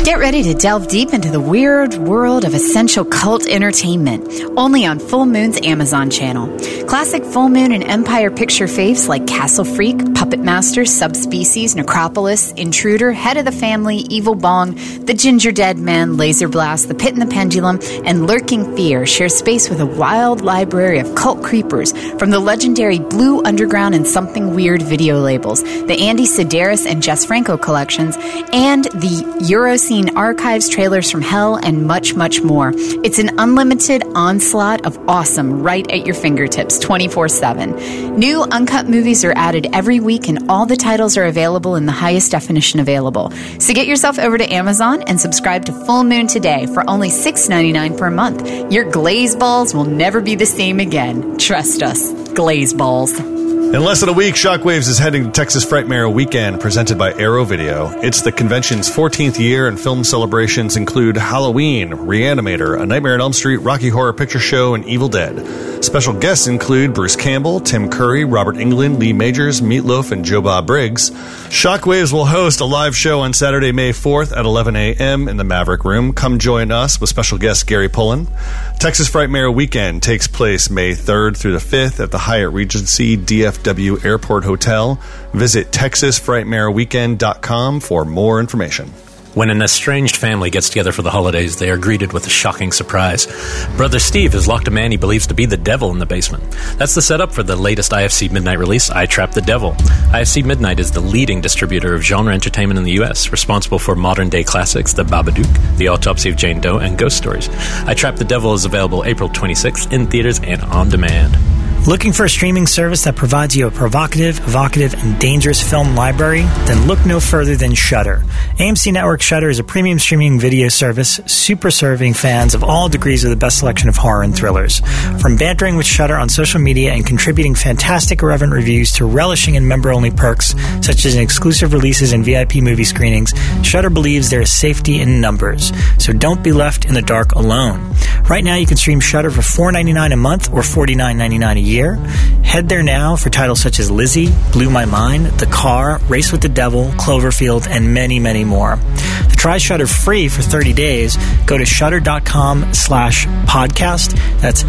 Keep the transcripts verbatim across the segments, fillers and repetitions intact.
Get ready to delve deep into the weird world of essential cult entertainment, only on Full Moon's Amazon channel. Classic Full Moon and Empire picture faves like Castle Freak, Puppet Master, Subspecies, Necropolis, Intruder, Head of the Family, Evil Bong, The Ginger Dead Man, Laser Blast, The Pit and the Pendulum, and Lurking Fear share space with a wild library of cult creepers from the legendary Blue Underground and Something Weird video labels, the Andy Sedaris and Jess Franco collections, and the Euroscene archives, trailers from hell, and much, much more. It's an unlimited onslaught of awesome right at your fingertips twenty-four seven. New uncut movies are added every week, and all the titles are available in the highest definition available. So get yourself over to Amazon and subscribe to Full Moon today for only six ninety-nine per month. Your glaze balls will never be the same again. Trust us. Glaze balls. In less than a week, Shockwaves is heading to Texas Frightmare Weekend, presented by Arrow Video. It's the convention's fourteenth year, and film celebrations include Halloween, Reanimator, A Nightmare on Elm Street, Rocky Horror Picture Show, and Evil Dead. Special guests include Bruce Campbell, Tim Curry, Robert Englund, Lee Majors, Meatloaf, and Joe Bob Briggs. Shockwaves will host a live show on Saturday, May fourth at eleven a.m. in the Maverick Room. Come join us with special guest Gary Pullen. Texas Frightmare Weekend takes place May third through the fifth at the Hyatt Regency D F W Airport Hotel. Visit texas frightmare weekend dot com for more information. When an estranged family gets together for the holidays, they are greeted with a shocking surprise. Brother Steve has locked a man he believes to be the devil in the basement. That's the setup for the latest I F C Midnight release, I Trapped the Devil. I F C Midnight is the leading distributor of genre entertainment in the U S, responsible for modern-day classics The Babadook, The Autopsy of Jane Doe, and Ghost Stories. I Trapped the Devil is available April twenty-sixth in theaters and on demand. Looking for a streaming service that provides you a provocative, evocative, and dangerous film library? Then look no further than Shudder. A M C Network Shudder is a premium streaming video service super serving fans of all degrees of the best selection of horror and thrillers. From bantering with Shudder on social media and contributing fantastic irreverent reviews to relishing in member-only perks such as exclusive releases and V I P movie screenings, Shudder believes there is safety in numbers. So don't be left in the dark alone. Right now you can stream Shudder for four dollars and ninety-nine cents a month or forty-nine dollars and ninety-nine cents a year. Head there now for titles such as Lizzie, Blew My Mind, The Car, Race with the Devil, Cloverfield, and many, many more. To try Shudder free for thirty days, go to shudder.com slash podcast. That's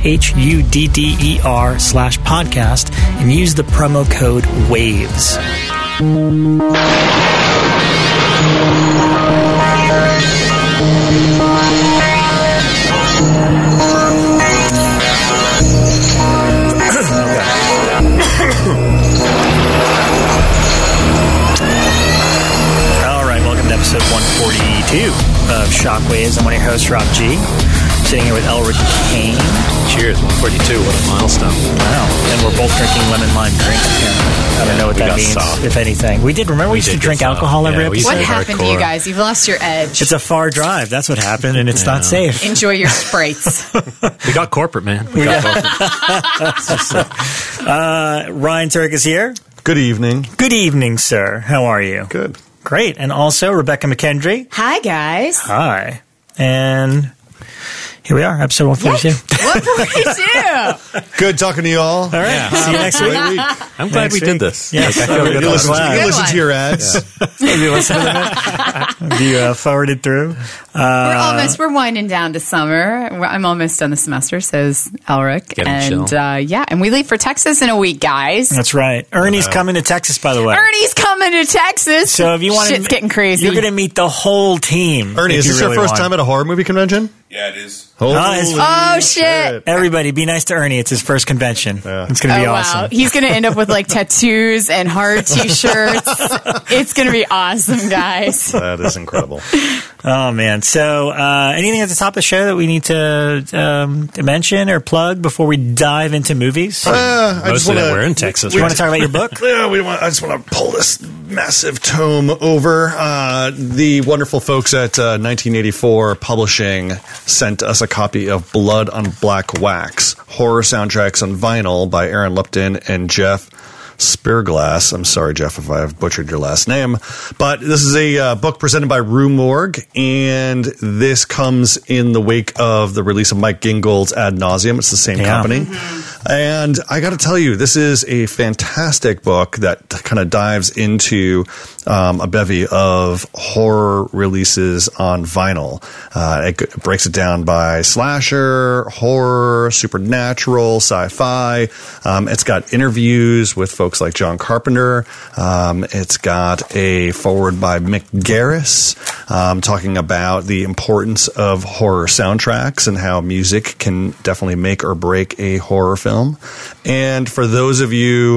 S-H-U-D-D-E-R slash podcast and use the promo code WAVES. Episode one forty-two of Shockwaves. I'm one of your hosts, Rob G. Sitting here with Elric Kane. Cheers, one forty-two. What a milestone. Wow. And we're both drinking lemon lime drinks apparently. I don't know what we that means, soft. if anything. We did. Remember we, we used to drink alcohol every yeah, episode? What happened hardcore. to you guys? You've lost your edge. It's a far drive. That's what happened, and it's yeah. not safe. Enjoy your sprites. We got corporate, man. We got corporate. uh, Ryan Turk is here. Good evening. Good evening, sir. How are you? Good. Great. And also Rebecca McKendry. Hi, guys. Hi. And here we are, episode one forty-two. one forty-two. Good talking to you all. All right. Yeah. See you next week. I'm glad next we week. did this. Yeah. Like, I you listen, to, you listen to your ads. Yeah. Have you listened to them? Have you uh, forwarded through? Uh, we're almost, we're winding down to summer. We're, I'm almost done the semester, says Elric. Get and uh, yeah, and we leave for Texas in a week, guys. That's right. Ernie's uh, coming to Texas, by the way. Ernie's coming to Texas. So if you want Shit's to, getting crazy. You're going to meet the whole team. Ernie, is this you really your first want. time at a horror movie convention? Yeah, it is. Holy oh, shit. shit. Everybody, be nice to Ernie. It's his first convention. Yeah. It's going to be oh, awesome. Wow. He's going to end up with like tattoos and heart t-shirts. It's going to be awesome, guys. That is incredible. Oh, man. So uh, anything at the top of the show that we need to, um, to mention or plug before we dive into movies? Uh, I Mostly wanna, that we're in Texas. Do you right? want to talk about your book? Yeah, we want, I just want to pull this massive tome over. Uh, the wonderful folks at uh, nineteen eighty-four Publishing sent us a copy of Blood on Black Wax, Horror Soundtracks on Vinyl by Aaron Lupton and Jeff Spearglass. I'm sorry, Jeff, if I have butchered your last name. But this is a uh, book presented by Rue Morgue, and this comes in the wake of the release of Mike Gingold's Ad Nauseum. It's the same yeah. company. Mm-hmm. And I got to tell you, this is a fantastic book that kind of dives into um, a bevy of horror releases on vinyl. Uh, it, it breaks it down by slasher, horror, supernatural, sci-fi. Um, it's got interviews with folks like John Carpenter. Um, it's got a foreword by Mick Garris um, talking about the importance of horror soundtracks and how music can definitely make or break a horror film. And for those of you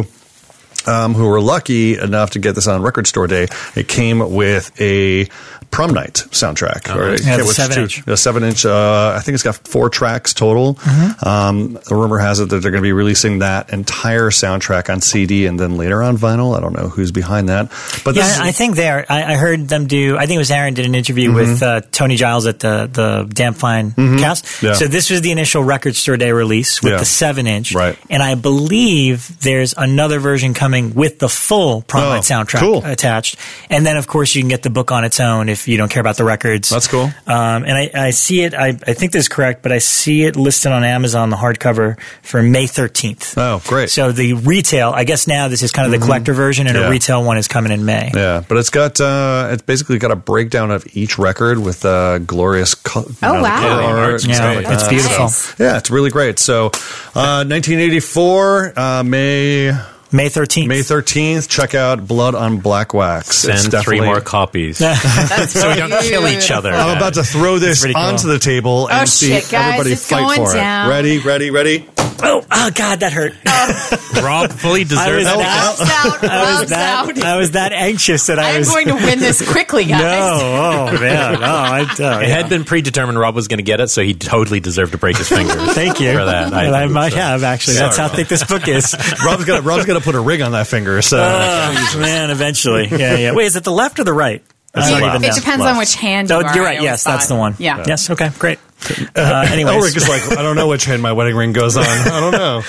um, who were lucky enough to get this on Record Store Day, it came with a Prom Night soundtrack. Oh, or nice. it Yeah, came the with seven two- inch. A seven inch. Uh, I think it's got four tracks total. Mm-hmm. Um, the rumor has it that they're going to be releasing that entire soundtrack on C D and then later on vinyl. I don't know who's behind that, but Yeah, this is, I think they are. I, I heard them do. I think it was Aaron did an interview with uh, Tony Giles at the the Damn Fine cast. Yeah. So this was the initial Record Store Day release with Yeah. the seven inch, Right. And I believe there's another version coming with the full Prom Oh, Night soundtrack cool. attached. And then, of course, you can get the book on its own if you don't care about the records. That's cool. Um, and I, I see it. I, I think this is correct, but I see it listed on Amazon, the hardcover, for May thirteenth. Oh, great. So the retail, I guess now this is kind of the collector version, and Yeah. a retail one is coming in May. Yeah, but it's got uh, it's basically got a breakdown of each record with uh, glorious. Co- you Oh, know, wow. color Yeah, art it's and Yeah, stuff like it's that. beautiful. Nice. Yeah, it's really great. So, uh, nineteen eighty-four, uh, May May thirteenth. May thirteenth. Check out Blood on Black Wax. Send It's three definitely- more copies. That's So we don't kill each other. I'm about to throw this pretty cool. onto the table and Oh, see shit, guys, everybody it's fight going for down. it. Ready, ready, ready. Oh, oh, God, that hurt. Rob fully I deserves was that. that- Rob's out. I was Rob's that. out. I was that anxious that I I'm was. going to win this quickly, guys. No, oh man, no, I. Uh, It had been predetermined Rob was going to get it, so he totally deserved to break his fingers. Thank you for that. I, I think, might so. have actually. That's Sorry, how thick this book is. Rob's gonna Rob's gonna put a ring on that finger. So Oh, man, eventually. Yeah, yeah. Wait, is it the left or the right? I It's don't left. even It know. depends Left. on which hand Oh, you are. you're I right. always Yes, that's thought. the one. Yeah. Yes. Okay. Great. Uh, anyways, Elric is like, I don't know which hand my wedding ring goes on. I don't know.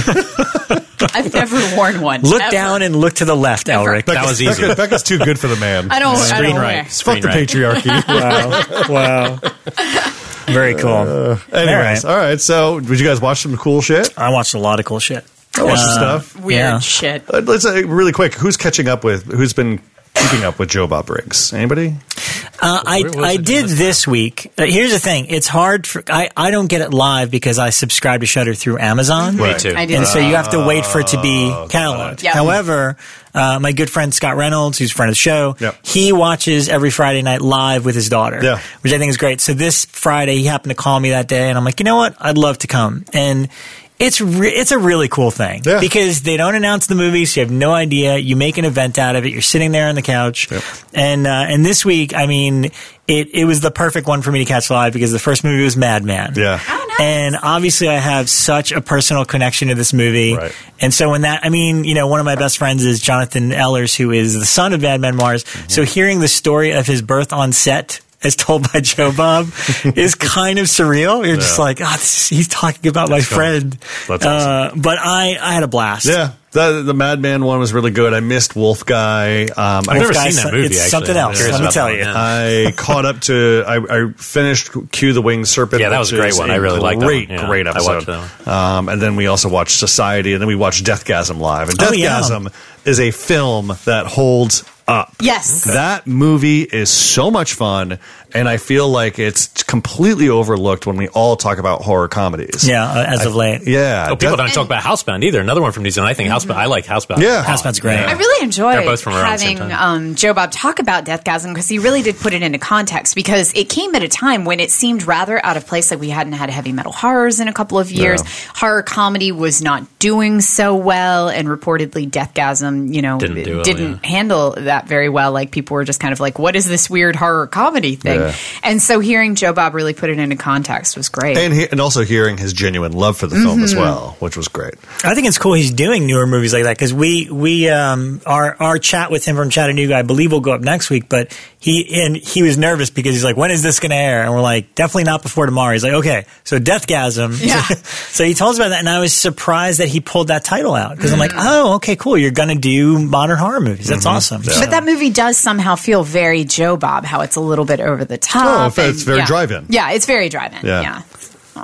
I've never worn one. look Ever. down and look to the left, Elric. That was easy. Becca, Becca's too good for the man. I don't. I Screen don't right. wear. Fuck Screen the right. patriarchy. Wow. Wow. Very cool. Anyways, All all right. So, did you guys watch some cool shit? I watched a lot of cool shit. I watched some Uh, stuff. Weird Yeah. shit. Uh, Let's uh, really quick. Who's catching up with? Who's been keeping up with Joe Bob Briggs? Anybody? Uh, I Where was I it did this this week. Uh, here's the thing: it's hard for I, I don't get it live because I subscribe to Shudder through Amazon. Me too. I did. And so you have to wait for it to be Oh, cataloged. Yep. However, uh, my good friend Scott Reynolds, who's a friend of the show, Yep. he watches every Friday night live with his daughter, Yeah. which I think is great. So this Friday, he happened to call me that day, and I'm like, you know what? I'd love to come. And it's re- it's a really cool thing Yeah. because they don't announce the movie, so you have no idea. You make an event out of it. You're sitting there on the couch, Yep. and uh, and this week, I mean, it it was the perfect one for me to catch live because the first movie was Madman. Yeah. Oh, nice. And obviously, I have such a personal connection to this movie. Right. And so, when that, I mean, you know, one of my best friends is Jonathan Ellers, who is the son of Madman Mars. Mm-hmm. So, hearing the story of his birth on set, as told by Joe Bob, is kind of surreal. You're just Yeah. like, oh, this, he's talking about my cool. friend. That's uh, but I, I had a blast. Yeah. The, the Madman one was really good. I missed Wolf Guy. Um, I've I never Guy, seen that movie, It's actually. something I'm else. curious Let me about tell that you. one, yeah. I caught up to. I, I finished Q the Winged Serpent. Yeah, that was which a great is one. a I really liked that Great, one. Yeah, great I episode. watched that Um, and then we also watched Society, and then we watched Deathgasm live. And Oh, yeah. Deathgasm is a film that holds up. Yes. That movie is so much fun, and I feel like it's completely overlooked when we all talk about horror comedies. Yeah, uh, as of late. Yeah. Oh, people Death- don't talk about Housebound either. Another one from New Zealand. I think Housebound. I like Housebound. Yeah. Housebound's great. I really enjoy They're both from around the having same time. um, Joe Bob talk about Deathgasm because he really did put it into context because it came at a time when it seemed rather out of place. Like we hadn't had heavy metal horrors in a couple of years. Yeah. Horror comedy was not doing so well, and reportedly Deathgasm, you know, Didn't do well, didn't yeah. handle that very well. Like people were just kind of like, "What is this weird horror comedy thing?" Yeah. And so hearing Joe Bob really put it into context was great. And, he, and also hearing his genuine love for the film as well, which was great. I think it's cool he's doing newer movies like that because we we um our our chat with him from Chattanooga I believe will go up next week, but he and he was nervous because he's like, when is this going to air? And we're like, definitely not before tomorrow. He's like, okay, so Deathgasm. Yeah. So he told us about that, and I was surprised that he pulled that title out because I'm like, oh, okay, cool, you're going to do modern horror movies. That's awesome. So- But that movie does somehow feel very Joe Bob, how it's a little bit over the top. Oh, it's and- very yeah. drive-in. Yeah, it's very drive-in. Yeah. Yeah. Oh.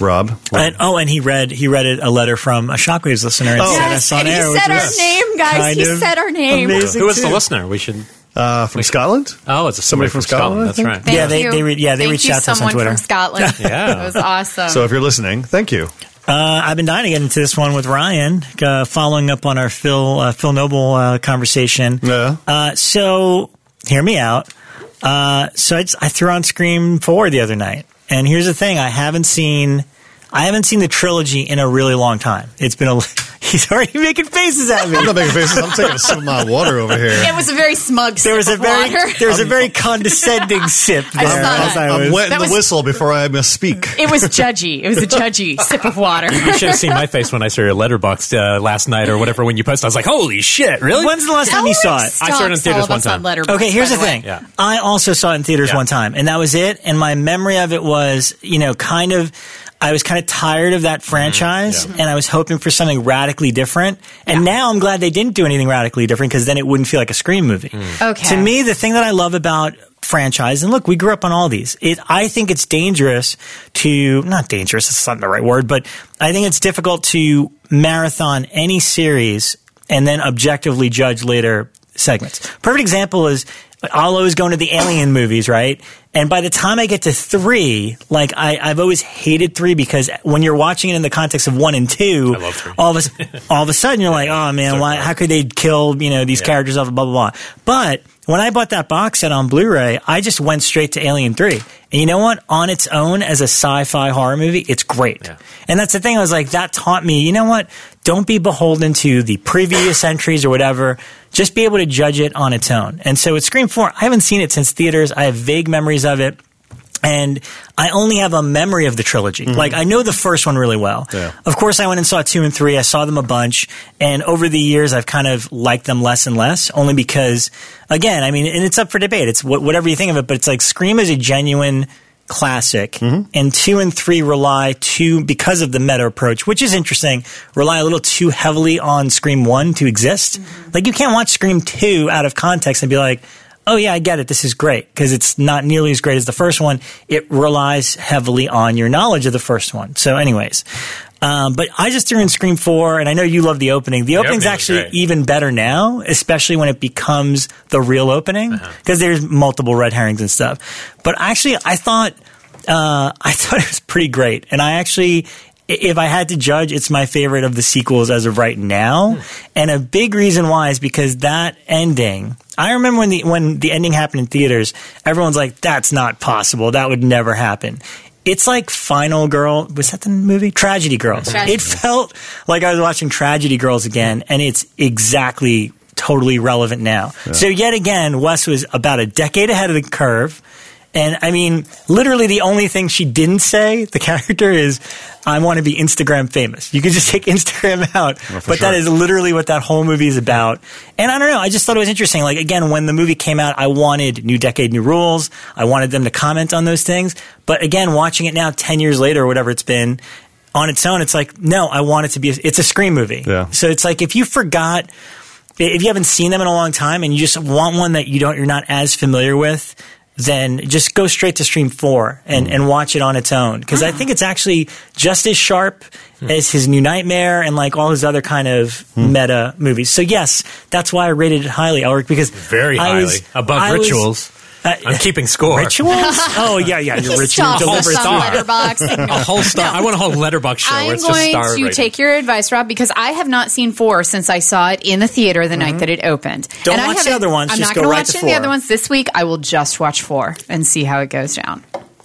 Rob. And, oh, and he read he read a letter from a Shockwaves listener and Oh. said Yes, us on and he air. said which our was name, guys. kind He of said our name. amazing Who was the too. listener? We should. Uh, from Scotland? Oh, it's a Somebody somebody, from from Scotland. Scotland, I That's think? right. Thank Yeah, they- you. they re- yeah, they Thank reached you, out to us on someone Twitter. from Scotland. Yeah. It was awesome. So if you're listening, thank you. Uh, I've been dying to get into this one with Ryan, uh, following up on our Phil uh, Phil Noble uh, conversation. Yeah. Uh, so hear me out. Uh, so I, just, I threw on Scream four the other night, and here's the thing: I haven't seen I haven't seen the trilogy in a really long time. It's been a he's already making faces at me. I'm not making faces. I'm taking a sip of my water over here. it was a very smug sip There was a of very water. there was a very condescending sip there. saw as that. I I'm was- wetting That the was- whistle before I misspeak. It was judgy. It was a judgy sip of water. You should have seen my face when I saw your Letterboxd uh, last night or whatever when you posted. I was like, "Holy shit! Really?" When's the last time you saw it? I saw it in theaters one time. Okay, here's the thing. Yeah. I also saw it in theaters Yeah. one time, and that was it. And my memory of it was, you know, kind of, I was kind of tired of that franchise, Yeah. and I was hoping for something radically different. And now I'm glad they didn't do anything radically different, because then it wouldn't feel like a Scream movie. Okay. To me, the thing that I love about franchise, and look, we grew up on all these. It, I think it's dangerous to, not dangerous, it's not the right word, but I think it's difficult to marathon any series and then objectively judge later segments. Perfect example is I'll always go into the Alien movies, right? And by the time I get to three, like I, I've always hated three, because when you're watching it in the context of one and two, I love three. all of a all of a sudden you're like, oh man, why? How could they kill you know these Yeah. characters off? Blah blah blah. But when I bought that box set on Blu-ray, I just went straight to Alien three. And you know what? On its own, as a sci-fi horror movie, it's great. Yeah. And that's the thing. I was like, that taught me, you know what? Don't be beholden to the previous entries or whatever. Just be able to judge it on its own. And so with Scream four, I haven't seen it since theaters. I have vague memories of it. And I only have a memory of the trilogy. Like, I know the first one really well. Yeah. Of course, I went and saw two and three. I saw them a bunch. And over the years, I've kind of liked them less and less, only because, again, I mean, and it's up for debate. It's wh- whatever you think of it, but it's like Scream is a genuine classic, and two and three rely too, because of the meta approach, which is interesting, rely a little too heavily on Scream one to exist. Like, you can't watch Scream two out of context and be like, oh yeah, I get it, this is great, because it's not nearly as great as the first one. It relies heavily on your knowledge of the first one. So anyways, um, but I just threw in Scream four, and I know you love the opening. The, opening's opening was actually great. even better now, especially when it becomes the real opening, because there's multiple red herrings and stuff. But actually, I thought uh, I thought it was pretty great, and I actually, if I had to judge, it's my favorite of the sequels as of right now. And a big reason why is because that ending, I remember when the when the ending happened in theaters, everyone's like, that's not possible. That would never happen. It's like Final Girl. Was that the movie? Tragedy Girls. Tragedy. It felt like I was watching Tragedy Girls again, and it's exactly totally relevant now. So yet again, Wes was about a decade ahead of the curve. And I mean, literally the only thing she didn't say, the character, is, I want to be Instagram famous. You could just take Instagram out. for but that sure. is literally what that whole movie is about. And I don't know, I just thought it was interesting. Like, again, when the movie came out, I wanted New Decade, New Rules. I wanted them to comment on those things. But again, watching it now, ten years later or whatever it's been, on its own, it's like, no, I want it to be, a, it's a Scream movie. Yeah. So it's like, if you forgot, if you haven't seen them in a long time and you just want one that you don't, you're not as familiar with, then just go straight to Scream four and, and watch it on its own. Because I think it's actually just as sharp as his New Nightmare and like all his other kind of meta movies. So yes, that's why I rated it highly, Ulrich, because Very I highly. was- Above I was- Rituals. uh, I'm keeping score. Rituals? Oh yeah, yeah. Your He ritual saw delivered some star. Letterboxd. A whole star. I want a whole letterbox show where I'm it's just going star to rated. take your advice, Rob, because I have not seen four since I saw it in the theater the night that it opened. Don't and I watch the haven't- other ones, I'm just not go gonna right watch to any of the four. other ones this week. I will just watch four and see how it goes down.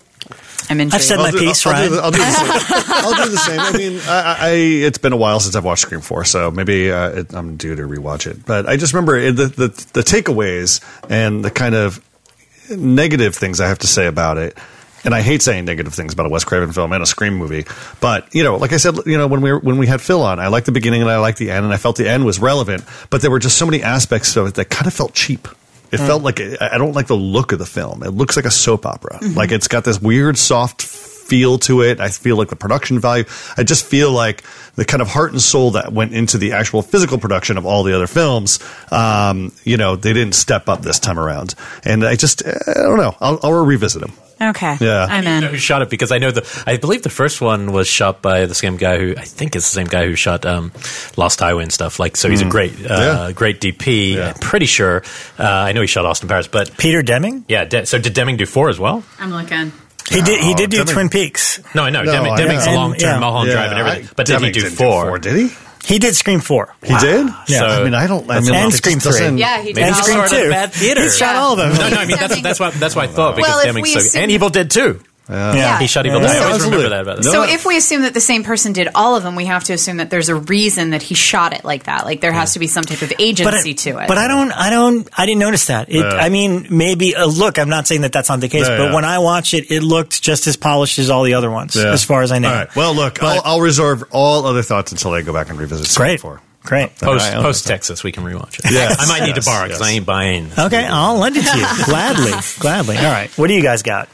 I'm intrigued. I've said my I'll do, piece, I'll, I'll Ryan. do the, I'll do the same. I'll do the same. I mean, I, I, it's been a while since I've watched Scream four, so maybe uh, it, I'm due to rewatch it. But I just remember it, the, the the takeaways and the kind of negative things I have to say about it. And I hate saying negative things about a Wes Craven film and a Scream movie, but you know, like I said, you know, when we were, when we had Phil on, I liked the beginning and I liked the end, and I felt the end was relevant, but there were just so many aspects of it that kind of felt cheap. It felt like I don't like the look of the film. It looks like a soap opera. Like it's got this weird, soft feel to it. I feel like the production value. I just feel like the kind of heart and soul that went into the actual physical production of all the other films. Um, you know, they didn't step up this time around, and I just I don't know. I'll, I'll revisit them. Okay. Yeah. I'm I know in. who shot it because I know the. I believe the first one was shot by the same guy who I think is the same guy who shot um, Lost Highway and stuff. Like, so he's a great, uh, Yeah. great D P. Yeah. I'm pretty sure. Uh, I know he shot Austin Powers, but Peter Deming? yeah. De- so did Deming do four as well? I'm looking. He did. He Oh, did do Deming- Twin Peaks. No, I know. No, Deming, I Deming's know. a long term And- Mulholland Yeah, Drive and everything. I- But did Deming he do didn't four? Did he? He did Scream four. He did? Yeah. So- I mean, I don't. I That's mean, a lot. it And just Scream three. doesn't- Yeah, he did. Maybe And all Scream of them. two. bad theater. He shot Yeah. all of them. No, no. I mean that's that's why that's why I thought because Well, if Deming's we so assume- and Evil Dead too. Yeah. He shot Evil Yeah. Dead. I always Absolutely. remember that about No. it. So if we assume that the same person did all of them, we have to assume that there's a reason that he shot it like that. Like there has to be some type of But, agency I, to it. but I don't, I don't, I didn't notice that. It, Yeah. I mean, maybe, uh, look, I'm not saying that that's not the case, Yeah, but yeah. when I watched it, it looked just as polished as all the other ones, Yeah. as far as I know. All right. Well, look, But- I'll, I'll reserve all other thoughts until I go back and revisit Scream Great. four. Great. Post All right, post Texas, we can rewatch it. Yes. I might need to Yes, borrow because yes. I ain't buying. Okay, I'll lend it to you. Gladly. Gladly. All right. What do you guys got?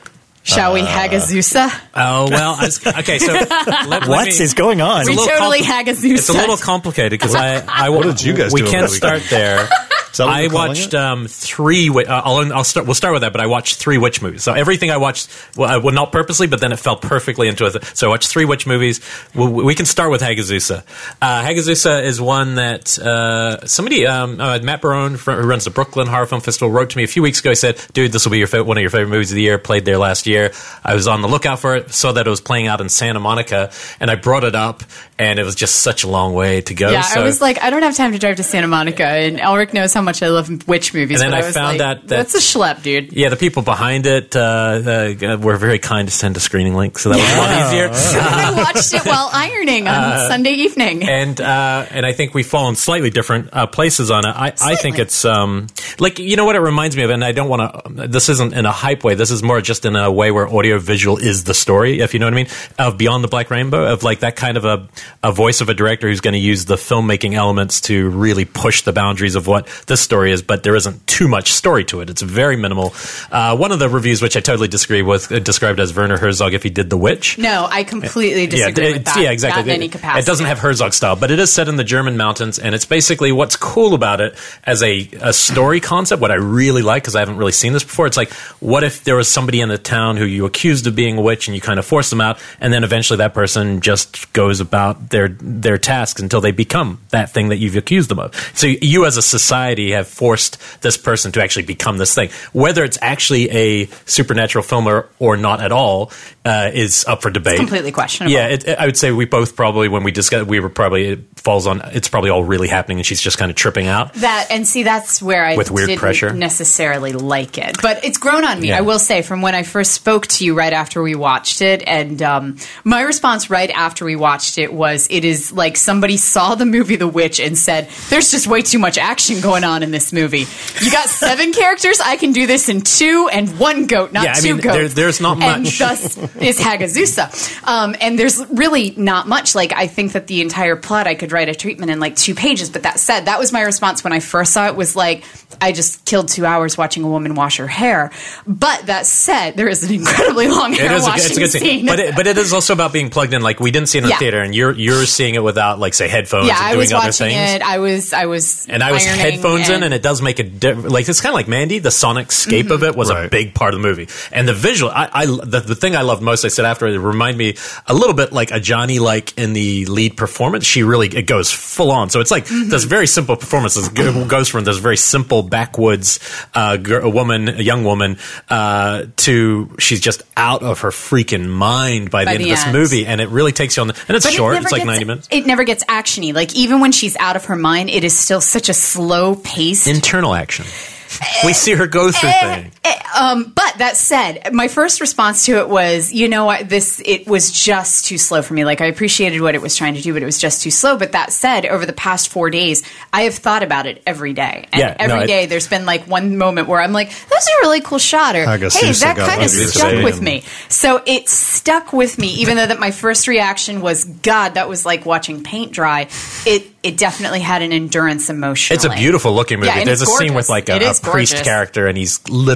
Shall we Hagazusa? Oh well, I was, okay. So let, let What me- is going on? We a little totally compli- Hagazusa. It's a little complicated because I, I What did you guys we do over can't the start weekend? there. Is that what I you're calling watched it? um, three. wi- Uh, I'll, I'll start. We'll start with that. But I watched three witch movies. So everything I watched, well, I, well not purposely, but then it fell perfectly into it. So I watched three witch movies. We, we can start with Hagazusa. Uh, Hagazusa is one that uh, somebody, um, uh, Matt Barone, fr- who runs the Brooklyn Horror Film Festival, wrote to me a few weeks ago. He said, "Dude, this will be your fa- one of your favorite movies of the year." Played there last year. I was on the lookout for it. Saw that it was playing out in Santa Monica, and I brought it up, and it was just such a long way to go. Yeah, so, I was like, I don't have time to drive to Santa Monica, and Elric knows how much I love witch movies. And then but I was found like, out that- that's a schlep, dude. yeah, the people behind it uh, uh, were very kind to send a screening link, so that was a lot easier. I watched it while ironing on Sunday evening. and uh, and I think we've fallen slightly different uh, places on it. I, I think it's um, like you know what it reminds me of, and I don't want to. This isn't in a hype way. This is more just in a way where audio visual is the story, if you know what I mean. Of Beyond the Black Rainbow, of like that kind of a, a voice of a director who's going to use the filmmaking elements to really push the boundaries of what this story is, but there isn't too much story to it. It's very minimal. Uh, one of the reviews, which I totally disagree with, uh, described as Werner Herzog if he did The Witch. No, I completely disagree yeah, with it's- that. Yeah, exactly. That in any It- capacity. It doesn't have Herzog style, but it is set in the German mountains, and it's basically what's cool about it as a, a story concept. What I really like, because I haven't really seen this before, it's like, what if there was somebody in the town who you accused of being a witch, and you kind of force them out, and then eventually that person just goes about their their tasks until they become that thing that you've accused them of. So you, as a society, have forced this person to actually become this thing. Whether it's actually a supernatural film or, or not at all uh, is up for debate. completely questionable. Yeah, it, I would say we both probably, when we discuss, we were probably, it falls on, it's probably all really happening and she's just kind of tripping out. That and see, that's where I With weird didn't pressure. necessarily like it, but it's grown on me. Yeah. I will say, from when I first spoke to you right after we watched it, and um, my response right after we watched it was, "It is like somebody saw the movie The Witch and said, there's just way too much action going on in this movie. You got seven characters, I can do this in two, and one goat, not Yeah, I two mean, goats. there- there's not And much. thus is Hagazusa. Um, and there's really not much. Like, I think that the entire plot, I could write a treatment in like two pages. But that said, that was my response when I first saw it, was like, I just killed two hours watching a woman wash her hair. But that said, there is an incredibly long It hair is a, washing it's a good scene. scene. But it, but it is also about being plugged in. Like, we didn't see it in the Yeah. theater, and you're you're seeing it without, like, say, headphones yeah, and I doing was other watching things. it. I was, I was, And I was ironing headphones in, and it does make a di- like it's kind of like Mandy. The sonic scape Mm-hmm. of it was a Right. big part of the movie, and the visual. I, I the, the thing I loved most. I said after it reminded me a little bit like a Johnny, like in the lead performance. She really it goes full on. So it's like Mm-hmm. this very simple performance. It goes from this very simple backwoods uh, girl, a woman, a young woman, uh, to she's just out of her freaking mind by, By the end the of this end. movie, and it really takes you on. The, and it's But short. It never It's like gets, ninety minutes. It never gets actiony. Like, even when she's out of her mind, it is still such a slow pace. Internal action. We see her go through things. Um, but that said, my first response to it was, you know, I, this it was just too slow for me. Like, I appreciated what it was trying to do, but it was just too slow. But that said, over the past four days, I have thought about it every day, and Yeah, no, every it- day there's been like one moment where I'm like, "That's a really cool shot," or I guess "Hey, you that still got kind of what you stuck say. with me." So it stuck with me, even though that my first reaction was, "God, that was like watching paint dry." It it definitely had an endurance emotionally. It's a beautiful looking movie. Yeah, and There's a it's scene gorgeous. with like a, It a is priest gorgeous. character, and he's literally the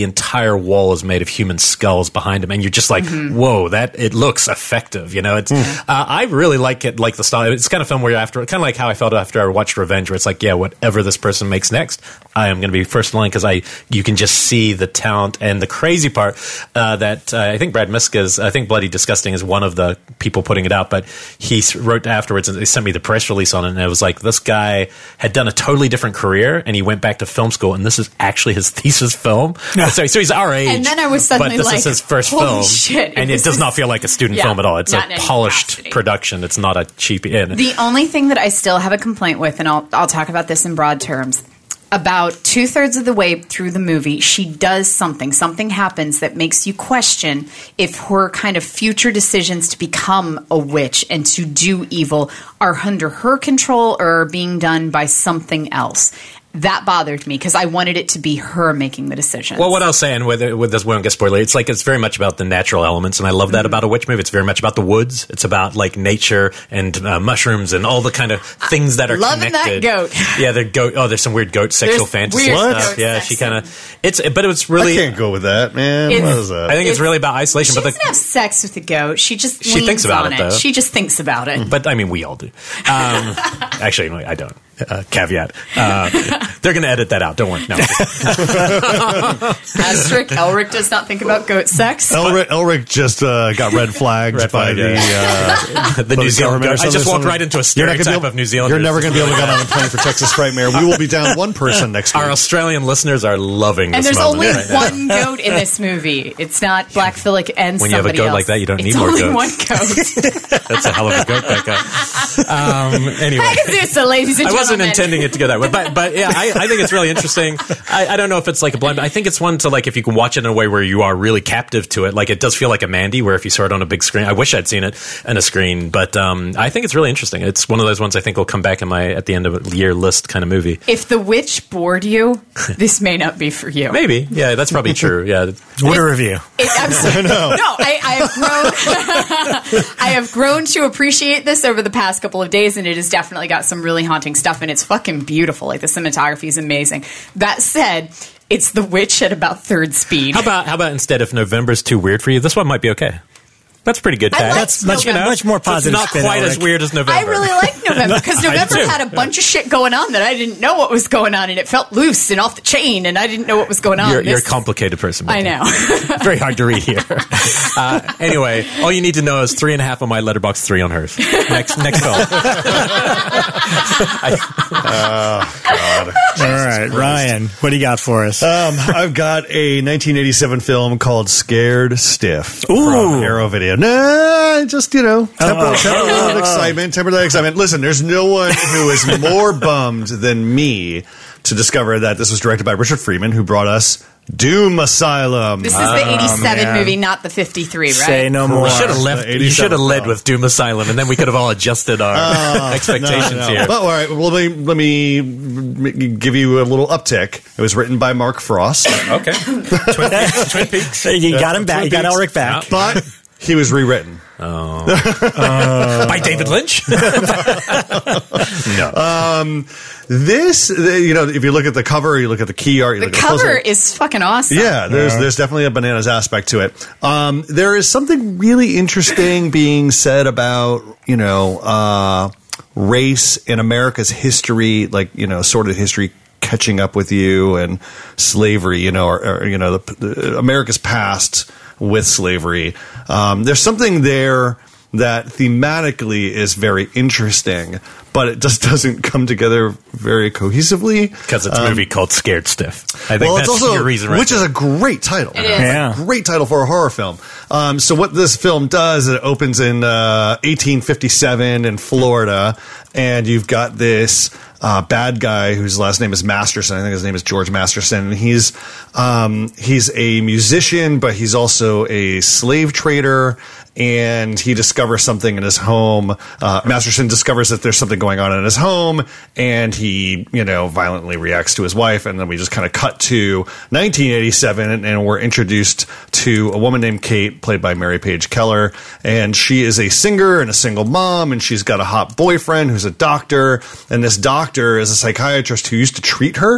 entire wall is made of human skulls behind him, and you're just like, mm-hmm. whoa, that it looks effective. You know, it's mm. uh, I really like it, like the style. It's kind of film where after, kind of like how I felt after I watched Revenge, where it's like, yeah, whatever this person makes next, I am going to be first in line because I you can just see the talent. And the crazy part uh, that uh, I think Brad Miska's, I think Bloody Disgusting is one of the people putting it out, but he wrote afterwards and they sent me the press release on it, and it was like this guy had done a totally different career and he went back to film school, and this is actually his thesis film. so, so he's our age, and then I was suddenly but this like, is his first holy film, shit, and it does is, not feel like a student yeah, film at all. It's a polished capacity. production. It's not a cheap in. The only thing that I still have a complaint with, and I'll I'll talk about this in broad terms. About two-thirds of the way through the movie, she does something. Something happens that makes you question if her kind of future decisions to become a witch and to do evil are under her control or are being done by something else. That bothered me because I wanted it to be her making the decisions. Well, what I'll say, and with, with this, we won't get spoiler, it's like it's very much about the natural elements, and I love that mm-hmm. about a witch movie. It's very much about the woods. It's about like nature and uh, mushrooms and all the kind of things that are Loving connected. That goat. Yeah, the goat. Oh, there's some weird goat sexual there's fantasy weird stuff. Yeah, sex she kind of. It's, but it's really. I can't go with that, man. It's, what is that? I think it's, it's really about isolation. She but doesn't the, have sex with the goat. She just she leans thinks about on it, it. though. She just thinks about it. But I mean, we all do. Um, actually, I don't. Uh, caveat. Uh, they're going to edit that out. Don't worry. No. Asterisk, Elric does not think about goat sex. Elric, Elric just uh, got red flagged red by flag, the, yeah. uh, the New Zealand government. I just walked right into a stereotype of New Zealand. You're never going to be able to get on a plane for Texas Frightmare. We will be down one person next week. Our Australian listeners are loving and this there's only right one goat in this movie. It's not Black Phillip and when somebody else. When you have a goat else. like that, you don't it's need more only goats. one goat. That's a hell of a goat, Becca. Um, anyway. Pegasus, ladies and I gentlemen. wasn't intending it to go that way, but, but yeah, I, I think it's really interesting. I, I don't know if it's like a blind, I think it's one to like, if you can watch it in a way where you are really captive to it, like it does feel like a Mandy, where if you saw it on a big screen, I wish I'd seen it on a screen, but um, I think it's really interesting. It's one of those ones I think will come back in my, at the end of a year list kind of movie. If The Witch bored you, this may not be for you. Maybe. Yeah, that's probably true. Yeah. What a review. It, I'm sorry. no, no I, I have grown. I have grown to appreciate this over the past couple of days, and it has definitely got some really haunting stuff, and it's fucking beautiful. Like the cinematography is amazing. That said, it's The Witch at about third speed. How about how about instead, if November's too weird for you, this one might be okay. That's pretty good tag. That's much, you know, much more positive. So it's not quite as weird as November. I really like November because November had a bunch of shit going on that I didn't know what was going on, and it felt loose and off the chain, and I didn't know what was going on. You're, you're a complicated person. I know. Very hard to read here. Uh, anyway, all you need to know is three and a half on my letterbox, three on hers. Next, next film. I, oh God! All right, Ryan, what do you got for us? Um, I've got a nineteen eighty-seven film called Scared Stiff Ooh. from Arrow Video. Nah, just, you know, temper, Uh-oh. temper that excitement, temper that excitement. Listen, there's no one who is more bummed than me to discover that this was directed by Richard Freeman, who brought us Doom Asylum. This is the eighty-seven man. movie, not the fifty-three, right? Say no more. you should have left. You should have led film. with Doom Asylum, and then we could have all adjusted our Uh, expectations no, no. here. But all right, well, let me, let me give you a little uptick. It was written by Mark Frost, Okay. Twin Peaks. Twin Peaks. You got him back. You got Elric back. but he was rewritten. Oh. uh, by David Lynch? No. Um, this, you know, if you look at the cover, you look at the key art, you The look at cover the poster, is fucking awesome. yeah, there's there's definitely a bananas aspect to it. Um, there is something really interesting being said about, you know, uh, race in America's history, like, you know, sordid history catching up with you, and slavery, you know, or, or you know, the, the, America's past with slavery. Um, there's something there that thematically is very interesting, but it just doesn't come together very cohesively. Because it's a Um, movie called Scared Stiff. I think well, that's it's also, your reason, right? which is a great title. It is. Yeah. Great title for a horror film. Um, so what this film does, it opens in uh, eighteen fifty-seven in Florida, and you've got this uh, bad guy whose last name is Masterson. I think his name is George Masterson. And he's um, he's a musician, but he's also a slave trader. And he discovers something in his home. Uh, Masterson discovers that there's something going on in his home, and he, you know, violently reacts to his wife. And then we just kind of cut to nineteen eighty-seven, and, and we're introduced to a woman named Kate, played by Mary Page Keller. And she is a singer and a single mom, and she's got a hot boyfriend who's a doctor. And this doctor is a psychiatrist who used to treat her.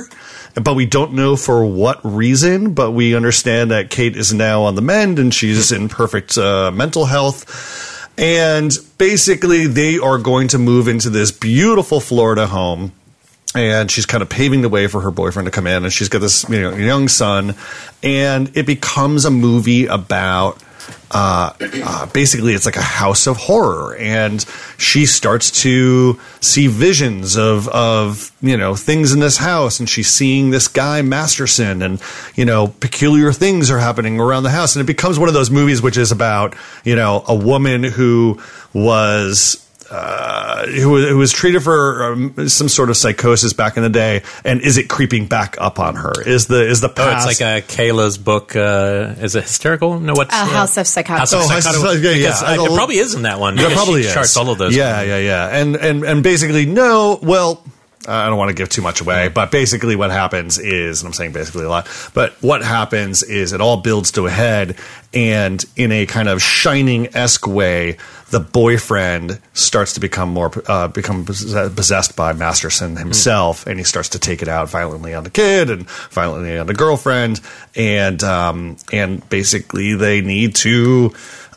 but we don't know for what reason. But we understand that Kate is now on the mend and she's in perfect uh, mental health. And basically, they are going to move into this beautiful Florida home. And she's kind of paving the way for her boyfriend to come in. And she's got this, you know, young son. And it becomes a movie about uh, uh, basically it's like a house of horror. And she starts to see visions of, of, you know, things in this house. And she's seeing this guy, Masterson. And, you know, peculiar things are happening around the house. And it becomes one of those movies which is about, you know, a woman who was... Uh, who, who was treated for um, some sort of psychosis back in the day, and is it creeping back up on her? Is the is the past? Oh, it's like a Kayla's book. Uh, is it hysterical? No, what's uh, uh, House of Psychotic? House of Oh, Psychotic. yeah, yeah. Because, uh, it probably is in that one. There because probably she is. charts all of those. Yeah, yeah, yeah. And and and basically, no. Well, I don't want to give too much away, but basically, what happens is, and I'm saying basically a lot, but what happens is it all builds to a head, and in a kind of Shining-esque way, the boyfriend starts to become more uh, become possessed by Masterson himself, mm. and he starts to take it out violently on the kid and violently on the girlfriend, and um, and basically they need to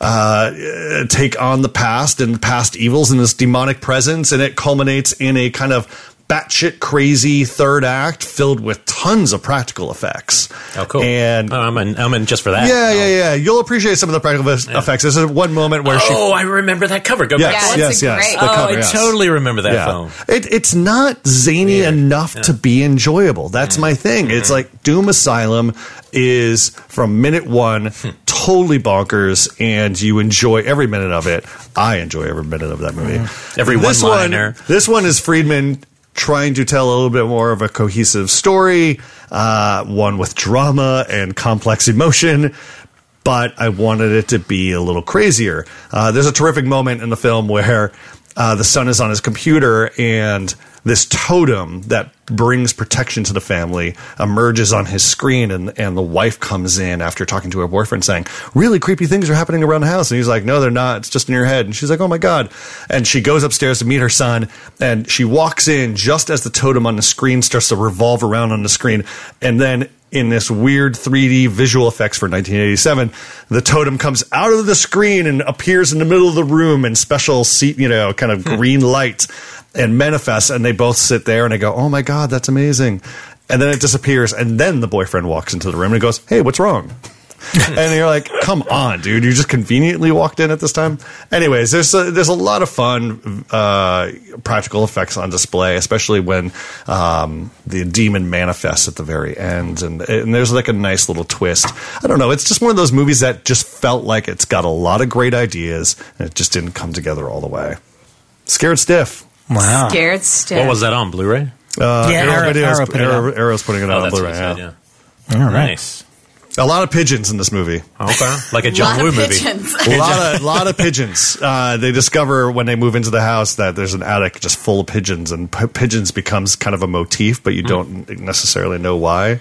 uh, take on the past and past evils and this demonic presence, and it culminates in a kind of batshit crazy third act filled with tons of practical effects. Oh, cool. And oh, I'm, in, I'm in just for that. Yeah, oh. yeah, yeah. You'll appreciate some of the practical yeah. effects. There's one moment where oh, she... Oh, I remember that cover. Go yes, back. Yes, yes, yes. Great. The oh, cover, I yes. totally remember that yeah. film. It, it's not zany Weird. enough yeah. to be enjoyable. That's mm. my thing. Mm-hmm. It's like Doom Asylum is, from minute one, totally bonkers, and you enjoy every minute of it. I enjoy every minute of that movie. Mm. Every this one-liner. One, this one is Friedman trying to tell a little bit more of a cohesive story, uh, one with drama and complex emotion, but I wanted it to be a little crazier. Uh, there's a terrific moment in the film where uh, the son is on his computer and this totem that brings protection to the family emerges on his screen, and, and the wife comes in after talking to her boyfriend saying, really creepy things are happening around the house. And he's like, no, they're not. It's just in your head. And she's like, oh my God. And she goes upstairs to meet her son, and she walks in just as the totem on the screen starts to revolve around on the screen. And then in this weird three D visual effects for nineteen eighty-seven, the totem comes out of the screen and appears in the middle of the room in special seat, you know, kind of green light, and manifests, and they both sit there and they go, oh my God, that's amazing. And then it disappears, and then the boyfriend walks into the room and goes, hey, what's wrong? And you're like, come on, dude, you just conveniently walked in at this time. Anyways, there's a, there's a lot of fun uh, practical effects on display, especially when um, the demon manifests at the very end, and, and there's like a nice little twist. I don't know, it's just one of those movies that just felt like it's got a lot of great ideas, and it just didn't come together all the way. Scared stiff. Wow. Scared stiff. What was that on, Blu-ray? Uh, Yeah, Arrow, Arrow- Video's, Arrow put it Arrow- out. Arrow's putting it Oh, out on that's Blu-ray. what you said, Yeah. yeah. All right. Nice. A lot of pigeons in this movie. Okay. Like a A John lot Woo of movie. pigeons. A lot of lot of pigeons. Uh, they discover when they move into the house that there's an attic just full of pigeons, and p- pigeons becomes kind of a motif, but you Mm. don't necessarily know why.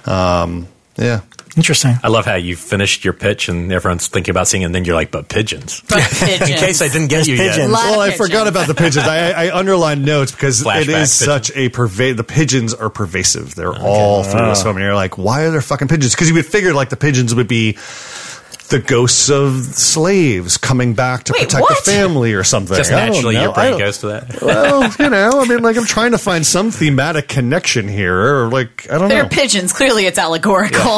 Um, yeah. Interesting. I love how you finished your pitch and everyone's thinking about seeing it, and then you're like, but pigeons. But pigeons. In case I didn't get There's you pigeons. yet. Lot Well, of I pigeons. forgot about the pigeons. I, I underlined notes because Flashback it is pigeons. such a pervade. The pigeons are pervasive. They're all through this film, and you're like, why are there fucking pigeons? Because you would figure like the pigeons would be the ghosts of slaves coming back to Wait, protect what? the family or something. Just I don't naturally, know. your I brain don't- goes to that. Well, you know, I mean, like I'm trying to find some thematic connection here, or like I don't They're know. pigeons. Clearly, it's allegorical.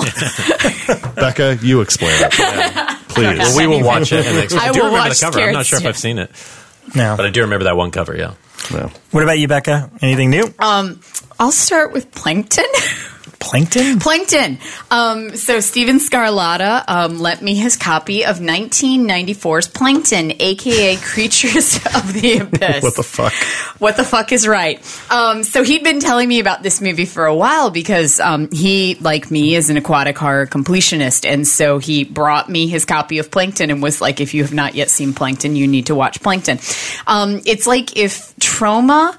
Becca, you explain it, please. Well, we will watch it. And I I do will remember watch the cover. I'm not Scared sure if Stiff. I've seen it, No. but I do remember that one cover. Yeah. No. What about you, Becca? Anything new? Um, I'll start with Plankton. Plankton? Plankton. Um, so Steven Scarlatta um, lent me his copy of nineteen ninety-four's Plankton, a k a. Creatures of the Abyss. What the fuck? What the fuck is right? Um, so he'd been telling me about this movie for a while because um, he, like me, is an aquatic horror completionist. And so he brought me his copy of Plankton and was like, if you have not yet seen Plankton, you need to watch Plankton. Um, it's like if Trauma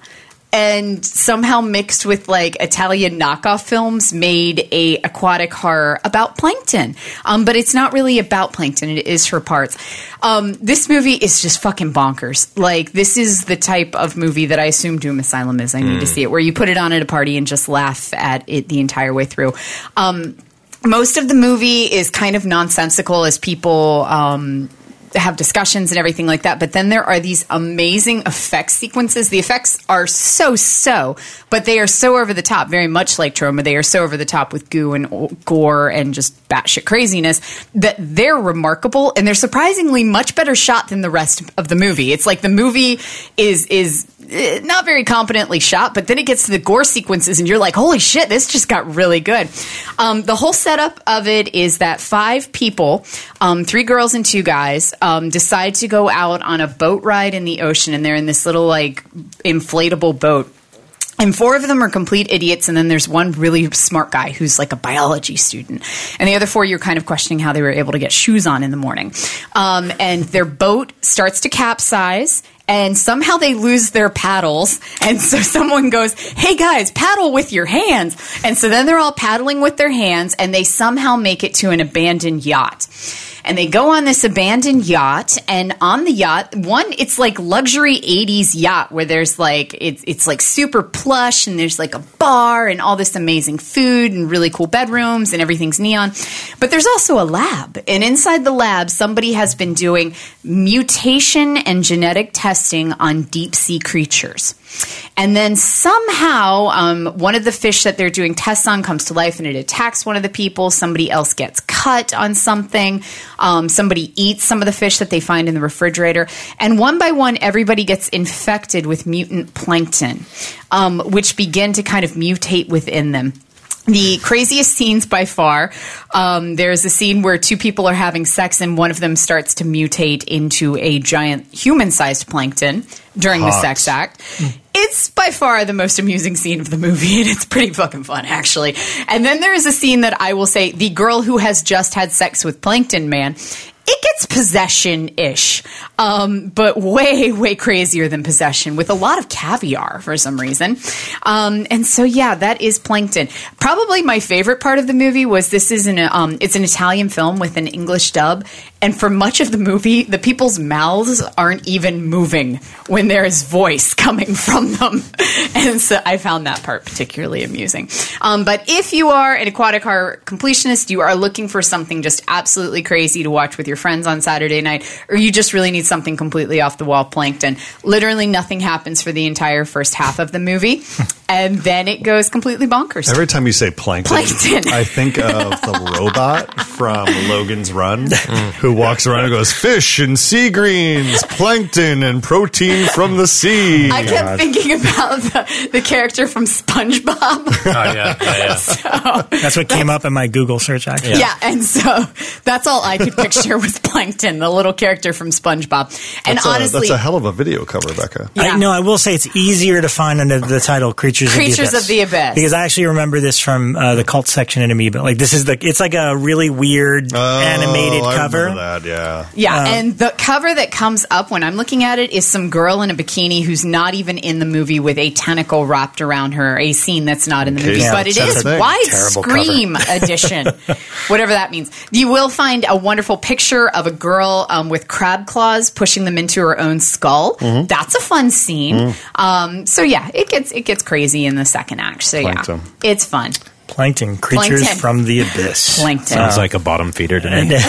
and somehow mixed with like Italian knockoff films made a aquatic horror about plankton. Um, but it's not really about plankton. It is for parts. Um, this movie is just fucking bonkers. Like, this is the type of movie that I assume Doom Asylum is. I need mm. to see it, where you put it on at a party and just laugh at it the entire way through. Um, most of the movie is kind of nonsensical as people um, have discussions and everything like that. But then there are these amazing effects sequences. The effects are so-so, but they are so over the top, very much like Troma. They are so over the top with goo and gore and just batshit craziness that they're remarkable, and they're surprisingly much better shot than the rest of the movie. It's like the movie is is not very competently shot, but then it gets to the gore sequences and you're like, holy shit, this just got really good. Um, the whole setup of it is that five people, um, three girls and two guys, um, decide to go out on a boat ride in the ocean, and they're in this little like inflatable boat. And four of them are complete idiots, and then there's one really smart guy who's like a biology student. And the other four, you're kind of questioning how they were able to get shoes on in the morning. Um, and their boat starts to capsize, and somehow they lose their paddles. And so someone goes, hey guys, paddle with your hands. And so then they're all paddling with their hands, and they somehow make it to an abandoned yacht. And they go on this abandoned yacht, and on the yacht, one, it's like luxury eighties yacht where there's like, it's, it's like super plush, and there's like a bar and all this amazing food and really cool bedrooms, and everything's neon. But there's also a lab. And inside the lab, somebody has been doing mutation and genetic testing on deep sea creatures. And then somehow um, one of the fish that they're doing tests on comes to life, and it attacks one of the people. Somebody else gets cut on something. Um, somebody eats some of the fish that they find in the refrigerator. And one by one, everybody gets infected with mutant plankton, um, which begin to kind of mutate within them. The craziest scenes by far, um, there's a scene where two people are having sex and one of them starts to mutate into a giant human-sized plankton during Hot. the sex act. It's by far the most amusing scene of the movie, and it's pretty fucking fun, actually. And then there is a scene that I will say, the girl who has just had sex with Plankton Man, it gets possession-ish, um, but way, way crazier than possession, with a lot of caviar for some reason. Um, and so, yeah, that is Plankton. Probably my favorite part of the movie was this is an um, it's an Italian film with an English dub, and for much of the movie, the people's mouths aren't even moving when there is voice coming from them. And so I found that part particularly amusing. Um, but if you are an aquatic horror completionist, you are looking for something just absolutely crazy to watch with your friends on Saturday night, or you just really need something completely off the wall, Plankton. Literally nothing happens for the entire first half of the movie, and then it goes completely bonkers. Every time you say Plankton, Plankton. I think of the robot from Logan's Run, who walks around and goes, fish and sea greens, plankton and protein from the sea. I kept God. thinking about the, the character from SpongeBob. Oh, yeah. yeah, yeah. So, that's what came up in my Google search, actually. Yeah. yeah, and so that's all I could picture was Plankton, the little character from SpongeBob. And that's honestly... A, that's a hell of a video cover, Becca. Yeah. I, no, I will say it's easier to find under the title Creatures, Creatures of the Abyss. of the Abyss. Because I actually remember this from uh, the cult section in Amoeba. Like, this is the... It's like a really weird oh, animated I cover. remember that, yeah. Yeah, Um, and the cover that comes up when I'm looking at it is some girl in a bikini who's not even in the movie with a tentacle wrapped around her, a scene that's not in the movie. Yeah, but it that's is a widescreen edition, whatever that means. You will find a wonderful picture of a girl um, with crab claws pushing them into her own skull. Mm-hmm. That's a fun scene. Mm. Um, so yeah, it gets it gets crazy in the second act. So Plankton. yeah, it's fun. Plankton, Creatures Plankton. from the Abyss. Plankton. Sounds like a bottom feeder to me.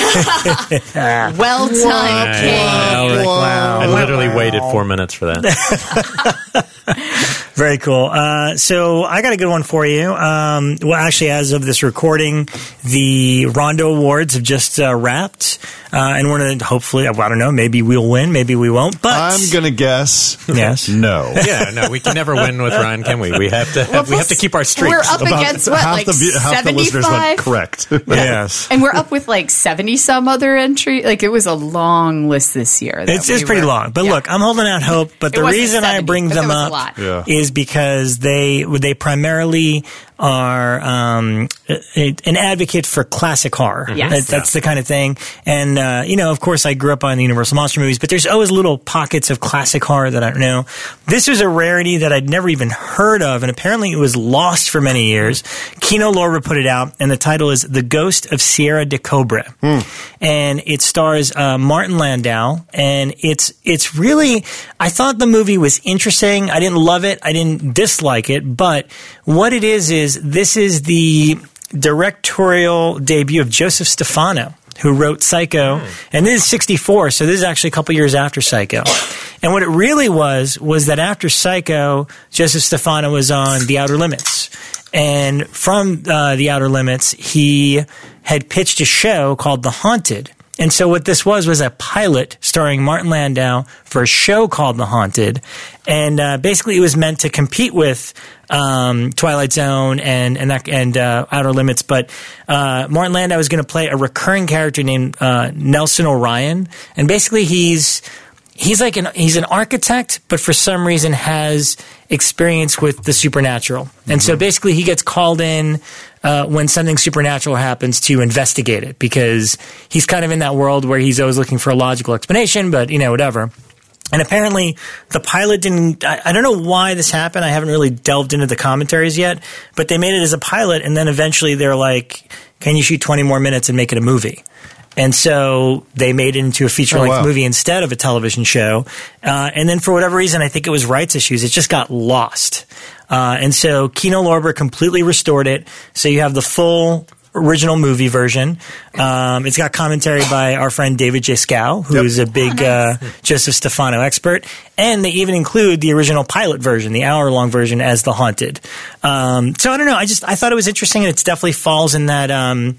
Well done, King. Wow, Rick, wow. I literally waited four minutes for that. Very cool. Uh, so I got a good one for you. Um, well, actually, as of this recording, the Rondo Awards have just uh, wrapped, uh, and we're going to hopefully, I don't know, maybe we'll win, maybe we won't. But I'm going to guess yes, no. Yeah, no, we can never win with Ryan, can we? We have to. Well, we have to keep our streaks. We're up About against what, half like the, view- half the listeners went seventy-five? correct. yes. And we're up with like seventy some other entry. Like it was a long list this year. that It's, it's we pretty were- long, but yeah. look, I'm holding out hope. But It the wasn't reason I seventy, bring but them there was a up lot. Yeah. is because they they primarily are um, a, an advocate for classic horror. Yes. That, that's the kind of thing. And, uh, you know, of course, I grew up on the Universal Monster movies, but there's always little pockets of classic horror that I don't know. This was a rarity that I'd never even heard of, and apparently it was lost for many years. Kino Lorber put it out, and the title is The Ghost of Sierra de Cobre. Mm. And it stars uh, Martin Landau, and it's it's really, I thought the movie was interesting. I didn't love it. I didn't dislike it, but what it is is this is the directorial debut of Joseph Stefano, who wrote Psycho, mm. and this is sixty-four, so this is actually a couple years after Psycho. And what it really was, was that after Psycho, Joseph Stefano was on The Outer Limits. And from uh, The Outer Limits, he had pitched a show called The Haunted. And so what this was was a pilot starring Martin Landau for a show called The Haunted. And uh, basically it was meant to compete with um, Twilight Zone and and, that, and uh, Outer Limits. But uh, Martin Landau was going to play a recurring character named uh, Nelson Orion. And basically he's he's like an he's an architect, but for some reason has experience with the supernatural. Mm-hmm. And so basically he gets called in Uh, when something supernatural happens to investigate it, because he's kind of in that world where he's always looking for a logical explanation, but, you know, whatever. And apparently the pilot didn't, I, I don't know why this happened. I haven't really delved into the commentaries yet, but they made it as a pilot, and then eventually they're like, can you shoot twenty more minutes and make it a movie? And so they made it into a feature-length oh, wow. movie instead of a television show. Uh, and then for whatever reason, I think it was rights issues, it just got lost. Uh, and so Kino Lorber completely restored it. So you have the full original movie version. Um, it's got commentary by our friend David J. Scow, who yep. is a big oh, nice. uh, Joseph Stefano expert. And they even include the original pilot version, the hour-long version, as The Haunted. Um, so I don't know. I just I thought it was interesting, and it definitely falls in that um,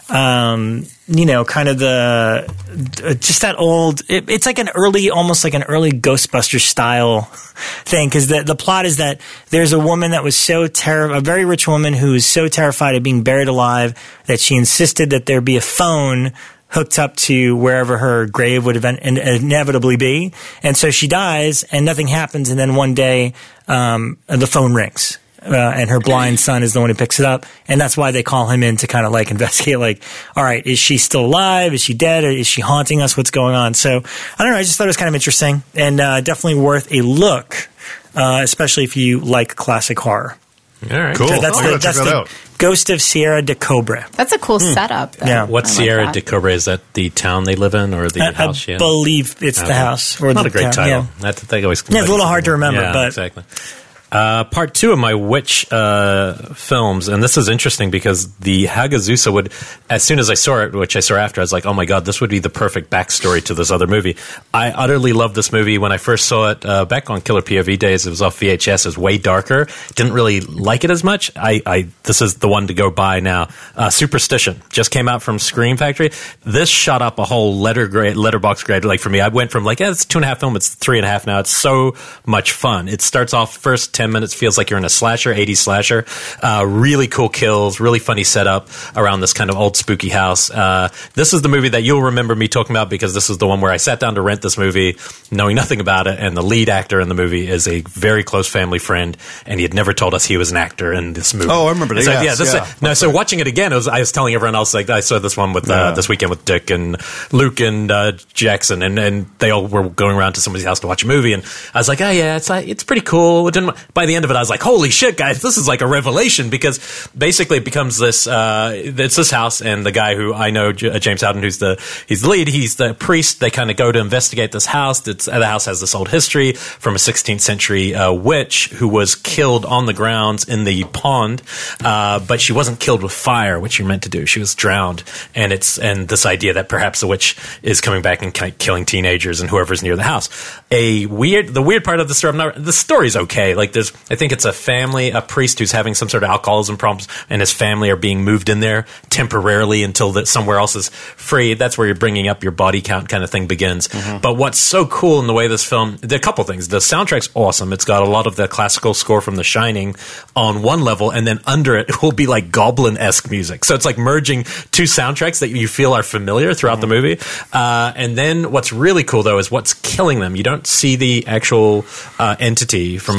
um, you know, kind of the uh, just that old. It, it's like an early, almost like an early Ghostbusters style thing, because the the plot is that there's a woman that was so terrified, a very rich woman who is so terrified of being buried alive that she insisted that there be a phone hooked up to wherever her grave would event- inevitably be, and so she dies, and nothing happens, and then one day um, the phone rings. Uh, and her blind son is the one who picks it up. And that's why they call him in to kind of like investigate, like, all right, is she still alive? Is she dead? Or is she haunting us? What's going on? So I don't know. I just thought it was kind of interesting, and uh, definitely worth a look, uh, especially if you like classic horror. All right. Cool. So that's the, that's the Ghost of Sierra de Cobre. That's a cool hmm. setup. Though. Yeah. What's Sierra like de Cobre? Is that the town they live in, or the I, house? I yeah? believe it's okay. the house. Or Not the a great town. title. Yeah. That, that always yeah, it's a little hard to remember, yeah, but exactly. Uh, part two of my witch uh, films, and this is interesting because the Hagazusa would, as soon as I saw it, which I saw after, I was like, oh my god, this would be the perfect backstory to this other movie. I utterly loved this movie. When I first saw it uh, back on Killer P O V days, it was off V H S. It was way darker. Didn't really like it as much. I, I This is the one to go buy now. Uh, Superstition just came out from Scream Factory. This shot up a whole letter grade, letterbox grade. Like for me, I went from like, yeah, it's two and a half film, it's three and a half now. It's so much fun. It starts off first ten minutes feels like you're in a slasher, eighties slasher. Uh, really cool kills, really funny setup around this kind of old spooky house. Uh, this is the movie that you'll remember me talking about because this is the one where I sat down to rent this movie knowing nothing about it, and the lead actor in the movie is a very close family friend, and he had never told us he was an actor in this movie. Oh, I remember that. So, yes, yeah, this yeah. Is, no, so watching it again, it was, I was telling everyone else, like, I saw this one with uh, yeah. this weekend with Dick and Luke and uh, Jackson, and, and they all were going around to somebody's house to watch a movie, and I was like, oh yeah, it's like, it's pretty cool. It didn't, by the end of it, I was like, holy shit, guys, this is like a revelation, because basically it becomes this, uh, it's this house, and the guy who I know, J- James Howden, who's the, he's the lead, he's the priest. They kind of go to investigate this house. It's, the house has this old history from a sixteenth century uh, witch who was killed on the grounds in the pond, uh, but she wasn't killed with fire, which you're meant to do. She was drowned, and it's, and this idea that perhaps the witch is coming back and kind of killing teenagers and whoever's near the house. A weird, the weird part of the story, I'm not, the story's okay. Like there's, I think it's a family, a priest who's having some sort of alcoholism problems, and his family are being moved in there temporarily until that somewhere else is free. That's where you're bringing up your body count kind of thing begins. Mm-hmm. But what's so cool in the way this film, there are a couple things. The soundtrack's awesome. It's got a lot of the classical score from The Shining on one level, and then under it, it will be like Goblin-esque music. So it's like merging two soundtracks that you feel are familiar throughout mm-hmm. the movie. Uh, and then what's really cool, though, is what's killing them. You don't see the actual uh, entity for most of it.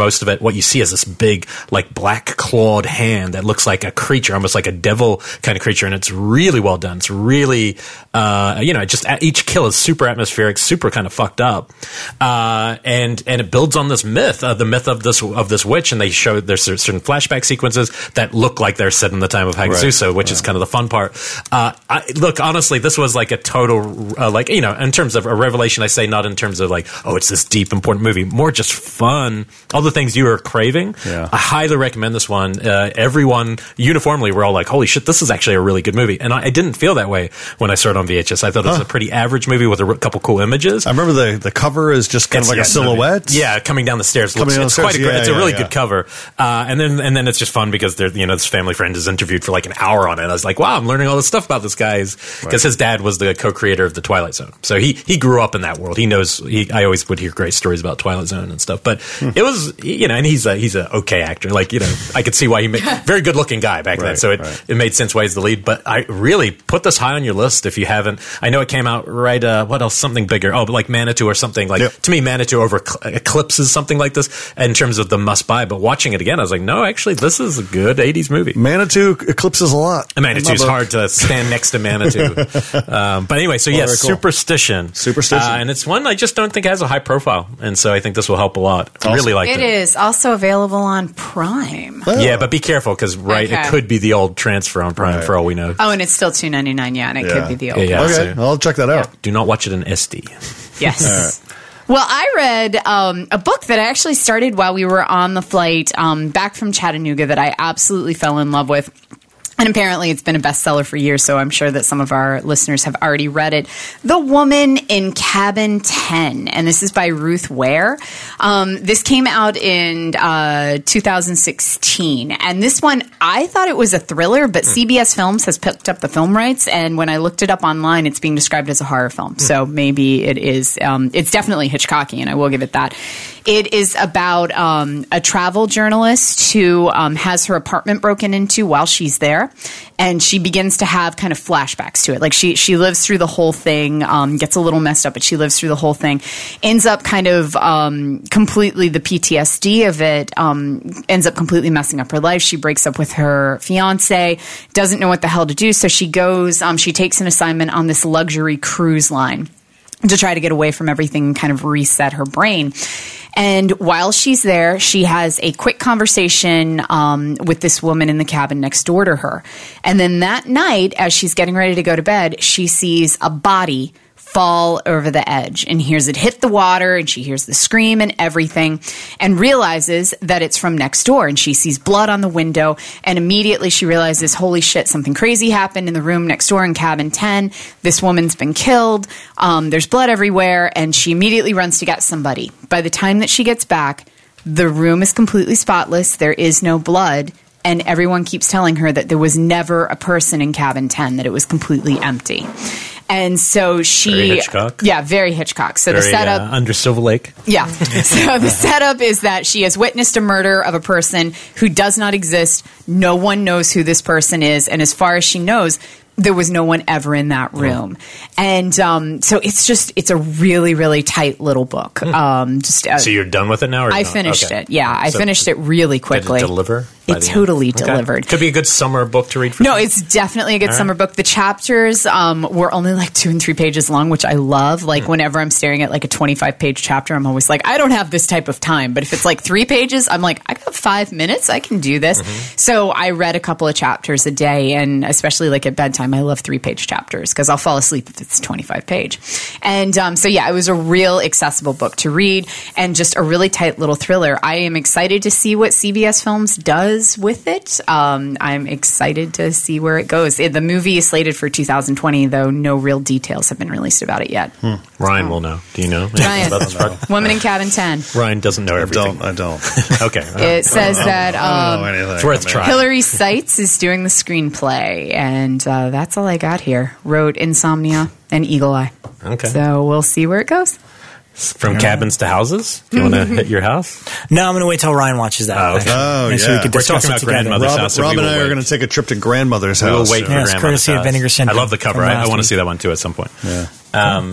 what you see is this big, like, black clawed hand that looks like a creature, almost like a devil kind of creature, and it's really well done. It's really, uh, you know, just each kill is super atmospheric, super kind of fucked up, uh, and and it builds on this myth, uh, the myth of this of this witch, and they show there's certain flashback sequences that look like they're set in the time of Hagazusa, right, which right. is kind of the fun part. Uh, I, look, honestly, this was like a total, uh, like, you know, in terms of a revelation, I say not in terms of like, oh, it's this deep, important movie, more just fun, all the things you were craving. Yeah. I highly recommend this one. Uh, everyone, uniformly, we're all like, holy shit, this is actually a really good movie. And I, I didn't feel that way when I saw it on V H S. I thought it was huh. a pretty average movie with a r- couple cool images. I remember the, the cover is just kind it's, of like yeah, a silhouette. Yeah, coming down the stairs. Coming Looks, down it's the quite stairs. a great, Yeah, it's yeah, a really yeah. good cover. Uh, and then and then it's just fun because they're, you know, this family friend is interviewed for like an hour on it. I was like, wow, I'm learning all this stuff about this guy. Because right. his dad was the co-creator of the Twilight Zone. So he, he grew up in that world. He knows, he, I always would hear great stories about Twilight Zone and stuff. But hmm. it was, you know, and he's a, he's a okay actor. Like, you know, I could see why he made, very good looking guy back right, then. So it, right. it made sense why he's the lead. But I really put this high on your list if you haven't. I know it came out right, uh, what else? Something bigger. Oh, but like Manitou or something. Like, yep. to me, Manitou over eclipses something like this in terms of the must buy. But watching it again, I was like, no, actually, this is a good eighties movie. Manitou eclipses a lot. Manitou's hard to stand next to Manitou. um, but anyway, so yes, cool. Superstition. Superstition. Uh, and it's one I just don't think has a high profile. And so I think this will help a lot. I really like it. It is also available on Prime. Oh. Yeah, but be careful because, right, okay. it could be the old transfer on Prime right. for all we know. Oh, and it's still two ninety-nine, yeah, and it yeah. could be the old yeah, yeah, one. Okay, so I'll check that out. Yeah. Do not watch it in S D. Yes. Well, I read um, a book that I actually started while we were on the flight um, back from Chattanooga that I absolutely fell in love with. And apparently it's been a bestseller for years, so I'm sure that some of our listeners have already read it. The Woman in Cabin ten, and this is by Ruth Ware. Um, this came out in uh, two thousand sixteen, and this one, I thought it was a thriller, but mm. C B S Films has picked up the film rights, and when I looked it up online, it's being described as a horror film, mm. so maybe it is. Um, it's definitely Hitchcockian, I will give it that. It is about um, a travel journalist who um, has her apartment broken into while she's there. And she begins to have kind of flashbacks to it. Like she she lives through the whole thing, um, gets a little messed up, but she lives through the whole thing. Ends up kind of um, completely, the P T S D of it um, ends up completely messing up her life. She breaks up with her fiance, doesn't know what the hell to do. So she goes, um, she takes an assignment on this luxury cruise line to try to get away from everything and kind of reset her brain. And while she's there, she has a quick conversation um, with this woman in the cabin next door to her. And then that night, as she's getting ready to go to bed, she sees a body fall over the edge and hears it hit the water, and she hears the scream and everything, and realizes that it's from next door. And she sees blood on the window, and immediately she realizes, holy shit, something crazy happened in the room next door in cabin ten. This woman's been killed. Um, there's blood everywhere, and she immediately runs to get somebody. By the time that she gets back, the room is completely spotless. There is no blood. And everyone keeps telling her that there was never a person in cabin ten, that it was completely empty. And so she... Very Hitchcock. Yeah, very Hitchcock. So very, the setup... Uh, under Silver Lake. Yeah. So the setup is that she has witnessed a murder of a person who does not exist. No one knows who this person is. And as far as she knows, there was no one ever in that room. Oh. And um, so it's just, it's a really, really tight little book. Um, just uh, So you're done with it now? Or I not? finished okay. it. Yeah, I so finished it really quickly. Did it deliver? It totally delivered. Okay. Could be a good summer book to read for No, you. it's definitely a good All summer right. book. The chapters um, were only like two and three pages long, which I love. Like mm. whenever I'm staring at like a twenty-five page chapter, I'm always like, I don't have this type of time. But if it's like three pages, I'm like, I got five minutes. I can do this. Mm-hmm. So I read a couple of chapters a day, and especially like at bedtime, I love three page chapters because I'll fall asleep if it's twenty-five page. And um, so, yeah, it was a real accessible book to read and just a really tight little thriller. I am excited to see what C B S Films does with it. Um, I'm excited to see where it goes. It, the movie is slated for two thousand twenty, though no real details have been released about it yet. Hmm. Ryan so. will know. Do you know? Ryan, about this project? Woman in Cabin ten. Ryan doesn't know everything. I don't. I don't. Okay. It says that um, it's worth trying. Hilary Seitz is doing the screenplay, and uh, that's all I got here. Wrote Insomnia and Eagle Eye. Okay. So we'll see where it goes. From yeah. cabins to houses? Do you want to hit your house? No, I'm going to wait till Ryan watches that. Oh, okay. Oh, Next yeah. we could We're discuss talking it about together. grandmother's Rob, house. So Rob we and I wait. are going to take a trip to grandmother's We house. will wait for Yes, grandmother's courtesy house. of Vinegar Syndrome I love the cover. from I, I last want to week. see that one too at some point. Yeah. Um,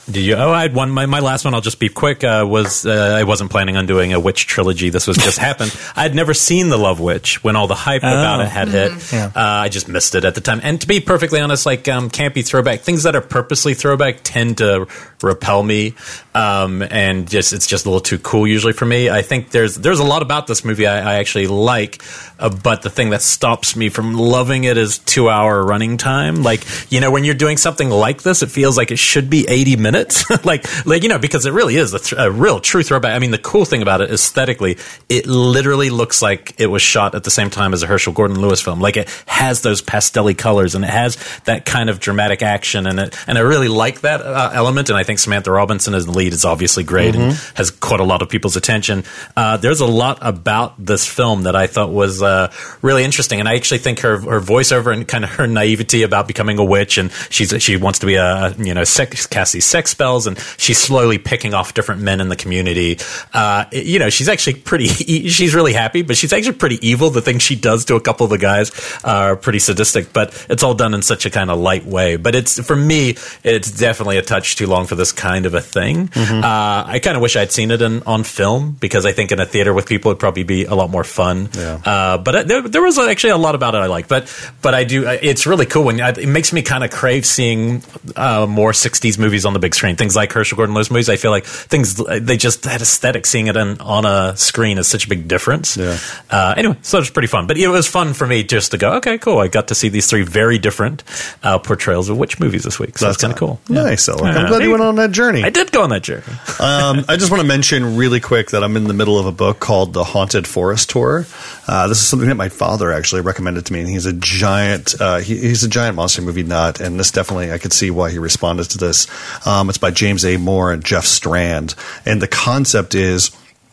Did you? Oh, I had one. My, my last one, I'll just be quick, uh, was uh, I wasn't planning on doing a witch trilogy. This was just happened. I'd never seen The Love Witch when all the hype oh. about it had hit. Mm-hmm. Yeah. Uh, I just missed it at the time. And to be perfectly honest, like um, campy throwback, things that are purposely throwback tend to repel me. Um, and just it's just a little too cool usually for me. I think there's there's a lot about this movie I, I actually like, uh, but the thing that stops me from loving it is two hour running time. Like, you know, when you're doing something like this, it feels like it should be eighty minutes. like, like, you know, because it really is a, th- a real true throwback. I mean, the cool thing about it aesthetically, it literally looks like it was shot at the same time as a Herschel Gordon Lewis film. Like, it has those pastel-y colors and it has that kind of dramatic action. And it, and I really like that uh, element. And I think Samantha Robinson as the lead is obviously great mm-hmm. and has caught a lot of people's attention. Uh, there's a lot about this film that I thought was uh, really interesting. And I actually think her, her voiceover and kind of her naivety about becoming a witch, and she's, she wants to be a, you know, sex, Cassie sex spells, and she's slowly picking off different men in the community. Uh, you know, she's actually pretty, she's really happy, but she's actually pretty evil. The things she does to a couple of the guys are pretty sadistic, but it's all done in such a kind of light way. But it's, for me, it's definitely a touch too long for this kind of a thing. Mm-hmm. Uh, I kind of wish I'd seen it in, on film, because I think in a theater with people it'd probably be a lot more fun. Yeah. Uh, but there, there was actually a lot about it I like. But, but I do, it's really cool when it makes me kind of crave seeing uh, more sixties movies on the big screen. Things like Herschel Gordon Lewis movies, I feel like things, they just, that aesthetic, seeing it in, on a screen is such a big difference. Yeah. Uh, anyway, so it's pretty fun. But it was fun for me just to go, okay, cool. I got to see these three very different uh, portrayals of witch movies this week. So that's kind of cool. Nice. Yeah. I'm glad you went on that journey. I did go on that journey. um, I just want to mention really quick that I'm in the middle of a book called The Haunted Forest Tour. Uh, this is something that my father actually recommended to me, and he's a giant, uh, he, he's a giant monster movie nut, and this definitely, I could see why he responded to this. Um, it's by James A. Moore and Jeff Strand, and the concept is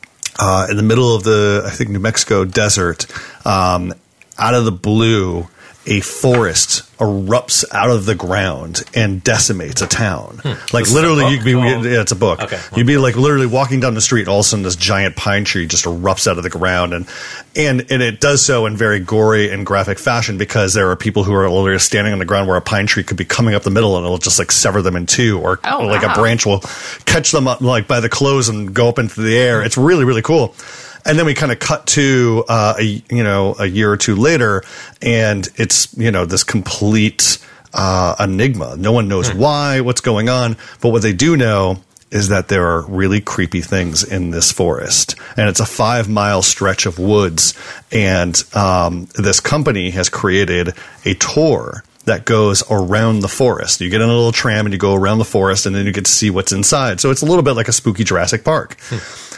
uh, in the middle of the, I think, New Mexico desert, um, out of the blue, a forest erupts out of the ground and decimates a town. Hmm. Like this literally, you could be, oh. yeah, it's a book. Okay. You'd be like literally walking down the street, all of a sudden this giant pine tree just erupts out of the ground, and and and it does so in very gory and graphic fashion, because there are people who are literally standing on the ground where a pine tree could be coming up the middle, and it'll just like sever them in two, or, oh, or like wow. a branch will catch them up like by the clothes and go up into the air. It's really, really cool. And then we kind of cut to uh, a you know a year or two later, and it's you know this complete uh, enigma. No one knows why, what's going on, but what they do know is that there are really creepy things in this forest, and it's a five mile stretch of woods. And um, this company has created a tour that goes around the forest. You get in a little tram and you go around the forest, and then you get to see what's inside. So it's a little bit like a spooky Jurassic Park. Hmm.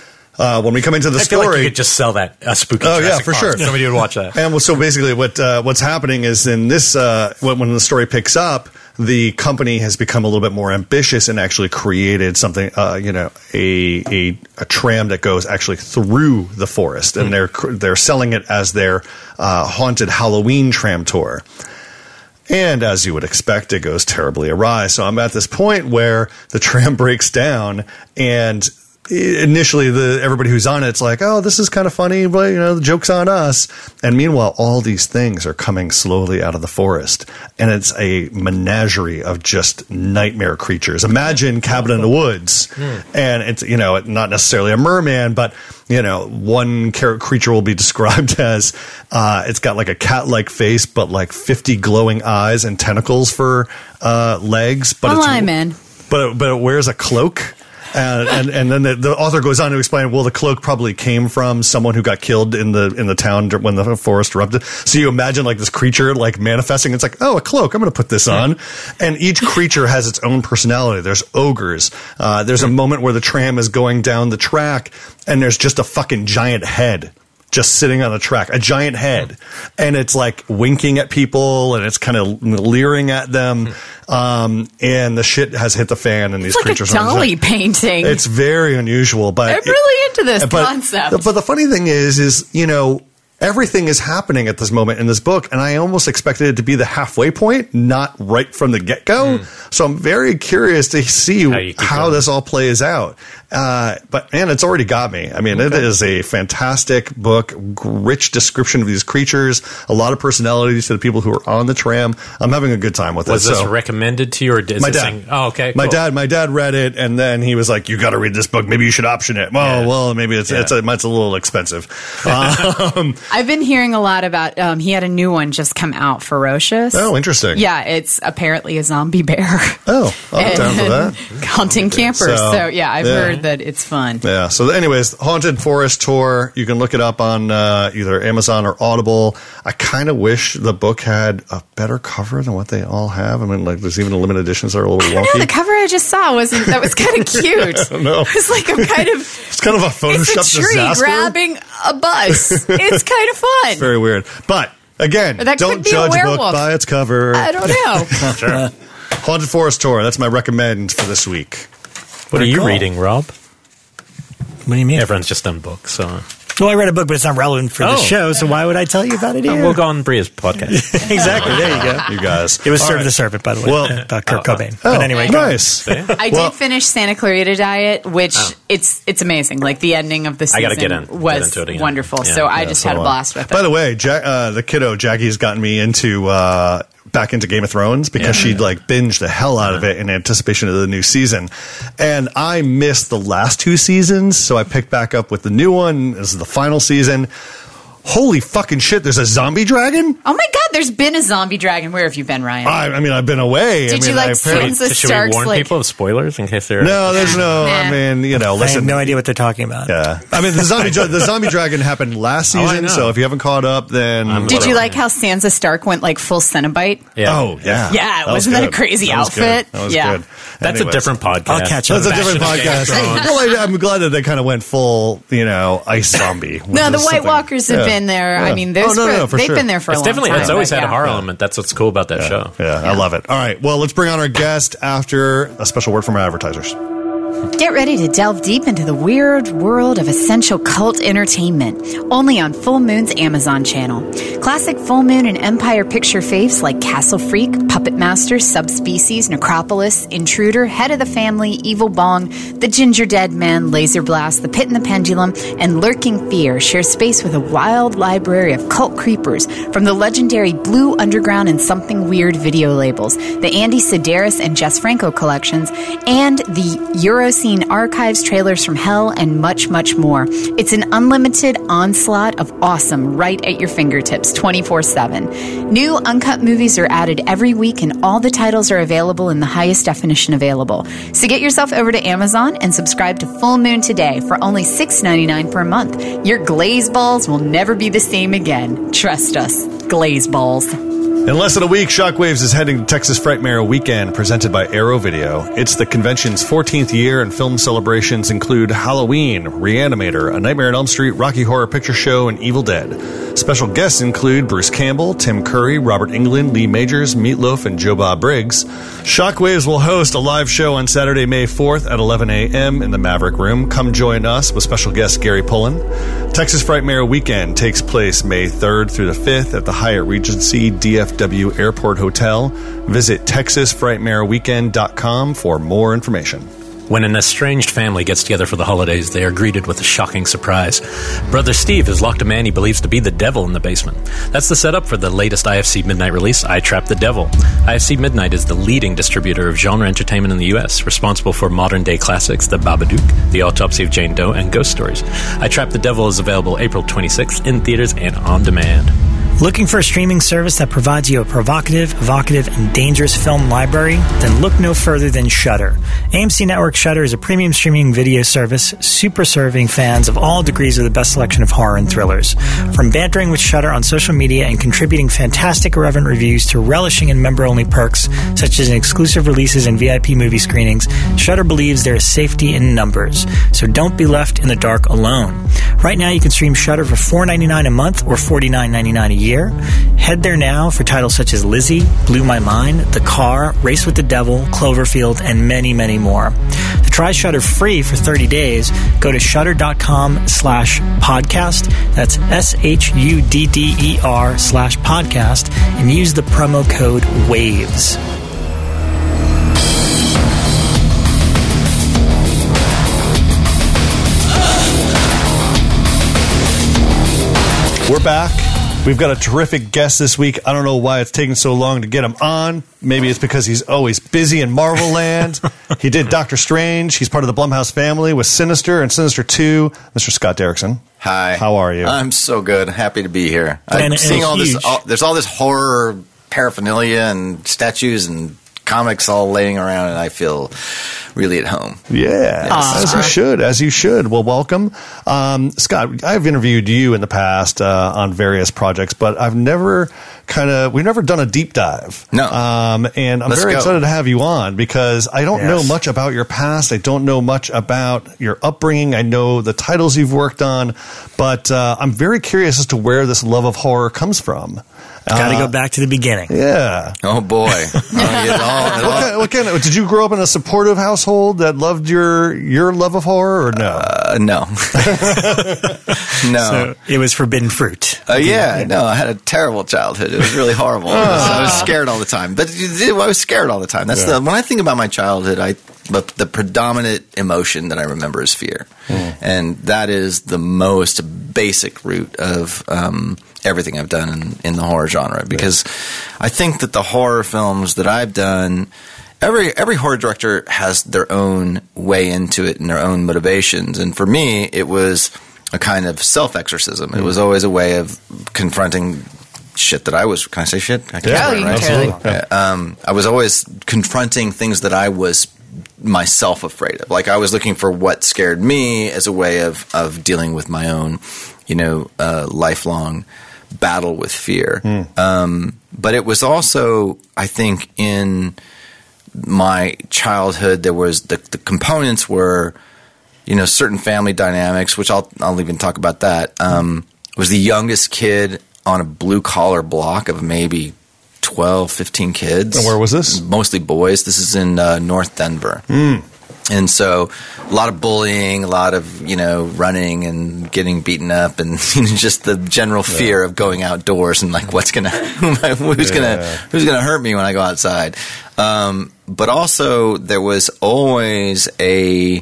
Uh, when we come into the I story, feel like you could just sell that a spooky. Oh Jurassic yeah, for Park. sure. Somebody would watch that. And so basically, what uh, what's happening is in this uh, when, when the story picks up, the company has become a little bit more ambitious and actually created something, uh, you know, a, a a tram that goes actually through the forest, and mm. they're they're selling it as their uh, haunted Halloween tram tour. And as you would expect, it goes terribly awry. So I'm at this point where the tram breaks down, and initially the everybody who's on it's like, oh, this is kind of funny, but you know, the joke's on us. And meanwhile, all these things are coming slowly out of the forest, and it's a menagerie of just nightmare creatures. Imagine Cabin in the Woods, mm. and it's, you know, not necessarily a merman, but you know, one creature will be described as uh, it's got like a cat-like face, but like fifty glowing eyes and tentacles for uh, legs. But a it's, lineman. But it, but it wears a cloak. And, and and then the, the author goes on to explain, well, the cloak probably came from someone who got killed in the in the town when the forest erupted. So you imagine like this creature like manifesting. It's like, oh, a cloak. I'm going to put this on. And each creature has its own personality. There's ogres. Uh, there's a moment where the tram is going down the track, and there's just a fucking giant head just sitting on the track, a giant head, and it's like winking at people, and it's kind of leering at them. Um, and the shit has hit the fan, and these it's like creatures a Dali are painting. It's very unusual, but I'm really into this but, concept. But the funny thing is, is you know, everything is happening at this moment in this book, and I almost expected it to be the halfway point, not right from the get-go. Mm. So I'm very curious to see how, how this all plays out. Uh, but man, it's already got me. I mean, okay. It is a fantastic book, rich description of these creatures, a lot of personalities to the people who are on the tram. I'm having a good time with was it. Was this so, recommended to you, or did my this dad? Thing? Oh, okay. My cool. dad, my dad read it, and then he was like, "You got to read this book. Maybe you should option it." Well, yeah. well, maybe it's yeah. it's, a, it's a little expensive. um, I've been hearing a lot about. Um, he had a new one just come out, Ferocious. Oh, interesting. Yeah, it's apparently a zombie bear. Oh, I'm down for that. Haunting campers. So, so yeah, I've yeah. heard that it's fun. Yeah. So, anyways, Haunted Forest Tour. You can look it up on uh, either Amazon or Audible. I kind of wish the book had a better cover than what they all have. I mean, like, there's even the limited editions that are a little I don't wonky. know, the cover I just saw wasn't that was kind of cute. I don't know. It was like a kind of it's kind of a Photoshop it's a tree disaster. grabbing a bus. It's kind of fun. It's very weird, but. Again, that don't judge a book by its cover. I don't know. Sure. Haunted Forest Tour. That's my recommend for this week. What are you cool. reading, Rob? What do you mean? Everyone's just done books, so... Well, I read a book, but it's not relevant for the oh. show, so why would I tell you about it here? Oh, we'll go on Bria's podcast. Exactly. There you go. You guys. It was All Serve right. the Serpent, by the way, well, about Kurt oh, Cobain. Oh, but anyway, nice. I well, did finish Santa Clarita Diet, which oh. it's it's amazing. Like, the ending of the season I gotta get in, was get into it wonderful, yeah. so yeah, I just so had a blast with it. By the way, Jack, uh, the kiddo, Jackie's gotten me into... Uh, back into Game of Thrones because yeah. she'd like binged the hell out yeah. of it in anticipation of the new season. And I missed the last two seasons, so I picked back up with the new one. This is the final season. Holy fucking shit, there's a zombie dragon? Oh my god, there's been a zombie dragon. Where have you been, Ryan? I, I mean, I've been away. Did I mean, you like I Sansa Should Stark's, we warn like, people of spoilers in case they're... No, there's no, nah. I mean, you know, listen. I have no idea what they're talking about. Yeah. I mean, the zombie, the zombie dragon happened last season, oh, so if you haven't caught up, then... I'm Did you like how Sansa Stark went like full Cenobite? Yeah. Oh, yeah. Yeah, that wasn't was that a crazy that outfit? That was yeah. good. That's Anyways. a different podcast. I'll catch up. That's a different podcast. Well, I, I'm glad that they kind of went full, you know, ice zombie. No, the White Walkers have yeah. been there. Yeah. I mean, those oh, no, were, no, for they've sure. been there for it's a long definitely, time. It's always had yeah. a horror element. That's what's cool about that yeah. show. Yeah, yeah, I love it. All right, well, let's bring on our guest after a special word from our advertisers. Get ready to delve deep into the weird world of essential cult entertainment, only on Full Moon's Amazon channel. Classic Full Moon and Empire picture faiths like Castle Freak, Puppet Master, Subspecies, Necropolis, Intruder, Head of the Family, Evil Bong, The Ginger Dead Man, Laser Blast, The Pit and the Pendulum, and Lurking Fear share space with a wild library of cult creepers from the legendary Blue Underground and Something Weird video labels, the Andy Sedaris and Jess Franco collections, and the Euroscene archives, trailers from hell, and much, much more. It's an unlimited onslaught of awesome right at your fingertips twenty-four seven. New uncut movies are added every week, and all the titles are available in the highest definition available. So get yourself over to Amazon and subscribe to Full Moon today for only six ninety-nine per month. Your glaze balls will never be the same again. Trust us. Glaze balls. In less than a week, Shockwaves is heading to Texas Frightmare Weekend, presented by Arrow Video. It's the convention's fourteenth year, and film celebrations include Halloween, Reanimator, A Nightmare on Elm Street, Rocky Horror Picture Show, and Evil Dead. Special guests include Bruce Campbell, Tim Curry, Robert Englund, Lee Majors, Meatloaf, and Joe Bob Briggs. Shockwaves will host a live show on Saturday, May fourth at eleven a.m. in the Maverick Room. Come join us with special guest Gary Pullen. Texas Frightmare Weekend takes place May third through the fifth at the Hyatt Regency D F W Airport Hotel. Visit texas frightmare weekend dot com for more information. When an estranged family gets together for the holidays, they are greeted with a shocking surprise. Brother Steve has locked a man he believes to be the devil in the basement. That's the setup for the latest I F C Midnight release, I Trapped the Devil. I F C Midnight is the leading distributor of genre entertainment in the U S, responsible for modern-day classics The Babadook, The Autopsy of Jane Doe, and Ghost Stories. I Trapped the Devil is available April twenty-sixth in theaters and on demand. Looking for a streaming service that provides you a provocative, evocative, and dangerous film library? Then look no further than Shudder. A M C Network Shudder is a premium streaming video service super serving fans of all degrees of the best selection of horror and thrillers. From bantering with Shudder on social media and contributing fantastic irreverent reviews to relishing in member-only perks such as exclusive releases and V I P movie screenings, Shudder believes there is safety in numbers. So don't be left in the dark alone. Right now you can stream Shudder for four dollars and ninety-nine cents a month or forty-nine ninety-nine a year. Head there now for titles such as Lizzie, Blew My Mind, The Car, Race with the Devil, Cloverfield, and many, many more. To try Shudder free for thirty days, go to shudder.com slash podcast. That's S-H-U-D-D-E-R slash podcast and use the promo code WAVES. We're back. We've got a terrific guest this week. I don't know why it's taking so long to get him on. Maybe it's because he's always busy in Marvel land. He did Doctor Strange. He's part of the Blumhouse family with Sinister and Sinister two. Mister Scott Derrickson. Hi. How are you? I'm so good. Happy to be here. And I'm seeing all huge. this. All, there's all this horror paraphernalia and statues and comics all laying around, and I feel really at home. Yeah, Yes. as you should, as you should. Well, welcome. Um, Scott, I've interviewed you in the past uh, on various projects, but I've never kind of, we've never done a deep dive. No. Um, and I'm Let's very go. excited to have you on because I don't Yes. know much about your past. I don't know much about your upbringing. I know the titles you've worked on, but uh, I'm very curious as to where this love of horror comes from. Got to Uh, go back to the beginning. Yeah. Oh boy! Oh, it all, it What all, kind, what kind of, did you grow up in a supportive household that loved your your love of horror or no? uh, no, no. So it was forbidden fruit. Uh, yeah, no, I had a terrible childhood. It was really horrible. I was, I was scared all the time. But I was scared all the time. That's Yeah. the when I think about my childhood, I but the predominant emotion that I remember is fear, and that is the most basic root of um, everything I've done in, in the horror genre. Because I think that the horror films that I've done. Every every horror director has their own way into it and their own motivations. And for me, it was a kind of self-exorcism. It was always a way of confronting shit that I was... Can I say shit? I can't Yeah, say it, you right? can totally. Absolutely. Yeah, um, I was always confronting things that I was myself afraid of. Like I was looking for what scared me as a way of, of dealing with my own, you know, uh, lifelong battle with fear. Um, but it was also, I think, in... my childhood, there was the, the components were, you know, certain family dynamics, which I'll I'll even talk about that. Um, was the youngest kid on a blue collar block of maybe twelve, fifteen kids. And where was this? Mostly boys. This is in uh, North Denver. And so a lot of bullying, a lot of, you know, running and getting beaten up and just the general fear of going outdoors and like what's going to, who's going to, who's going to hurt me when I go outside. Um, but also there was always a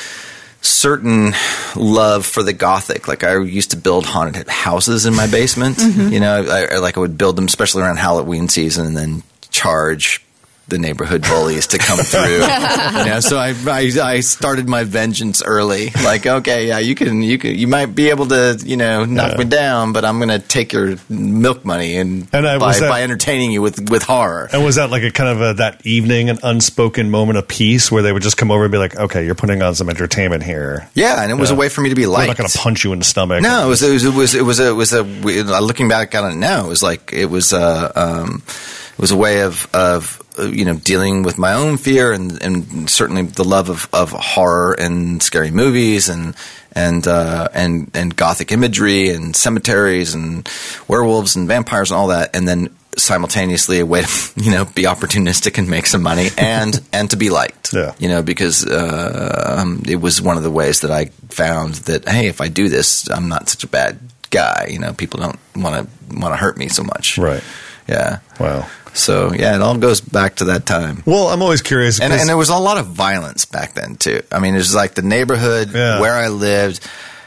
certain love for the Gothic. Like I used to build haunted houses in my basement, you know, I, I, like I would build them, especially around Halloween season, and then charge the neighborhood bullies to come through. You know, so I, I I started my vengeance early. Like, okay, yeah, you can you can you might be able to, you know, knock Yeah. me down, but I'm going to take your milk money and, And, uh, by, was that- by entertaining you with with horror. And was that like a kind of a, that evening, an unspoken moment of peace where they would just come over and be like, okay, you're putting on some entertainment here. Yeah, and it was Yeah. a way for me to be We're liked. not going to punch you in the stomach. No, it was it was it was it was a, it was a we- looking back on it now, it was like it was a um, it was a way of of uh, you know dealing with my own fear and, and certainly the love of, of horror and scary movies and and uh, and and Gothic imagery and cemeteries and werewolves and vampires and all that, and then simultaneously a way to you know be opportunistic and make some money and and to be liked. Yeah. You know, because uh, um, it was one of the ways that I found that, hey, if I do this, I'm not such a bad guy. You know, people don't want to want to hurt me so much. Right. Yeah. Wow. So yeah, it all goes back to that time. Well, I'm always curious. And, 'cause- and there was a lot of violence back then too. I mean, it was like the neighborhood Yeah. where I lived.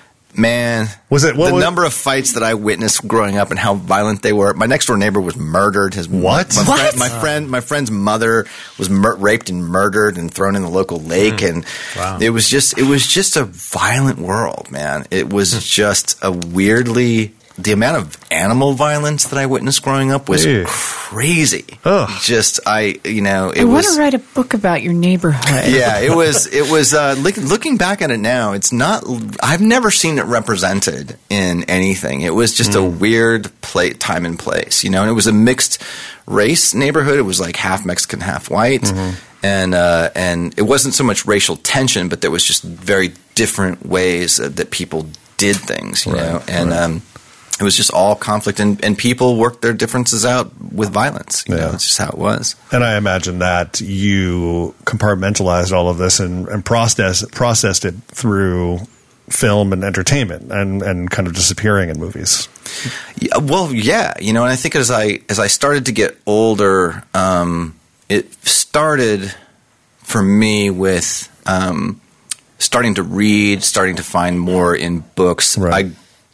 Man, Was it- what the was- number of fights that I witnessed growing up and how violent they were? My next door neighbor was murdered. His What? My, What? Friend, my friend, my friend's mother was mur- raped and murdered and thrown in the local lake, and Wow. it was just it was just a violent world, man. It was just a weirdly. The amount of animal violence that I witnessed growing up was Ew. crazy. Ugh. Just I, you know, it I want was. to write a book about your neighborhood. Yeah, it was. It was. Uh, look, looking back at it now, it's not. I've never seen it represented in anything. It was just a weird play, time and place, you know. And it was a mixed race neighborhood. It was like half Mexican, half white, and uh, and it wasn't so much racial tension, but there was just very different ways uh, that people did things, you know, and. Um, it was just all conflict, and, and people worked their differences out with violence. You Yeah. know, it's just how it was. And I imagine that you compartmentalized all of this and, and processed processed it through film and entertainment and, and kind of disappearing in movies. Yeah, well, yeah, you know, and I think as I as I started to get older, um, it started for me with um, starting to read, starting to find more in books. Right. I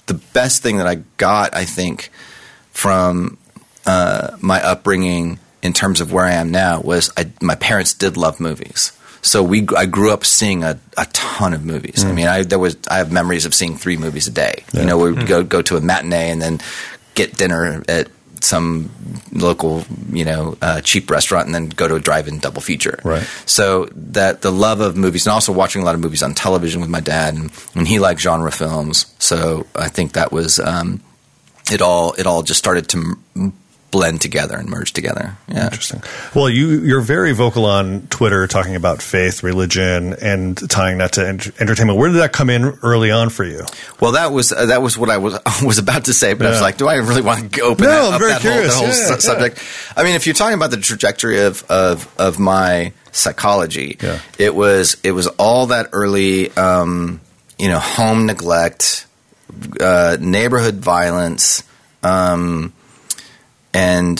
the best thing that I got, I think, from uh, my upbringing in terms of where I am now was I, my parents did love movies. So we, I grew up seeing a, a ton of movies. Mm. I mean, I there was I have memories of seeing three movies a day. Yeah. You know, we would mm. go go to a matinee and then get dinner at some local, you know, uh, cheap restaurant, and then go to a drive-in double feature. Right. So that the love of movies, and also watching a lot of movies on television with my dad, and, and he liked genre films. So I think that was um, it. All it all just started to m- blend together and merge together. Yeah. Interesting. Well, you, you're very vocal on Twitter talking about faith, religion, and tying that to ent- entertainment. Where did that come in early on for you? Well, that was uh, that was what I was was about to say, but yeah. I was like, do I really want to open no, that, I'm up very that curious. whole, the whole yeah, su- subject? I mean, if you're talking about the trajectory of of, of my psychology, yeah. it was it was all that early, um, you know, home neglect, uh, neighborhood violence, um, and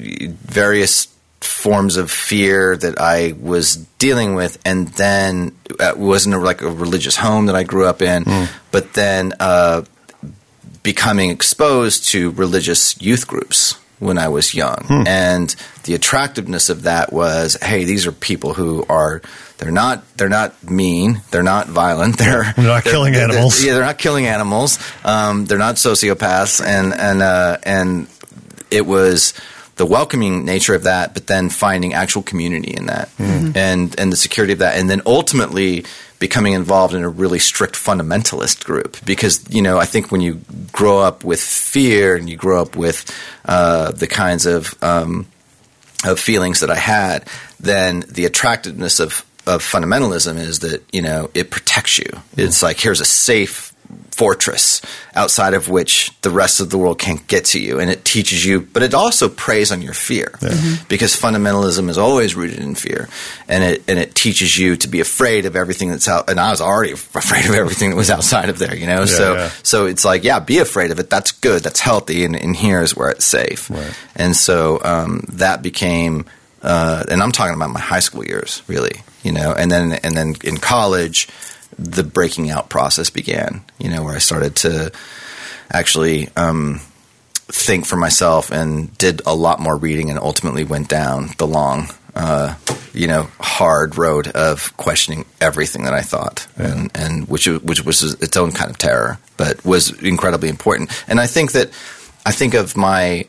various forms of fear that I was dealing with, and then it wasn't a, like a religious home that I grew up in, mm. but then uh, becoming exposed to religious youth groups when I was young. Mm. And the attractiveness of that was, hey, these are people who are they're not they're not mean, they're not violent, they're, they're not they're, killing they're, animals. They're, yeah, they're not killing animals. Um, they're not sociopaths, and and uh, and it was the welcoming nature of that, but then finding actual community in that, mm-hmm. and and the security of that, and then ultimately becoming involved in a really strict fundamentalist group. Because, you know, I think when you grow up with fear and you grow up with uh, the kinds of um, of feelings that I had, then the attractiveness of of fundamentalism is that, you know, it protects you. Mm-hmm. It's like, here's a safe fortress outside of which the rest of the world can't get to you, and it teaches you, but it also preys on your fear, yeah. mm-hmm. because fundamentalism is always rooted in fear, and it and it teaches you to be afraid of everything that's out. And I was already afraid of everything that was outside of there, you know. Yeah, so yeah. so it's like, yeah, be afraid of it. That's good. That's healthy, and, and here is where it's safe. Right. And so um, that became, uh, and I'm talking about my high school years, really, you know, and then and then in college, the breaking out process began, you know, where I started to actually um, think for myself and did a lot more reading, and ultimately went down the long, uh, you know, hard road of questioning everything that I thought, yeah. and, and which which was its own kind of terror, but was incredibly important. And I think that I think of my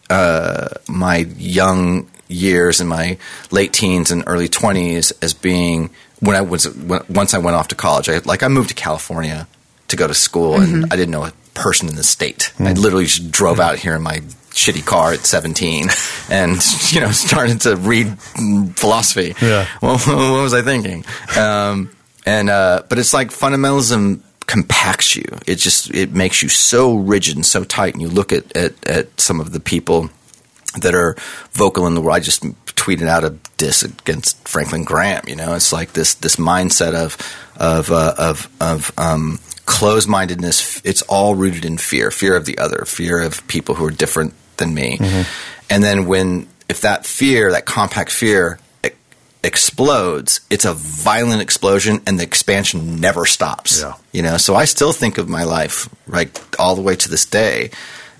uh, my young years and my late teens and early twenties as being when I was when, once I went off to college. I, like I moved to California to go to school, mm-hmm. and I didn't know a person in the state. Mm-hmm. I literally just drove out here in my shitty car at seventeen, and you know started to read philosophy. Yeah. Well, what was I thinking? Um, and uh, but it's like fundamentalism compacts you. It just it makes you so rigid and so tight. And you look at at, at some of the people that are vocal in the world. I just tweeted out a diss against Franklin Graham. You know, it's like this this mindset of of uh, of of um, closed-mindedness. It's all rooted in fear, fear of the other, fear of people who are different than me. Mm-hmm. And then when if that fear, that compact fear, e- explodes, it's a violent explosion, and the expansion never stops. Yeah. You know, so I still think of my life, like all the way to this day,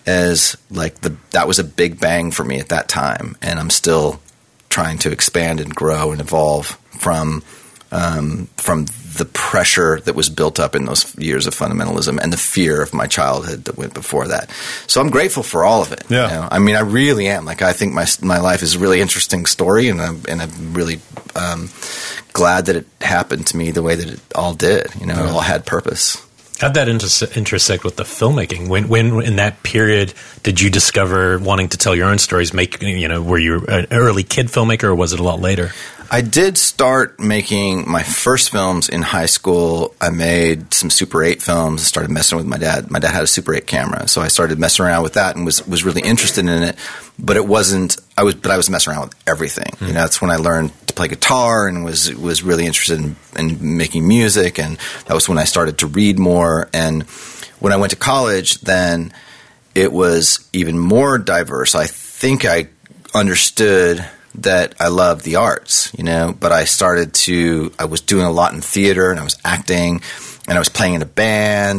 as like the that was a big bang for me at that time, and I'm still trying to expand and grow and evolve from um, from the pressure that was built up in those years of fundamentalism and the fear of my childhood that went before that. So I'm grateful for all of it. Yeah. You know? I mean, I really am. Like, I think my my life is a really interesting story, and I'm and I'm really um, glad that it happened to me the way that it all did. You know, yeah. It all had purpose. How'd that inter- intersect with the filmmaking? When, when in that period did you discover wanting to tell your own stories? Make you know, were you an early kid filmmaker, or was it a lot later? I did start making my first films in high school. I made some Super eight films. I started messing with my dad. My dad had a Super eight camera, so I started messing around with that and was was really interested in it. But it wasn't. I was, but I was messing around with everything. Mm-hmm. You know, that's when I learned to play guitar and was was really interested in, in making music. And that was when I started to read more. And when I went to college, then it was even more diverse. I think I understood that I loved the arts, you know, but I started to, I was doing a lot in theater, and I was acting, and I was playing in a band,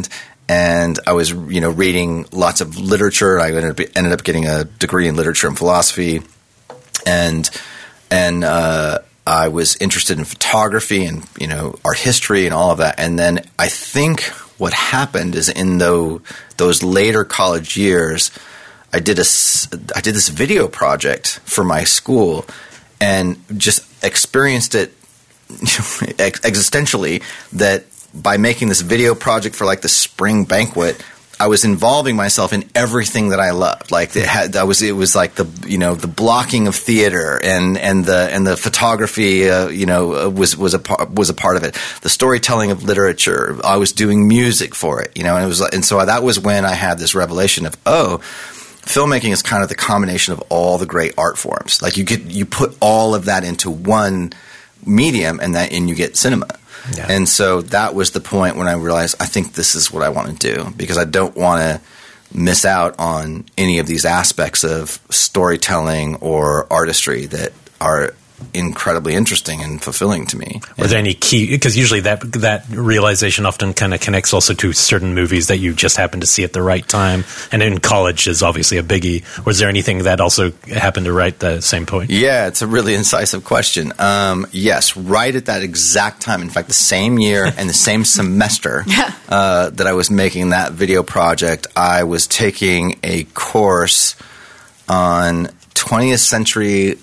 and I was, you know, reading lots of literature. I ended up, ended up getting a degree in literature and philosophy, and and uh, I was interested in photography and, you know, art history and all of that. And then I think what happened is in those those later college years, I did a I did this video project for my school, and just experienced it existentially that by making this video project for like the spring banquet, I was involving myself in everything that I loved. Like it had, that was, it was like the, you know, the blocking of theater and, and the, and the photography, uh, you know, was, was a part, was a part of it. The storytelling of literature. I was doing music for it, you know, and it was, and so that was when I had this revelation of, oh, filmmaking is kind of the combination of all the great art forms. Like you get, you put all of that into one medium, and that, and you get cinema. Yeah. And so that was the point when I realized I think this is what I want to do, because I don't want to miss out on any of these aspects of storytelling or artistry that are incredibly interesting and fulfilling to me. Were there any key, because usually that that realization often kind of connects also to certain movies that you just happen to see at the right time, and in college is obviously a biggie. Was there anything that also happened to right the same point? Yeah, it's a really incisive question. Um, yes, right at that exact time, in fact the same year and the same semester uh, that I was making that video project, I was taking a course on twentieth century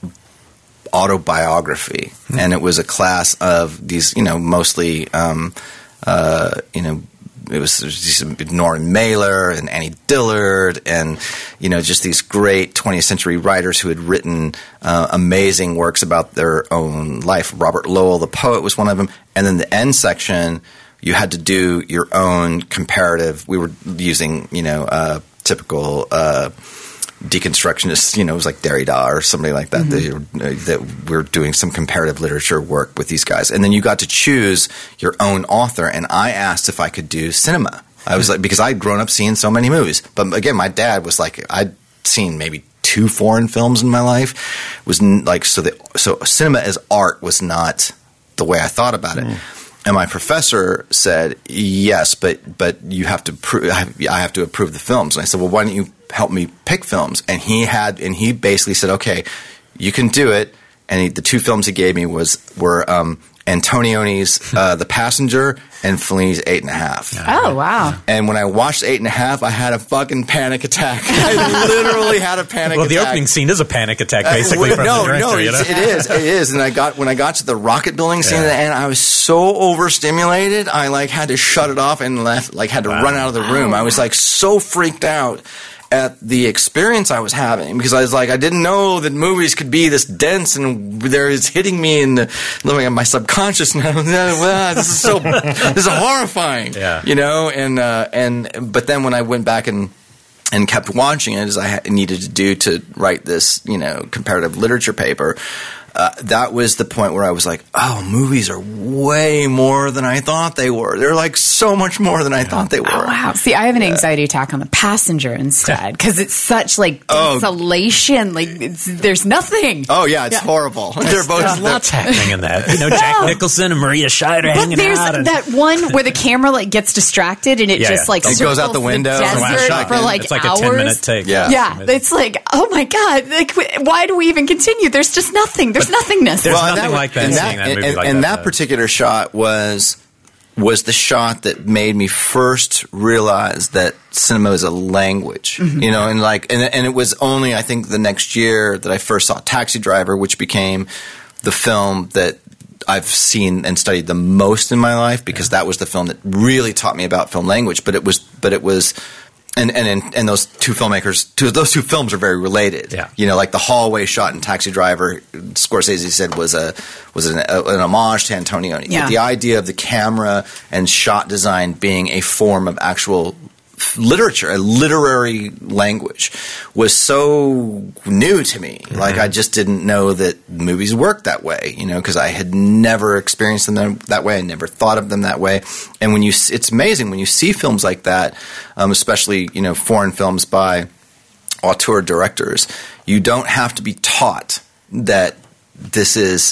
autobiography, mm-hmm. and it was a class of these, you know, mostly, um, uh, you know, it was Norman Mailer and Annie Dillard, and you know, just these great twentieth century writers who had written uh, amazing works about their own life. Robert Lowell, the poet, was one of them. And then the end section, you had to do your own comparative. We were using, you know, uh, typical. Uh, deconstructionists, you know, it was like Derrida or somebody like that. Mm-hmm. They, that we're doing some comparative literature work with these guys. And then you got to choose your own author. And I asked if I could do cinema. I was like, because I'd grown up seeing so many movies. But again, my dad was like, I'd seen maybe two foreign films in my life. It was like, so the, so cinema as art was not the way I thought about it. Mm. And my professor said, yes, but but you have to prove, I have to approve the films. And I said, well, why don't you help me pick films? And he had, and he basically said, okay, you can do it. And he, the two films he gave me was were um, Antonioni's uh, The Passenger and Fellini's Eight and a Half. Oh, wow. And when I watched Eight and a Half, I had a fucking panic attack. I literally had a panic well, attack. Well, the opening scene is a panic attack, basically, uh, well, from no, the director. No, you know? it is. It is. And I got when I got to the rocket building scene yeah. at the end, I was so overstimulated, I like had to shut it off and left, like had to wow. run out of the room. I was like so freaked out at the experience I was having, because I was like, I didn't know that movies could be this dense, and there is hitting me in the, looking at my subconscious now. This is so, this is horrifying, yeah. you know. And uh, and but then when I went back and and kept watching it, as I needed to do to write this, you know, comparative literature paper. Uh, that was the point where I was like, oh, movies are way more than I thought they were. They're like so much more than I thought they were. Oh, wow. See, I have an anxiety attack on The Passenger instead, because it's such like desolation. Oh. Like it's, there's nothing. Oh, yeah, it's yeah. horrible. They're both there's lots happening in that. You know, Jack no. Nicholson and Maria Scheider but hanging there's out. There's that one where the camera like gets distracted and it yeah, just like it goes out the window the desert for like it's like hours. a ten minute take. Yeah. yeah, it's like, oh my God, like why do we even continue? There's just nothing. There's but nothingness. There's well, nothing that, like that. And that, that, and, movie and, like and that, that particular shot was was the shot that made me first realize that cinema is a language. Mm-hmm. You know, and like, and, and it was only I think the next year that I first saw Taxi Driver, which became the film that I've seen and studied the most in my life, because yeah. that was the film that really taught me about film language. But it was, but it was. And and and those two filmmakers, two, those two films are very related. Yeah. You know, like the hallway shot in Taxi Driver, Scorsese said was a was an, a, an homage to Antonioni. Yeah. But the idea of the camera and shot design being a form of actual literature, a literary language, was so new to me. Mm-hmm. Like I just didn't know that movies worked that way, you know, because I had never experienced them that way. I never thought of them that way. And when you, it's amazing when you see films like that, um, especially, you know, foreign films by auteur directors, you don't have to be taught that this is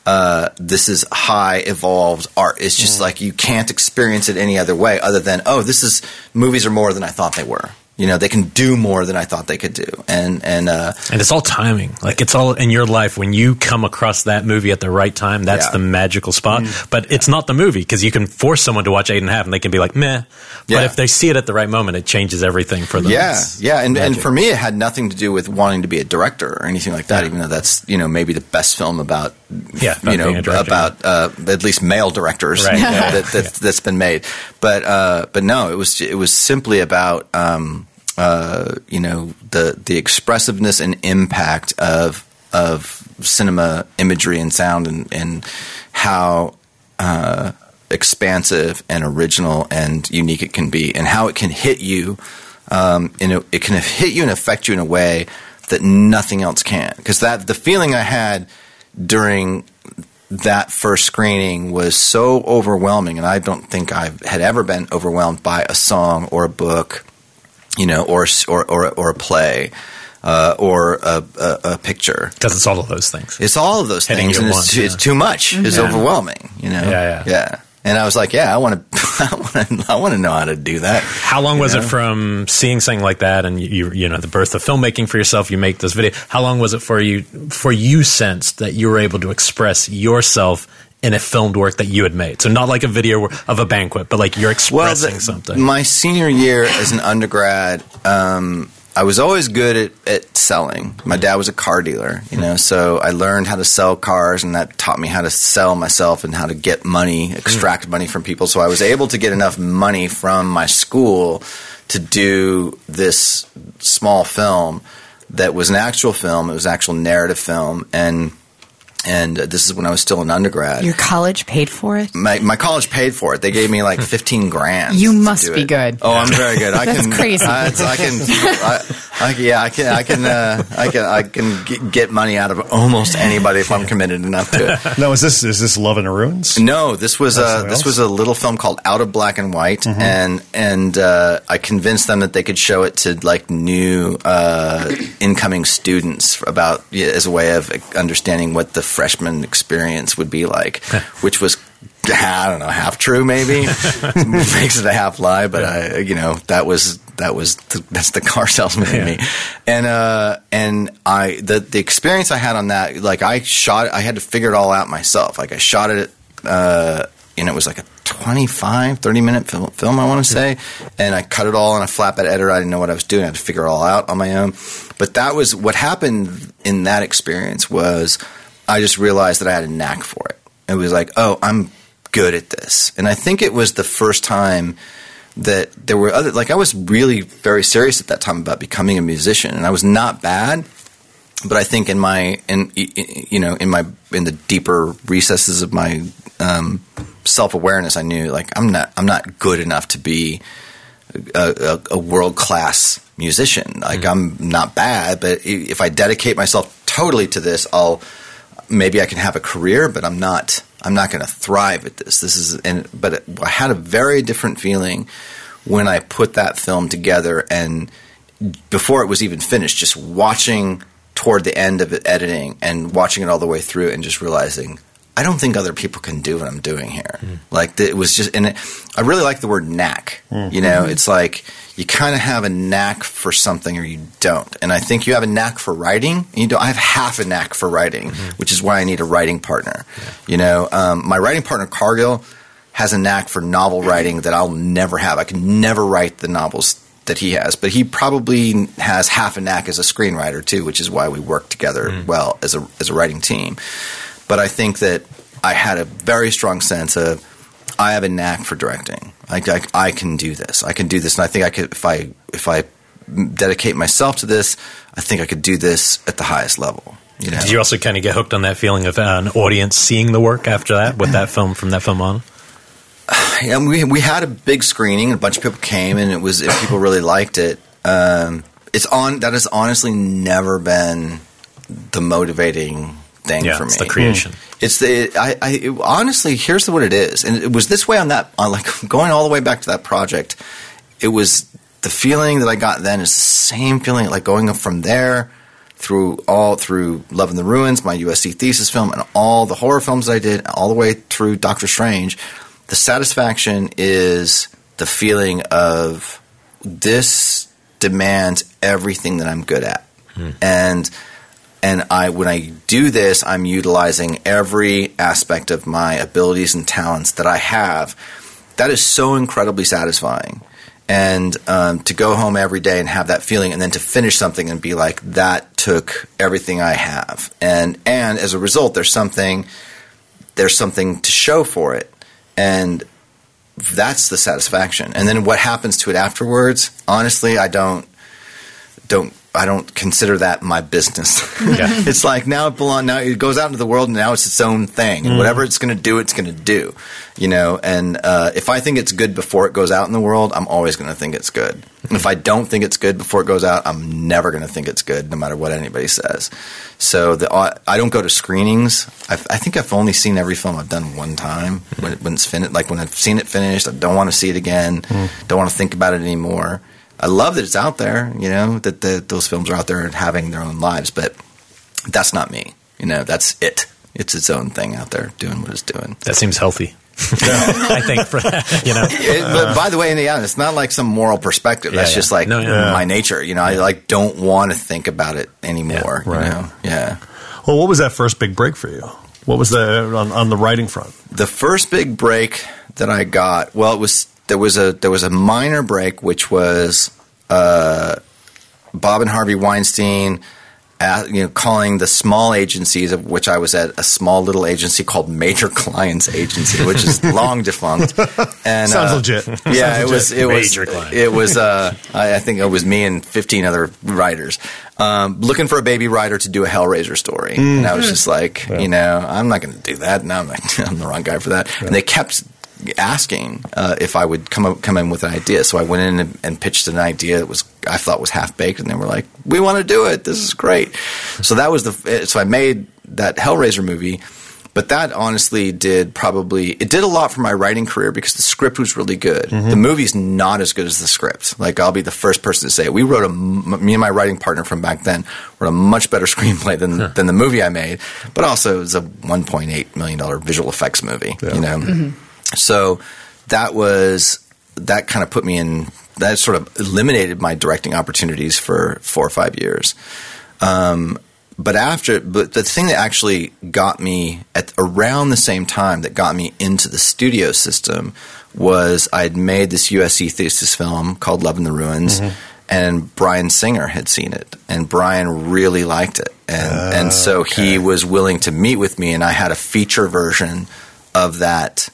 uh, this is high evolved art. It's just like you can't experience it any other way other than, oh, this is movies are more than I thought they were. You know, they can do more than I thought they could do. And and uh, and it's all timing. Like, it's all in your life. When you come across that movie at the right time, that's Yeah. the magical spot. Mm. But it's not the movie, because you can force someone to watch Eight and a Half and they can be like, meh. But Yeah. if they see it at the right moment, it changes everything for them. Yeah, It's yeah, and, and magic. for me, it had nothing to do with wanting to be a director or anything like that. Yeah. Even though that's you know maybe the best film about Yeah, about you know being a director. about uh, at least male directors Right. you know, Yeah. that, that, that's been made. But uh, but no, it was it was simply about um, uh, you know the the expressiveness and impact of of cinema imagery and sound and and how. Uh, expansive and original and unique it can be, and how it can hit you. Um, in a, it can hit you and affect you in a way that nothing else can. Because that the feeling I had during that first screening was so overwhelming, and I don't think I had ever been overwhelmed by a song or a book, you know, or or or, or a play. Uh, or a, a, a picture. Because it's all of those things. It's all of those Hitting things, you and at it's, once, too, yeah. it's too much. It's Yeah. overwhelming, you know. Yeah, yeah. yeah. And I was like, yeah, I want to, I want to, I want to know how to do that. How long was You it know? from seeing something like that, and you, you know, the birth of filmmaking for yourself? You make this video. How long was it for you, for you sensed that you were able to express yourself in a filmed work that you had made? So not like a video of a banquet, but like you're expressing the- something. My senior year as an undergrad, um, I was always good at, at selling. My dad was a car dealer, you know, so I learned how to sell cars, and that taught me how to sell myself and how to get money, extract money from people. So I was able to get enough money from my school to do this small film that was an actual film. It was an actual narrative film, and and uh, this is when I was still an undergrad. Your college paid for it? My my college paid for it. They gave me like fifteen grand. You to must do be it. good. Oh, I'm very good. I That's can. crazy. I, it's- I can. I, I, yeah, I can. I can. Uh, I can. I can get, get money out of almost anybody if I'm committed enough to it. No, is this is this Love in the Ruins? No, this was That's a something this else? was a little film called Out of Black and White, Mm-hmm. and and uh, I convinced them that they could show it to like new uh, incoming students about yeah, as a way of understanding what the freshman experience would be like, which was. I don't know, half true maybe makes it a half lie, but I, you know, that was that was the, that's the car salesman in me, and uh, and I the the experience I had on that, like I shot, I had to figure it all out myself. Like I shot it, uh, and it was like a twenty-five, thirty minute film, film I want to say, and I cut it all on a flatbed editor. I didn't know what I was doing. I had to figure it all out on my own. But that was what happened in that experience was I just realized that I had a knack for it. It was like, oh, I'm good at this. And I think it was the first time that there were other, like I was really very serious at that time about becoming a musician, and I was not bad, but I think in my, in, you know, in my, in the deeper recesses of my um, self-awareness, I knew like I'm not, I'm not good enough to be a, a, a world-class musician. Like mm-hmm. I'm not bad, but if I dedicate myself totally to this, I'll, maybe I can have a career, but I'm not, I'm not going to thrive at this. This is, and but it, I had a very different feeling when I put that film together, and before it was even finished, just watching toward the end of it, editing and watching it all the way through, and just realizing I don't think other people can do what I'm doing here. Mm. Like the, it was just, and it, I really like the word knack. Mm. You know, mm-hmm. It's like you kind of have a knack for something or you don't. And I think you have a knack for writing. And you don't. I have half a knack for writing, mm-hmm. which is why I need a writing partner. Yeah. You know, um, my writing partner Cargill has a knack for novel writing that I'll never have. I can never write the novels that he has, but he probably has half a knack as a screenwriter too, which is why we work together mm. well as a as a writing team. But I think that I had a very strong sense of I have a knack for directing. I, I, I can do this. I can do this, and I think I could if I if I dedicate myself to this, I think I could do this at the highest level. You know? Did you also kind of get hooked on that feeling of uh, an audience seeing the work after that with that film from that film on? Yeah, we we had a big screening, and a bunch of people came, and it was and people really liked it. Um, it's on that has honestly never been the motivating thing yeah, for me. It's the creation. It's the I, I it, honestly here's what it is, and it was this way on that on like going all the way back to that project. It was the feeling that I got then is the same feeling like going up from there through all through Love in the Ruins, my U S C thesis film, and all the horror films I did, all the way through Doctor Strange, the satisfaction is the feeling of this demands everything that I'm good at. Hmm. And and I when I do this, I'm utilizing every aspect of my abilities and talents that I have. That is so incredibly satisfying. And um, to go home every day and have that feeling, and then to finish something and be like, that took everything I have. And and as a result, there's something there's something to show for it. And that's the satisfaction. And then what happens to it afterwards, honestly, I don't don't I don't consider that my business. Yeah. It's like now it belongs now it goes out into the world, and now it's its own thing. And mm. whatever it's going to do, it's going to do. You know, and uh, if I think it's good before it goes out in the world, I'm always going to think it's good. Mm-hmm. If I don't think it's good before it goes out, I'm never going to think it's good, no matter what anybody says. So the, uh, I don't go to screenings. I've, I think I've only seen every film I've done one time mm-hmm. when, it, when it's finished. Like when I've seen it finished, I don't want to see it again. Mm-hmm. Don't want to think about it anymore. I love that it's out there, you know, that the, those films are out there and having their own lives, but that's not me. You know, that's it. It's its own thing out there doing what it's doing. That seems healthy. I think, for, you know. It, but by the way, in the end, it's not like some moral perspective. That's yeah, yeah. just like no, yeah. my nature. You know, I like don't want to think about it anymore. Yeah, right. You know? Yeah. Well, what was that first big break for you? What was the on, on the writing front? The first big break that I got, well, it was there was a there was a minor break, which was uh, Bob and Harvey Weinstein. At, you know, calling the small agencies, of which I was at, a small little agency called Major Clients Agency, which is long defunct. And, Sounds uh, legit. Yeah, Sounds it was. It Major was. Client. It was. Uh, I, I think it was me and fifteen other writers um, looking for a baby writer to do a Hellraiser story, mm. and I was just like, yeah. you know, I'm not going to do that. No, I'm, like, I'm the wrong guy for that. Yeah. And they kept asking uh, if I would come up, come in with an idea. So I went in and, and pitched an idea that was I thought was half baked, and they were like, "We want to do it. This is great." So that was the. So I made that Hellraiser movie, but that honestly did probably it did a lot for my writing career because the script was really good. Mm-hmm. The movie's not as good as the script. Like I'll be the first person to say it. We wrote a me and my writing partner from back then wrote a much better screenplay than huh. than the movie I made, but also it was a one point eight million dollar visual effects movie. Yeah. You know. Mm-hmm. So that was that kind of put me in that sort of eliminated my directing opportunities for four or five years. Um, but after, but the thing that actually got me at around the same time that got me into the studio system was I'd made this U S C thesis film called Love in the Ruins, mm-hmm. and Bryan Singer had seen it, and Bryan really liked it, and uh, and so okay. he was willing to meet with me, and I had a feature version of that.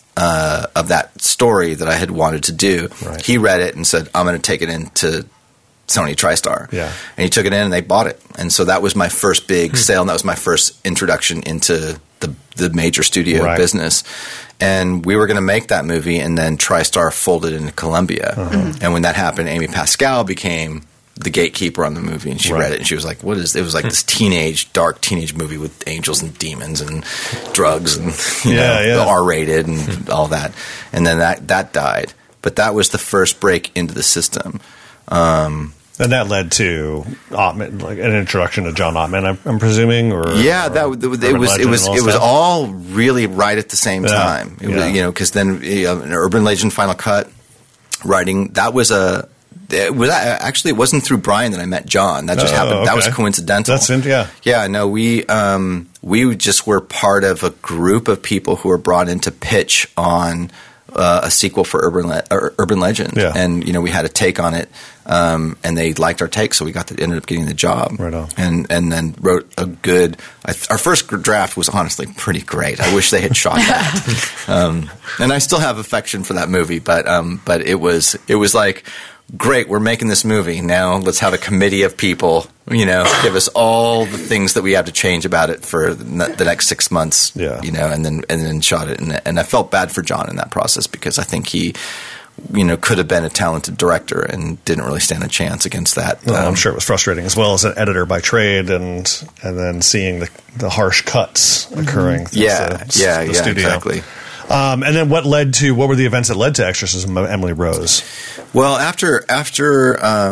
Uh, of that story that I had wanted to do. Right. He read it and said, I'm going to take it into Sony TriStar. Yeah. And he took it in and they bought it. And so that was my first big hmm. sale, and that was my first introduction into the the major studio right. business. And we were going to make that movie, and then TriStar folded into Columbia. Uh-huh. Mm-hmm. And when that happened, Amy Pascal became the gatekeeper on the movie, and she right. read it, and she was like, what is it was like this teenage dark teenage movie with angels and demons and drugs and you yeah, know yeah. the R-rated and all that, and then that that died, but that was the first break into the system, um, and that led to Ottman, like an introduction to John Ottman, I'm, I'm presuming, or yeah, or that it was it was it was it was all really right at the same yeah. time, it yeah. was, you know, because then you know, an Urban Legend Final Cut writing that was a. It was actually it wasn't through Bryan that I met John. That just oh, happened. Okay. That was coincidental. That's in, yeah, yeah. No, we um, we just were part of a group of people who were brought in to pitch on uh, a sequel for Urban Le- or Urban Legend, yeah. and you know we had a take on it, um, and they liked our take, so we got to ended up getting the job. Right on. And and then wrote a good. I th- our first draft was honestly pretty great. I wish they had shot that, um, and I still have affection for that movie, but um, but it was it was like. Great, we're making this movie. Now let's have a committee of people, you know, give us all the things that we have to change about it for the next six months, yeah. you know, and then and then shot it. And, and I felt bad for John in that process because I think he, you know, could have been a talented director and didn't really stand a chance against that. Well, um, I'm sure it was frustrating as well as an editor by trade, and and then seeing the, the harsh cuts occurring. Mm-hmm. Yeah, the, yeah, the yeah, studio. exactly. Um, and then what led to, what were the events that led to Exorcism of Emily Rose? Well, after after um,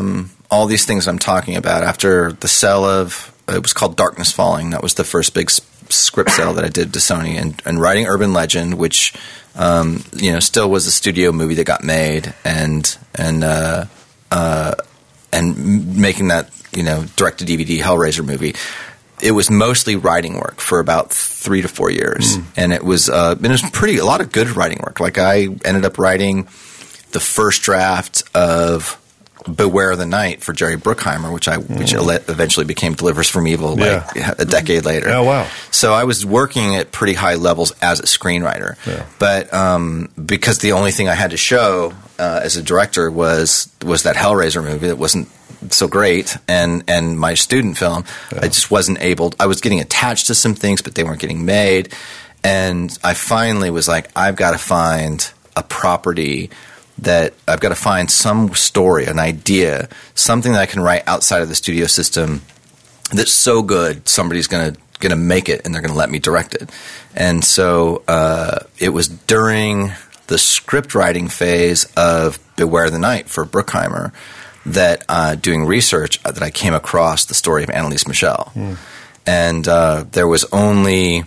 all these things I'm talking about after the sale of, it was called Darkness Falling. That was the first big s- script sale that I did to Sony, and, and writing Urban Legend, which, um, you know, still was a studio movie that got made, and, and, uh, uh, and making that, you know, direct-to-D V D Hellraiser movie. It was mostly writing work for about three to four years, mm. and it was uh, it was pretty a lot of good writing work. Like I ended up writing the first draft of Beware the Night for Jerry Bruckheimer, which I mm. which eventually became Delivers from Evil, like yeah. a decade later. Oh wow! So I was working at pretty high levels as a screenwriter, yeah. but um, because the only thing I had to show uh, as a director was was that Hellraiser movie that wasn't so great, and and my student film, yeah. I just wasn't able. I was getting attached to some things, but they weren't getting made, and I finally was like, I've got to find a property that I've got to find some story, an idea, something that I can write outside of the studio system that's so good somebody's gonna gonna make it and they're gonna let me direct it. And so uh, it was during the script writing phase of Beware the Night for Bruckheimer that uh, doing research that I came across the story of Anneliese Michel. Mm. And uh, there was only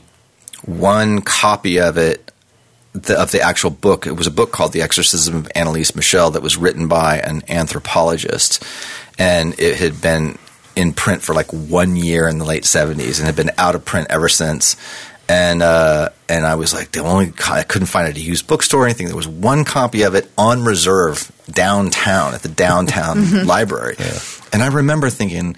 one copy of it, the, of the actual book. It was a book called The Exorcism of Anneliese Michel that was written by an anthropologist. And it had been in print for like one year in the late seventies and had been out of print ever since. And uh, and I was like, the only I couldn't find it at a used bookstore or anything. There was one copy of it on reserve downtown at the downtown mm-hmm. library. Yeah. And I remember thinking,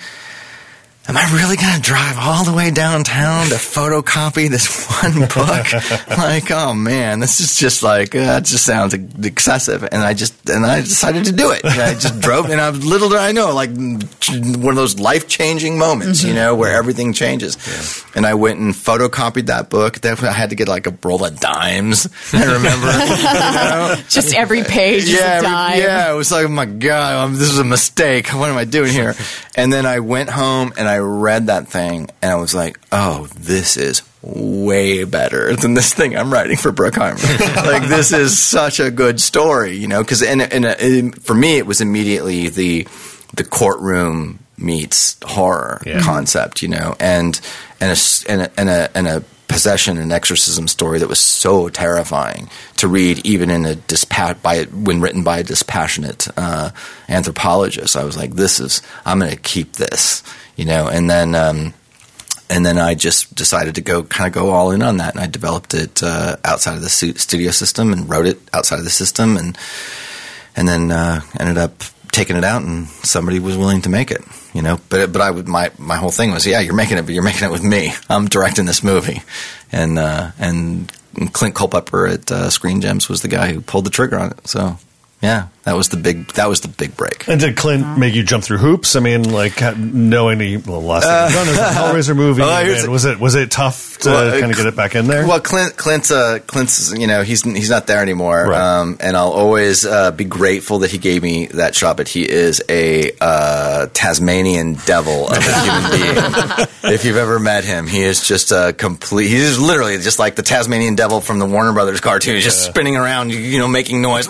am I really going to drive all the way downtown to photocopy this one book? Like, oh man, this is just like, uh, that just sounds excessive. And I just, and I decided to do it. And I just drove, and I was, little did I know, like one of those life-changing moments, mm-hmm. you know, where everything changes. Yeah. And I went and photocopied that book. I had to get like a roll of dimes. I remember. You know? Just every page yeah, is a dime. Yeah, it was like, oh my God, um, this is a mistake. What am I doing here? And then I went home and I I read that thing and I was like, oh, this is way better than this thing I'm writing for Bruckheimer. Like, this is such a good story, you know, because in, in, in, for me, it was immediately the the courtroom meets horror yeah. concept, you know, and and a, and a, and a, and a possession and exorcism story that was so terrifying to read, even in a dispa- by when written by a dispassionate uh, anthropologist. I was like, this is, I'm going to keep this. You know, and then um, and then I just decided to go kind of go all in on that, and I developed it uh, outside of the studio system and wrote it outside of the system, and and then uh, ended up taking it out, and somebody was willing to make it. You know, but but I would my my whole thing was, yeah, you're making it, but you're making it with me. I'm directing this movie, and uh, and Clint Culpepper at uh, Screen Gems was the guy who pulled the trigger on it. So. Yeah, that was the big. That was the big break. And did Clint make you jump through hoops? I mean, like knowing he well, last thing he's done is a Hellraiser movie. Uh, and was it was it tough to well, kind of get it back in there? Well, Clint, Clint's, uh, Clint's, you know, he's he's not there anymore, right. um, and I'll always uh, be grateful that he gave me that shot. But he is a uh, Tasmanian devil of a human being. If you've ever met him, he is just a complete. He's literally just like the Tasmanian devil from the Warner Brothers cartoon. He's just yeah. spinning around, you know, making noise.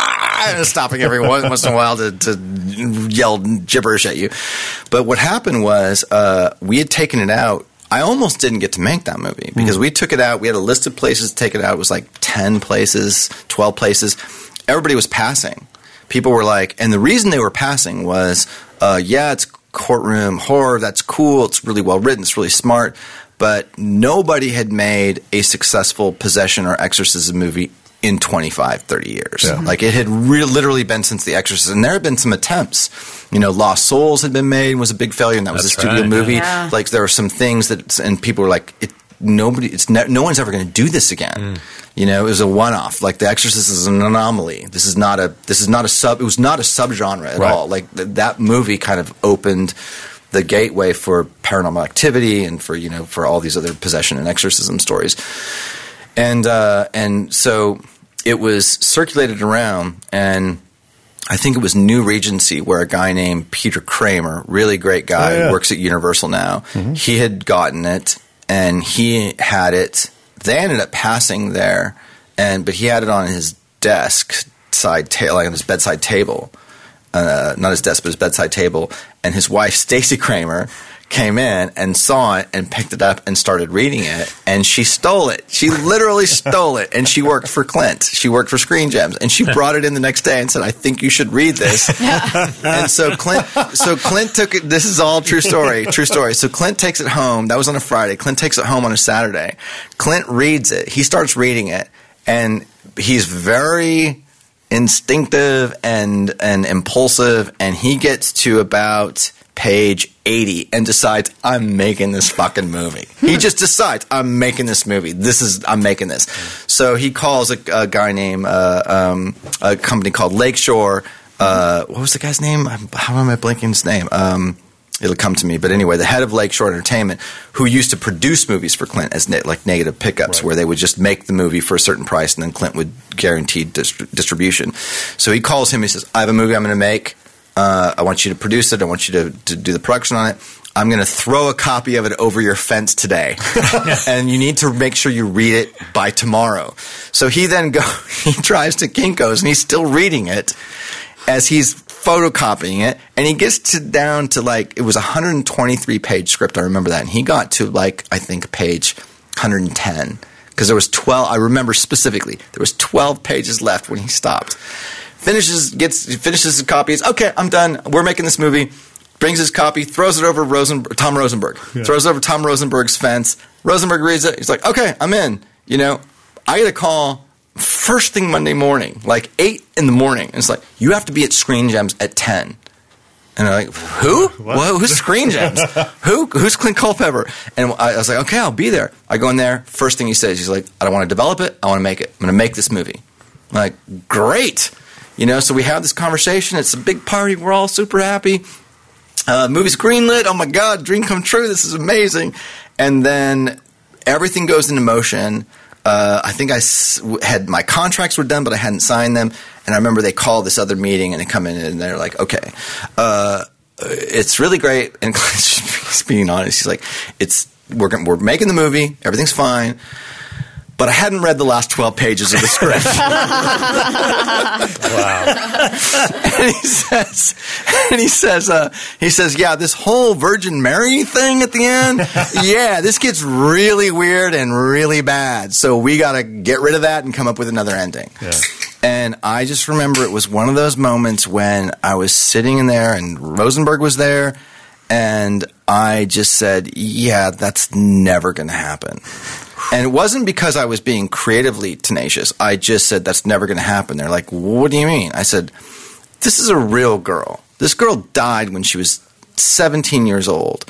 Stopping every once in a while to, to yell gibberish at you. But what happened was uh, we had taken it out. I almost didn't get to make that movie because mm. we took it out. We had a list of places to take it out. It was like ten places, twelve places. Everybody was passing. People were like, and the reason they were passing was, uh, yeah, it's courtroom horror. That's cool. It's really well written. It's really smart. But nobody had made a successful possession or exorcism movie in twenty-five, thirty years. Yeah. Like, it had re- literally been since The Exorcist. And there had been some attempts. You know, Lost Souls had been made and was a big failure, and that was That's a studio right. movie. Yeah. Like, there were some things that, and people were like, it, nobody, it's ne- no one's ever going to do this again. Mm. You know, it was a one-off. Like, The Exorcist is an anomaly. This is not a, this is not a sub, it was not a subgenre at right. all. Like, th- that movie kind of opened the gateway for Paranormal Activity and for, you know, for all these other possession and exorcism stories. And uh, and so it was circulated around, and I think it was New Regency, where a guy named Peter Kramer, really great guy, oh, yeah. who works at Universal now, mm-hmm. he had gotten it, and he had it. They ended up passing there, and but he had it on his desk side, ta- like on his bedside table. uh, not his desk, but his bedside table, and his wife, Stacey Kramer, came in and saw it and picked it up and started reading it, and she stole it. She literally stole it, and she worked for Clint. She worked for Screen Gems, and she brought it in the next day and said, "I think you should read this." And so Clint, so Clint took it. This is all true story, true story. So Clint takes it home. That was on a Friday. Clint takes it home on a Saturday. Clint reads it. He starts reading it, and he's very instinctive and and impulsive, and he gets to about page eighty and decides, I'm making this fucking movie. He just decides, I'm making this movie. This is, I'm making this. So he calls a, a guy named, uh, um, a company called Lakeshore. Uh, what was the guy's name? How am I blanking his name? Um, it'll come to me. But anyway, the head of Lakeshore Entertainment, who used to produce movies for Clint as ne- like negative pickups, right, where they would just make the movie for a certain price and then Clint would guarantee dist- distribution. So he calls him. He says, I have a movie I'm going to make. Uh, I want you to produce it. I want you to, to do the production on it. I'm going to throw a copy of it over your fence today. And you need to make sure you read it by tomorrow. So he then go, he drives to Kinko's and he's still reading it as he's photocopying it. And he gets to down to like, it was a one hundred twenty-three page script. I remember that. And he got to like, I think page one hundred ten. Because there was twelve, I remember specifically, there was twelve pages left when he stopped. Finishes, gets, finishes his copies. Okay, I'm done. We're making this movie. Brings his copy, throws it over Rosen, Tom Rosenberg. Yeah. Throws it over Tom Rosenberg's fence. Rosenberg reads it. He's like, okay, I'm in. You know, I get a call first thing Monday morning, like eight in the morning. And it's like, you have to be at Screen Gems at ten. And I'm like, who? Well, who's Screen Gems? Who? Who's Clint Culpepper? And I was like, okay, I'll be there. I go in there. First thing he says, he's like, I don't want to develop it. I want to make it. I'm going to make this movie. I'm like, great. You know, so we have this conversation. It's a big party. We're all super happy. Uh, movie's greenlit. Oh, my God, dream come true. This is amazing. And then everything goes into motion. Uh, I think I s- had my contracts were done, but I hadn't signed them. And I remember they called this other meeting, and they come in, and they're like, okay, uh, it's really great. And Clint's being honest. He's like, it's we're, we're making the movie. Everything's fine. But I hadn't read the last twelve pages of the script. Wow. And he says, and he says, uh, he says, yeah, this whole Virgin Mary thing at the end, yeah, this gets really weird and really bad. So we got to get rid of that and come up with another ending. Yeah. And I just remember it was one of those moments when I was sitting in there and Rosenberg was there, and I just said, yeah, that's never going to happen. And it wasn't because I was being creatively tenacious. I just said, that's never going to happen. They're like, what do you mean? I said, this is a real girl. This girl died when she was seventeen years old.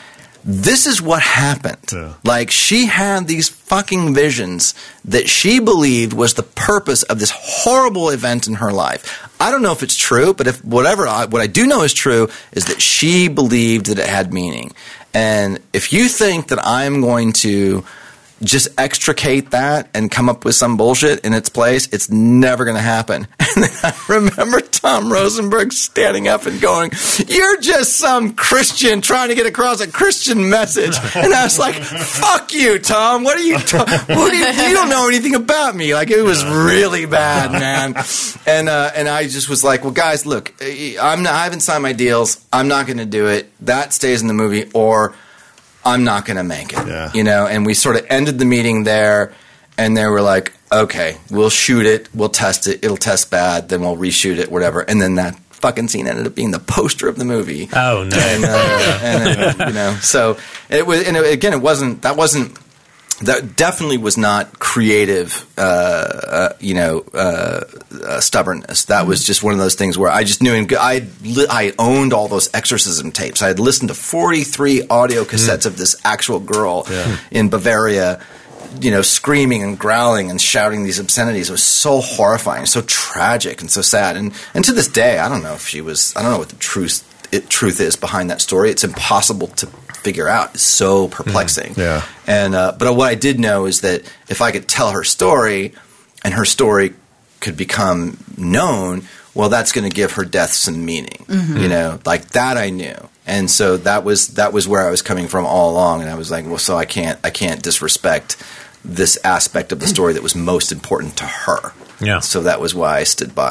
This is what happened. Yeah. Like, she had these fucking visions that she believed was the purpose of this horrible event in her life. I don't know if it's true, but if whatever I, what I do know is true is that she believed that it had meaning. And if you think that I'm going to just extricate that and come up with some bullshit in its place, it's never going to happen. And then I remember Tom Rosenberg standing up and going, you're just some Christian trying to get across a Christian message. And I was like, fuck you, Tom. What are you ta- what are you, you don't know anything about me. Like, it was really bad, man. And uh, and I just was like, well, guys, look, I'm not, I haven't signed my deals. I'm not going to do it. That stays in the movie, or I'm not going to make it, yeah. You know, and we sort of ended the meeting there, and they were like, okay, we'll shoot it, we'll test it, it'll test bad, then we'll reshoot it, whatever. And then that fucking scene ended up being the poster of the movie. Oh, no. And, uh, and uh, you know, so it was, and again, it wasn't, that wasn't, that definitely was not creative, uh, uh, you know, uh, uh, stubbornness. That mm-hmm. was just one of those things where I just knew. In, I I owned all those exorcism tapes. I had listened to forty-three audio cassettes mm. of this actual girl yeah. in Bavaria, you know, screaming and growling and shouting these obscenities. It was so horrifying, so tragic, and so sad. And and to this day, I don't know if she was. I don't know what the truth it, truth is behind that story. It's impossible to figure out. It's so perplexing. Mm, yeah. And uh, but what I did know is that if I could tell her story, and her story could become known, well, that's going to give her death some meaning. Mm-hmm. You know, like that I knew. And so that was that was where I was coming from all along. And I was like, well, so I can't I can't disrespect this aspect of the story that was most important to her. Yeah. So that was why I stood by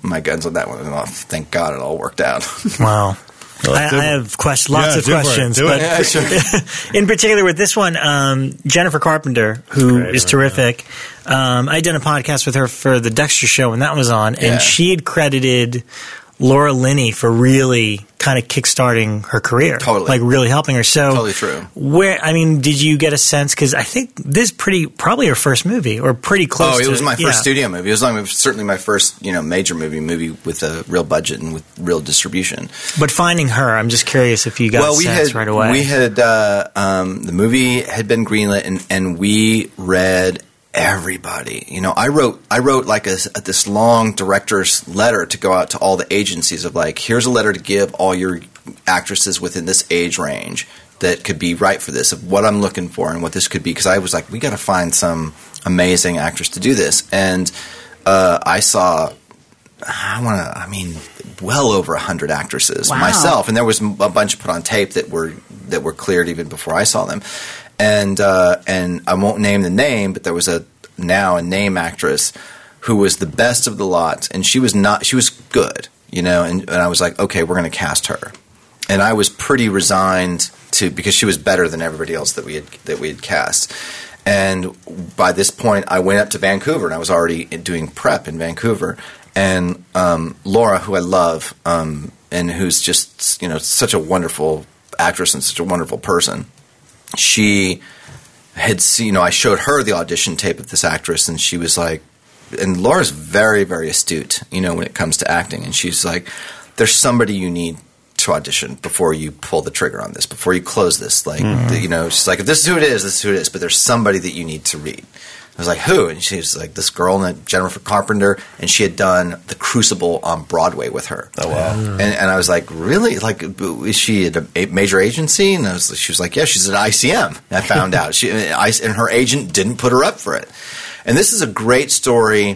my guns on that one. Oh, thank God it all worked out. Wow. I, I have quest- lots Yeah, of do it. questions, Do it. but Yeah, sure. in particular with this one, um, Jennifer Carpenter, who Great, is right, terrific. Um, I did a podcast with her for the Dexter Show when that was on, Yeah. and she had credited Laura Linney for really kind of kickstarting her career, Totally. like really helping her. So, Totally true. Where I mean, did you get a sense? Because I think this is pretty probably her first movie, or pretty close. Oh, it to, was my first yeah. studio movie. It was like, certainly my first, you know, major movie, movie with a real budget and with real distribution. But finding her, I'm just curious if you got well, a we sense had right away. we had uh, um, the movie had been greenlit, and, and we read everybody. You know, I wrote I wrote like a, this long director's letter to go out to all the agencies of like, here's a letter to give all your actresses within this age range that could be right for this, of what I'm looking for and what this could be. Because I was like, we got to find some amazing actress to do this, and uh, I saw. I want to. I mean, well over a hundred actresses Wow. myself, and there was a bunch put on tape that were that were cleared even before I saw them. And uh, and I won't name the name, but there was a now a name actress who was the best of the lot, and she was not. She was good, you know. And, and I was like, okay, we're going to cast her. And I was pretty resigned to because she was better than everybody else that we had that we had cast. And by this point, I went up to Vancouver, and I was already doing prep in Vancouver. And um, Laura, who I love, um, and who's just you know such a wonderful actress and such a wonderful person, she had seen. You know, I showed her the audition tape of this actress, and she was like, and Laura's very, very astute, you know, when it comes to acting, and she's like, "There's somebody you need to audition before you pull the trigger on this, before you close this. Like, Mm-hmm. you know, she's like, if this is who it is, this is who it is. But there's somebody that you need to read." I was like, who? And she was like, this girl named Jennifer Carpenter, and she had done The Crucible on Broadway with her. Oh, wow. And, and I was like, really? Like, is she at a major agency? And I was, she was like, yeah, she's at I C M. And I found out. She, I, and her agent didn't put her up for it. And this is a great story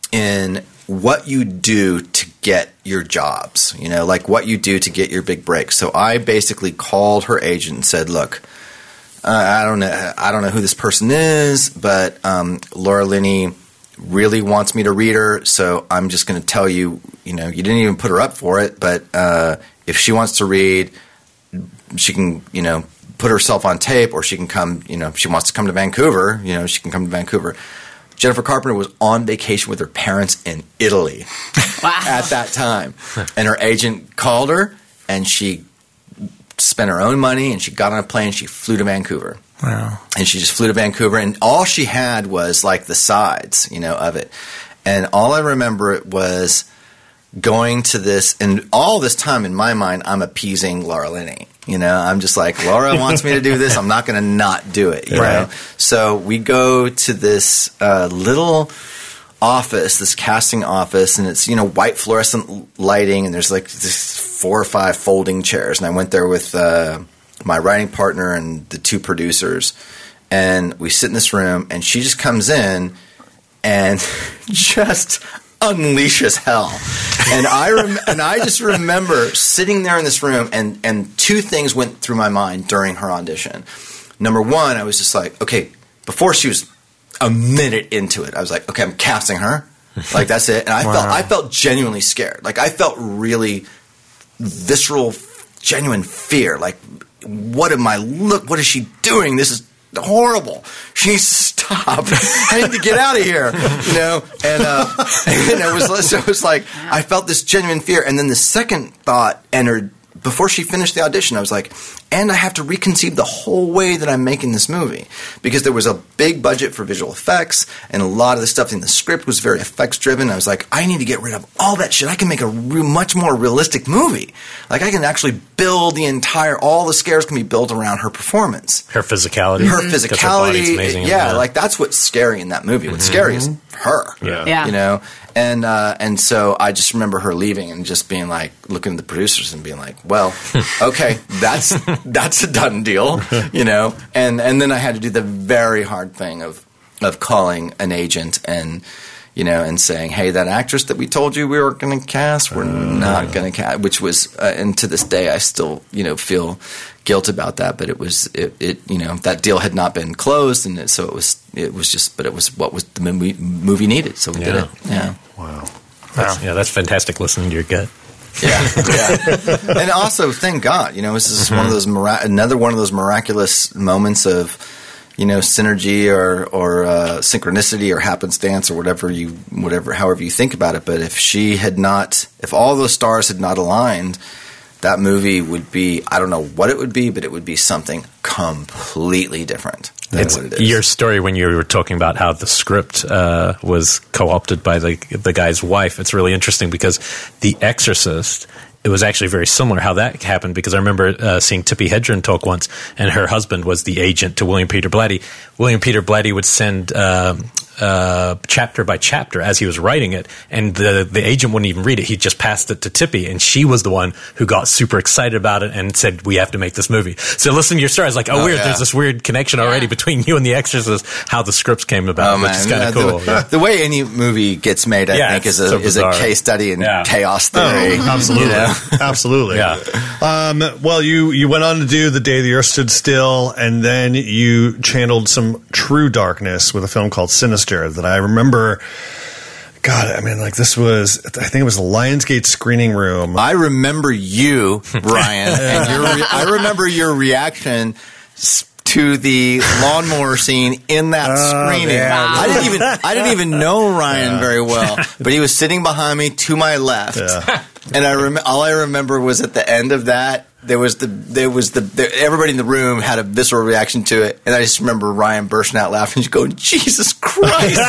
in what you do to get your jobs, you know, like what you do to get your big break. So I basically called her agent and said, look, uh, I don't know, I don't know who this person is, but um, Laura Linney really wants me to read her, so I'm just going to tell you, you know, you didn't even put her up for it, but uh, if she wants to read, she can, you know, put herself on tape, or she can come, you know, if she wants to come to Vancouver, you know, she can come to Vancouver. Jennifer Carpenter was on vacation with her parents in Italy Wow. at that time. And her agent called her, and she spent her own money, and she got on a plane, and she flew to Vancouver. Wow. And she just flew to Vancouver, and all she had was like the sides, you know, of it. And all I remember it was going to this, and all this time in my mind, I'm appeasing Laura Linney. You know, I'm just like, Laura wants me to do this. I'm not going to not do it. You Right. know? So we go to this uh, little office, this casting office, and it's, you know, white fluorescent lighting, and there's like this four or five folding chairs. And I went there with uh, my writing partner and the two producers, and we sit in this room, and she just comes in and just unleashes hell. And I rem- and I just remember sitting there in this room, and, and two things went through my mind during her audition. Number one, I was just like, okay, before she was a minute into it, I was like, okay, I'm casting her. Like, that's it. And I Wow. felt I felt genuinely scared. Like, I felt really visceral, genuine fear. Like, what am I look? What is she doing? This is horrible. She needs to stop. I need to get out of here. You know, and uh, and it was so it was like I felt this genuine fear, and then the second thought entered before she finished the audition. I was like, and I have to reconceive the whole way that I'm making this movie, because there was a big budget for visual effects, and a lot of the stuff in the script was very effects driven. I was like, I need to get rid of all that shit. I can make a re- much more realistic movie. Like, I can actually build the entire, all the scares can be built around her performance. Her physicality. Her 'Cause her body's physicality, amazing in yeah, that. like that's what's scary in that movie. What's scary is her, Yeah. Yeah. you know. And uh, and so I just remember her leaving and just being like, looking at the producers and being like, well, okay, that's that's a done deal, you know. And and then I had to do the very hard thing of of calling an agent and, you know, and saying, hey, that actress that we told you we were going to cast, we're not going to cast, which was, uh, and to this day I still, you know, feel guilt about that, but it was, it, it you know, that deal had not been closed, and it, so it was, it was just, but it was what was the movie, movie needed, so we did Yeah. it. Yeah. Wow. That's, yeah, that's fantastic listening to your gut. Yeah, yeah. And also, thank God, you know, this is mm-hmm. one of those mira- another one of those miraculous moments of, you know, synergy or or uh, synchronicity or happenstance or whatever you whatever however you think about it. But if she had not, if all those stars had not aligned, that movie would be, I don't know what it would be, but it would be something completely different. It's what it is. Your story when you were talking about how the script uh, was co-opted by the the guy's wife. It's really interesting because The Exorcist, it was actually very similar how that happened, because I remember uh, seeing Tippi Hedren talk once, and her husband was the agent to William Peter Blatty. William Peter Blatty would send um, uh, chapter by chapter as he was writing it, and the the agent wouldn't even read it. He just passed it to Tippi, and she was the one who got super excited about it and said, "We have to make this movie." So listening to your story, I was like, "Oh, oh weird! Yeah. There's this weird connection already yeah. between you and The Exorcist." How the scripts came about, oh, which man. is kind of yeah, cool. The, yeah. the way any movie gets made, I yeah, think, is a so is a case study in yeah. chaos theory. Oh, absolutely, you know? absolutely. Yeah. Um, well, you you went on to do The Day the Earth Stood Still, and then you channeled some true darkness with a film called Sinister that I remember. God, I mean, like this was, I think it was the Lionsgate screening room. I remember you, Ryan, and your re- I remember your reaction to the lawnmower scene in that oh, screening. Yeah. I didn't even I didn't even know Ryan yeah. very well, but he was sitting behind me to my left, yeah. and I rem- all I remember was at the end of that. There was the there was the, the everybody in the room had a visceral reaction to it, and I just remember Ryan bursting out laughing, just going, "Jesus Christ!"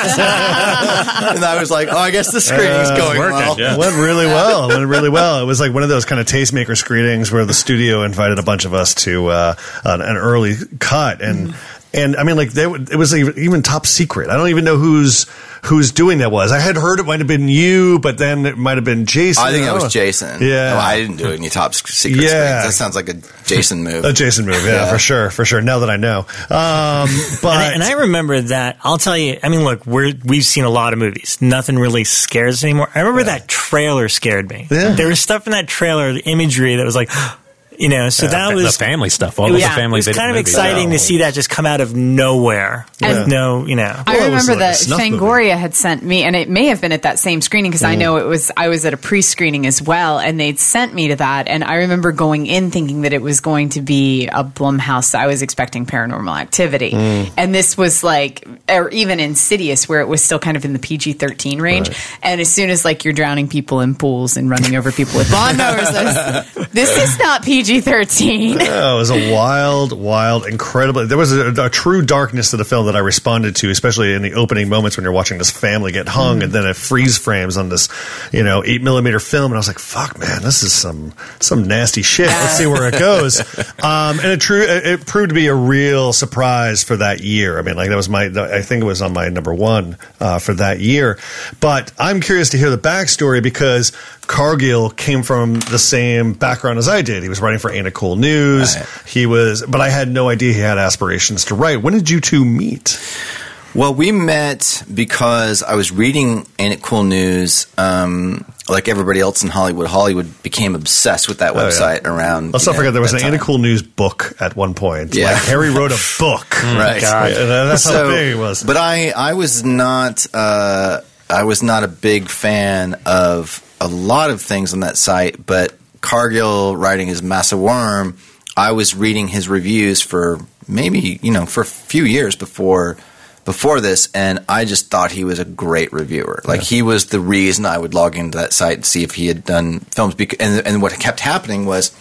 And I was like, "Oh, I guess the screening's uh, going working, well." Yeah. It went really well. It went really well. It was like one of those kind of tastemaker screenings where the studio invited a bunch of us to uh, an, an early cut, and mm. and I mean, like they, it was even, even top secret. I don't even know who's. Who's doing that was. I had heard it might have been you, but then it might have been Jason. I think that was Jason. Yeah. Oh, I didn't do any top secret yeah. screens. That sounds like a Jason move. A Jason move, yeah, yeah, for sure, for sure. Now that I know. Um, but and, I, and I remember that, I'll tell you, I mean, look, we're, we've seen a lot of movies. Nothing really scares us anymore. I remember yeah. that trailer scared me. Yeah. There was stuff in that trailer, the imagery that was like... You know, so yeah, that was the family stuff. All it was, the family. It was kind of movies. exciting yeah. to see that just come out of nowhere with and no, you know. I well, remember like that Fangoria had sent me, and it may have been at that same screening because mm. I know it was. I was at a pre-screening as well, and they'd sent me to that. And I remember going in thinking that it was going to be a Blumhouse. I was expecting Paranormal Activity, mm. and this was like, or even Insidious, where it was still kind of in the P G thirteen range. Right. And as soon as like you're drowning people in pools and running over people with lawnmowers, was, this is not P G thirteen. Yeah, it was a wild, wild, incredible. There was a, a true darkness to the film that I responded to, especially in the opening moments when you're watching this family get hung, mm. and then it freeze frames on this, you know, eight millimeter film, and I was like, "Fuck, man, this is some some nasty shit." Let's see where it goes. Um, and it true, it, it proved to be a real surprise for that year. I mean, like that was my, I think it was on my number one uh, for that year. But I'm curious to hear the backstory because Cargill came from the same background as I did. He was writing for Ain't It Cool News. Right. He was, but I had no idea he had aspirations to write. When did you two meet? Well, we met because I was reading Ain't It Cool News. Um, like everybody else in Hollywood, Hollywood became obsessed with that website oh, yeah. around. Let's not know, forget there was an time. Ain't It Cool News book at one point. Yeah, like Harry wrote a book. Right, God. And that's so, how big it was. But I, I was not, uh, I was not a big fan of a lot of things on that site. But Cargill writing his Massa Worm, I was reading his reviews for maybe, you know, for a few years before before this, and I just thought he was a great reviewer. Like, yeah. he was the reason I would log into that site and see if he had done films. And, and what kept happening was,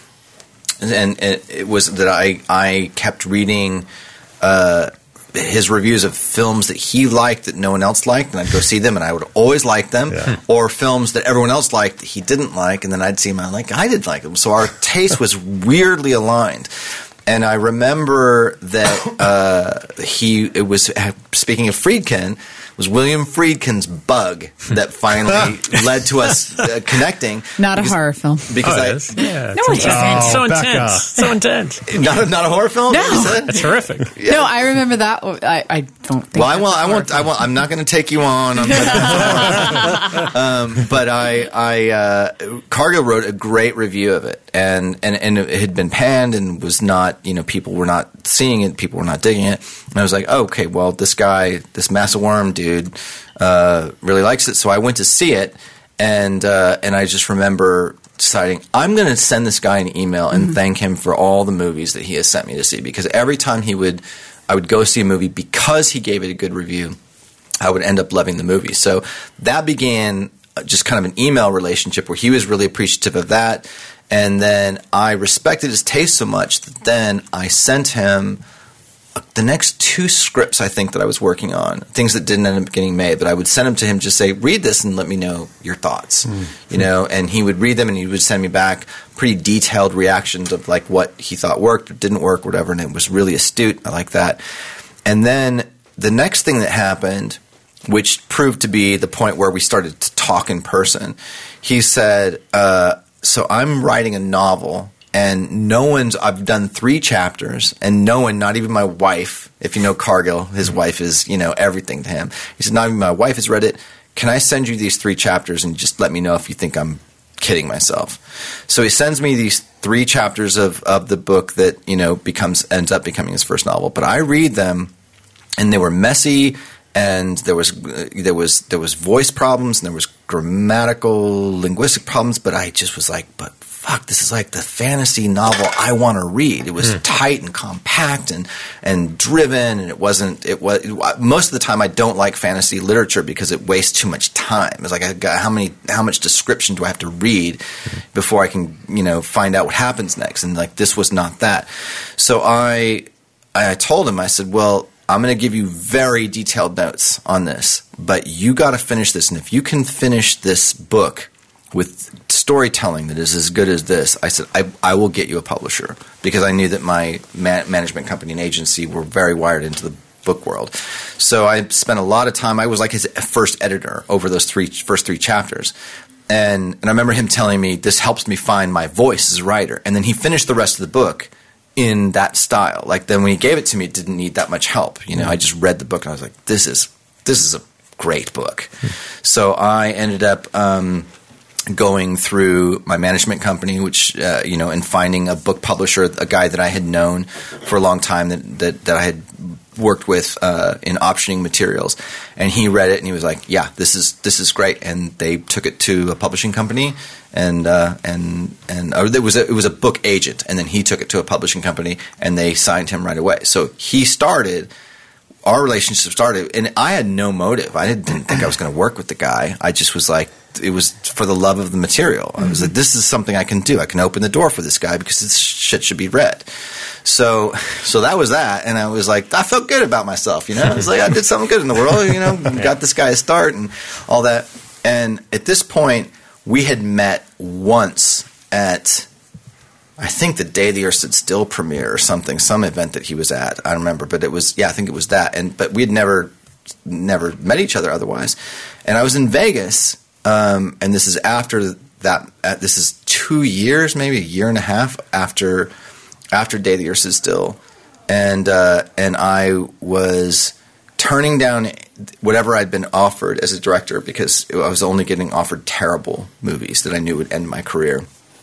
and it was that I, I kept reading uh, his reviews of films that he liked that no one else liked, and I'd go see them, and I would always like them, yeah. or films that everyone else liked that he didn't like, and then I'd see them, and I'm like, I did like them. So our taste was weirdly aligned. And I remember that uh, he, it was, speaking of Friedkin, it was William Friedkin's Bug that finally led to us uh, connecting. Not because, a horror film. Because oh, I, it is? Yeah, no, it's oh, so Becca. intense. So intense. Not a, not a horror film? No. That's horrific. Yeah. No, I remember that. I, I don't think Well, I won't, I won't, I won't, I'm not going to take you on. on um, but I, I, uh, Cargill wrote a great review of it, and, and, and it had been panned and was not, you know, people were not seeing it, people were not digging it. And I was like, oh, okay, well, this guy, this Massa Worm dude, uh, really likes it. So I went to see it, And uh, and I just remember deciding I'm going to send this guy an email and mm-hmm. thank him for all the movies that he has sent me to see, because every time he would, I would go see a movie because he gave it a good review, I would end up loving the movie. So that began just kind of an email relationship where he was really appreciative of that. And then I respected his taste so much that then I sent him the next two scripts, I think, that I was working on, things that didn't end up getting made, but I would send them to him, just say, read this and let me know your thoughts, mm-hmm. you know, and he would read them and he would send me back pretty detailed reactions of like what he thought worked or didn't work, whatever, and it was really astute. I like that. And then the next thing that happened, which proved to be the point where we started to talk in person, he said, uh, so I'm writing a novel. And no one's – I've done three chapters, and no one, not even my wife, if you know Cargill, his wife is, you know, everything to him. He said, not even my wife has read it. Can I send you these three chapters and just let me know if you think I'm kidding myself? So he sends me these three chapters of, of the book that, you know, becomes ends up becoming his first novel. But I read them, and they were messy, and there was there was there was voice problems, and there was grammatical, linguistic problems. But I just was like, but fuck, this is like the fantasy novel I want to read. It was mm. tight and compact and and driven, and it wasn't. It was most of the time I don't like fantasy literature because it wastes too much time. It's like I got how many how much description do I have to read before I can you know find out what happens next? And like this was not that. So I I told him, I said, well, I'm going to give you very detailed notes on this, but you got to finish this, and if you can finish this book with storytelling that is as good as this, I said, I, I will get you a publisher, because I knew that my ma- management company and agency were very wired into the book world. So I spent a lot of time. I was like his first editor over those three first three chapters. And, and I remember him telling me, this helps me find my voice as a writer. And then he finished the rest of the book in that style. Like then when he gave it to me, it didn't need that much help. You know, I just read the book and I was like, this is this is a great book. So I ended up um, – going through my management company, which, uh, you know, and finding a book publisher, a guy that I had known for a long time that, that, that I had worked with uh, in optioning materials. And he read it and he was like, yeah, this is this is great. And they took it to a publishing company and uh, and and or it was a, it was a book agent. And then he took it to a publishing company and they signed him right away. So he started – our relationship started, and I had no motive. I didn't think I was going to work with the guy. I just was like, it was for the love of the material. I was like, this is something I can do. I can open the door for this guy because this shit should be read. So, so that was that, and I was like, I felt good about myself. You know, I was like, I did something good in the world. You know, got this guy a start and all that. And at this point, we had met once at, I think, the Day the Earth Stood Still premiere or something, some event that he was at. I don't remember, but it was, yeah, I think it was that. And but we had never, never met each other otherwise. And I was in Vegas, um, and this is after that. Uh, this is two years, maybe a year and a half after, after Day the Earth Stood Still, and uh, and I was turning down whatever I'd been offered as a director because I was only getting offered terrible movies that I knew would end my career,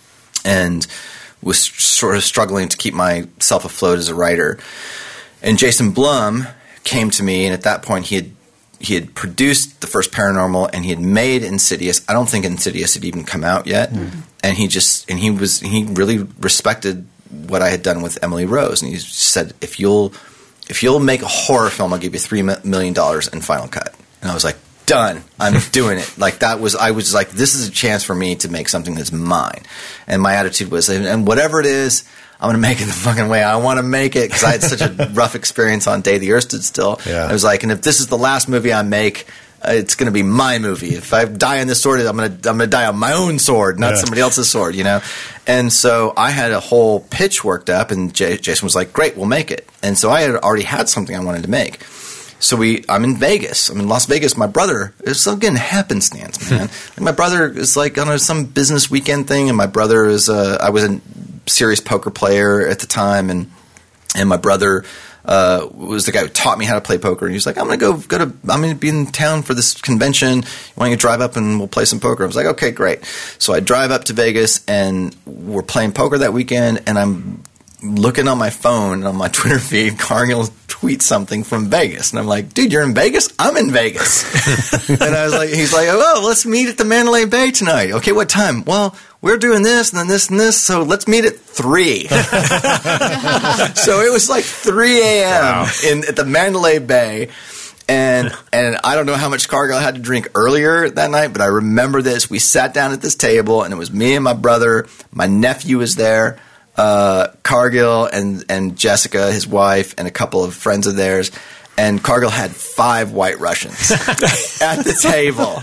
and was sort of struggling to keep myself afloat as a writer. And Jason Blum came to me, and at that point he had he had produced the first Paranormal, and he had made Insidious. I don't think Insidious had even come out yet. Mm-hmm. And he just and he was he really respected what I had done with Emily Rose, and he said, if you'll if you'll make a horror film, I'll give you three million dollars in Final Cut. And I was like, done. I'm doing it. Like that was, I was like, this is a chance for me to make something that's mine. And my attitude was, and whatever it is, I'm going to make it the fucking way I want to make it, because I had such a rough experience on Day the Earth Stood Still. Yeah. I was like, and if this is the last movie I make, uh, it's going to be my movie. If I die on this sword, I'm going to I'm going to die on my own sword, not yeah. somebody else's sword, you know? And so I had a whole pitch worked up, and J- Jason was like, great, we'll make it. And so I had already had something I wanted to make. So we, I'm in Vegas. I'm in Las Vegas. My brother, it's again happenstance, man. Like my brother is like on a, some business weekend thing, and my brother is, uh, I was a serious poker player at the time, and and my brother uh, was the guy who taught me how to play poker. And he was like, I'm gonna go, go to, I'm gonna be in town for this convention. Why don't you drive up and we'll play some poker? I was like, okay, great. So I drive up to Vegas, and we're playing poker that weekend, and I'm looking on my phone on my Twitter feed, Cargill tweets something from Vegas, and I'm like, dude, you're in Vegas? I'm in Vegas. And I was like, he's like, oh, let's meet at the Mandalay Bay tonight. Okay, what time? Well, we're doing this and then this and this, so let's meet at three. So it was like three a.m. Wow. in at the Mandalay Bay. And and I don't know how much Cargill had to drink earlier that night, but I remember this. We sat down at this table, and it was me and my brother. My nephew was there, uh, Cargill and, and Jessica, his wife, and a couple of friends of theirs. And Cargill had five White Russians at the table.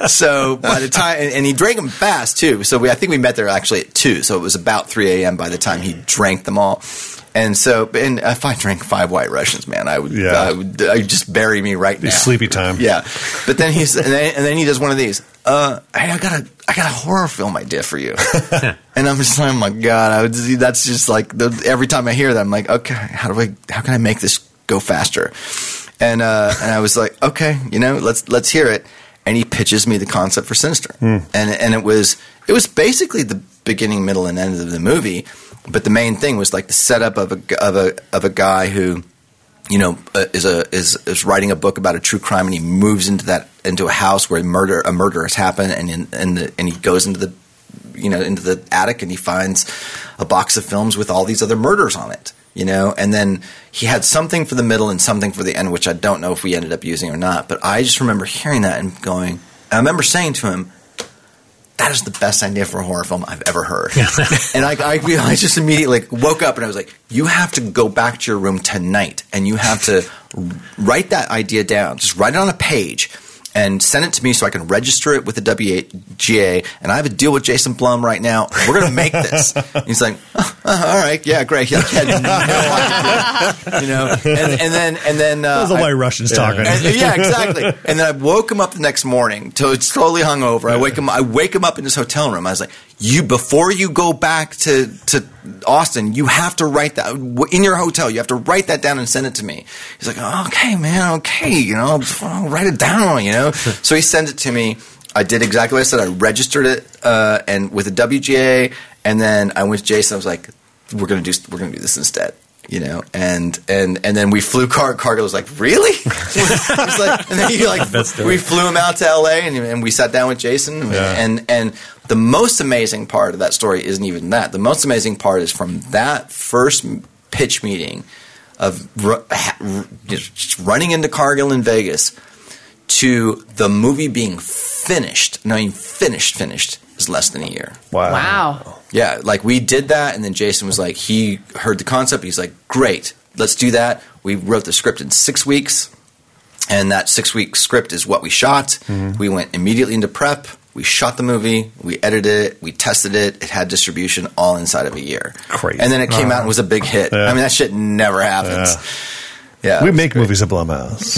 So by the time – and he drank them fast too. So we, I think we met there actually at two. So it was about three a.m. by the time he drank them all. And so, and if I drank five White Russians, man, I would, yeah. I would, I would just bury me right now. Sleepy time. Yeah. But then he's, and then, and then he does one of these. Uh, hey, I got a, I got a horror film idea for you. And I'm just like, oh my God, I would, that's just like, the, every time I hear that, I'm like, okay, how do I, how can I make this go faster? And, uh, and I was like, okay, you know, let's, let's hear it. And he pitches me the concept for Sinister. Mm. And, and it was, it was basically the beginning, middle, and end of the movie. But the main thing was like the setup of a of a of a guy who, you know, uh, is a is is writing a book about a true crime, and he moves into that into a house where a murder a murder has happened, and in, and the, and he goes into the, you know, into the attic, and he finds a box of films with all these other murders on it, you know, and then he had something for the middle and something for the end, which I don't know if we ended up using or not, but I just remember hearing that and going, I remember saying to him, that is the best idea for a horror film I've ever heard. And I, I, I just immediately like, woke up and I was like, you have to go back to your room tonight and you have to write that idea down. Just write it on a page and send it to me so I can register it with the W G A. And I have a deal with Jason Blum right now. We're going to make this. And he's like, oh, uh, all right, yeah, great. He had no idea, you know. And, and then, and then uh, those are White Russians yeah. talking. And, yeah, exactly. And then I woke him up the next morning till it's totally hungover. I wake him. I wake him up in his hotel room. I was like, you before you go back to to Austin, you have to write that in your hotel. You have to write that down and send it to me. He's like, oh, okay, man, okay, you know, I'll write it down, you know. So he sends it to me. I did exactly what I said. I registered it uh, and with the W G A, and then I went to Jason. I was like, we're gonna do we're gonna do this instead. You know, and and and then we flew. Car Cargill was like, "Really?" was like, and then he like we flew him out to L A and, and we sat down with Jason. Yeah. And and the most amazing part of that story isn't even that. The most amazing part is from that first pitch meeting of ru- ha- just running into Cargill in Vegas to the movie being finished. No, I mean finished. Finished is less than a year. Wow. Wow. Yeah, like we did that, and then Jason was like, he heard the concept. He's like, great, let's do that. We wrote the script in six weeks, and that six-week script is what we shot. Mm-hmm. We went immediately into prep. We shot the movie. We edited it. We tested it. It had distribution all inside of a year. Crazy. And then it came uh, out and was a big hit. Yeah. I mean, that shit never happens. Yeah. Yeah, we make great. movies at Blumhouse.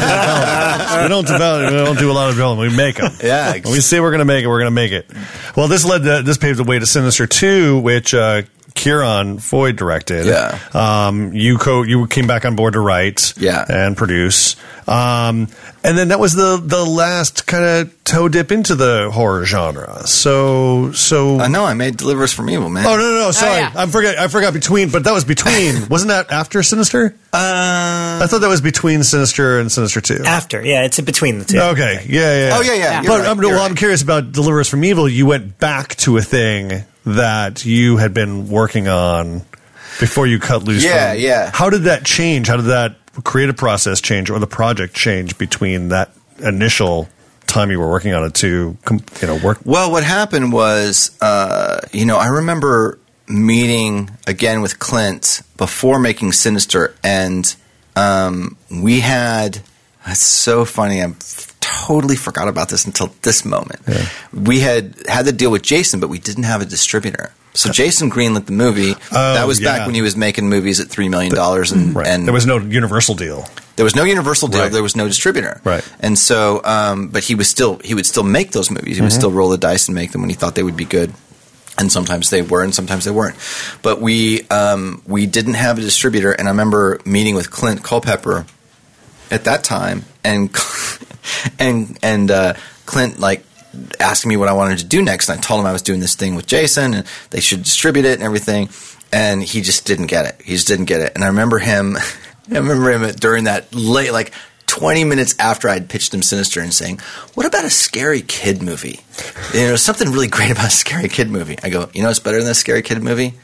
we don't develop. We don't do a lot of development. We make them. Yeah, when we say we're going to make it, we're going to make it. Well, this led to, this paved the way to Sinister two, which uh, Kieran Foy directed. Yeah, um, you co you came back on board to write. Yeah. and produce. Um, and then that was the the last kind of toe dip into the horror genre. So so I know I made Deliver Us from Evil, man. Oh no no no sorry oh, yeah. I forgot I forgot between, but that was between. Wasn't that after Sinister? Uh, I thought that was between Sinister and Sinister two. After, yeah, it's in between the two. Okay, yeah, yeah. Oh yeah, yeah. But right, I'm, well, right. I'm curious about Deliver Us from Evil. You went back to a thing that you had been working on before you cut loose. Yeah, from, yeah. How did that change? How did that creative process change, or the project change between that initial time you were working on it to, you know, work? Well, what happened was, uh, you know, I remember meeting again with Clint before making Sinister, and um, we had. It's so funny. I totally forgot about this until this moment. Yeah. We had had the deal with Jason, but we didn't have a distributor. So Jason greenlit the movie. Oh, that was yeah. back when he was making movies at three million dollars, and, Right. and there was no Universal deal. There was no Universal deal. Right. There was no distributor. Right. And so, um, but he was still he would still make those movies. He Mm-hmm. would still roll the dice and make them when he thought they would be good. And sometimes they were, and sometimes they weren't. But we um, we didn't have a distributor. And I remember meeting with Clint Culpepper at that time, and and and uh, Clint like asking me what I wanted to do next. And I told him I was doing this thing with Jason, and they should distribute it and everything. and he just didn't get it. He just didn't get it. And I remember him. I remember him during that late, like twenty minutes after I'd pitched him Sinister, and saying, "What about a scary kid movie? You know, something really great about a scary kid movie." I go, "You know what's better than a scary kid movie?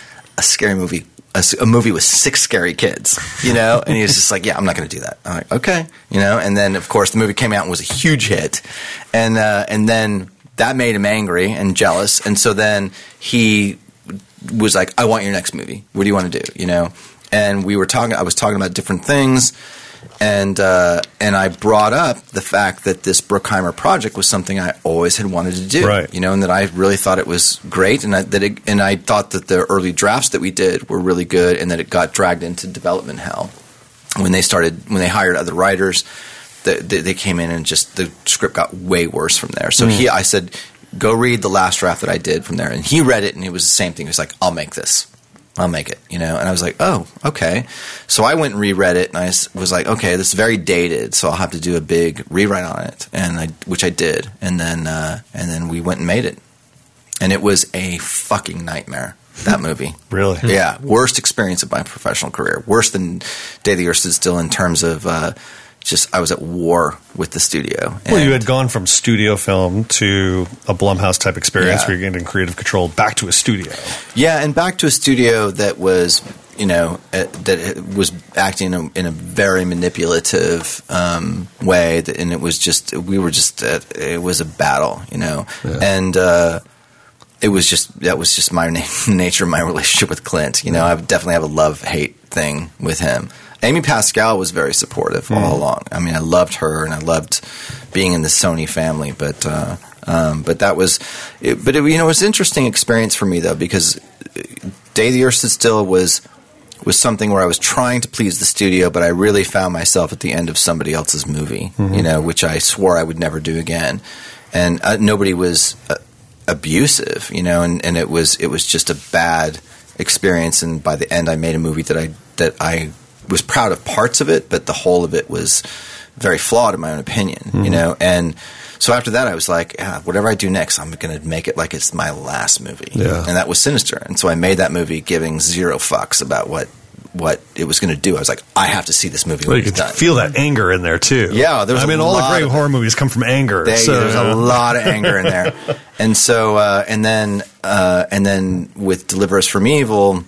A scary movie." A, a movie with six scary kids, you know? And he was just like, yeah, I'm not going to do that. I'm like, okay, you know? And then, of course, the movie came out and was a huge hit. And uh, and then that made him angry and jealous. And so then he was like, I want your next movie. What do you want to do, you know? And we were talking, I was talking about different things. And uh, and I brought up the fact that this Bruckheimer project was something I always had wanted to do, right. you know, and that I really thought it was great, and I, that it, and I thought that the early drafts that we did were really good, and that it got dragged into development hell when they started when they hired other writers. The, they, they came in and just the script got way worse from there. So mm. he, I said, go read the last draft that I did from there, and he read it, and it was the same thing. He was like, I'll make this. I'll make it, you know? And I was like, oh, okay. So I went and reread it, and I was like, okay, this is very dated, so I'll have to do a big rewrite on it, and I, which I did. And then uh, and then we went and made it. And it was a fucking nightmare, that movie. Really? Yeah. Worst experience of my professional career. Worse than Day the Earth Stood Still in terms of uh, just I was at war with the studio. Well, And you had gone from studio film to a Blumhouse type experience Yeah. where you're getting creative control back to a studio. Yeah, and back to a studio that was, you know, uh, that was acting in a, in a very manipulative um, way, that, and it was just, we were just, uh, it was a battle, you know, Yeah. and uh, it was just, that was just my na- nature of my relationship with Clint. You know, I definitely have a love-hate thing with him. Amy Pascal was very supportive mm. all along. I mean, I loved her, and I loved being in the Sony family, but uh, um, but that was, it, but it, you know, it was an interesting experience for me though, because Day the Earth Stood Still was was something where I was trying to please the studio, but I really found myself at the end of somebody else's movie, mm-hmm. you know, which I swore I would never do again, and uh, nobody was uh, abusive, you know, and, and it was it was just a bad experience, and by the end, I made a movie that I that I. was proud of parts of it, but the whole of it was very flawed in my own opinion, mm-hmm. you know? And so after that, I was like, yeah, whatever I do next, I'm going to make it like it's my last movie. Yeah. And that was Sinister. And so I made that movie giving zero fucks about what what it was going to do. I was like, I have to see this movie Well, when you it's could done. feel that anger in there, too. Yeah, there was I mean, a all the lot great of- horror movies come from anger. There, so, there's a lot of anger in there. And so, uh, and then, uh, and then with Deliver Us From Evil,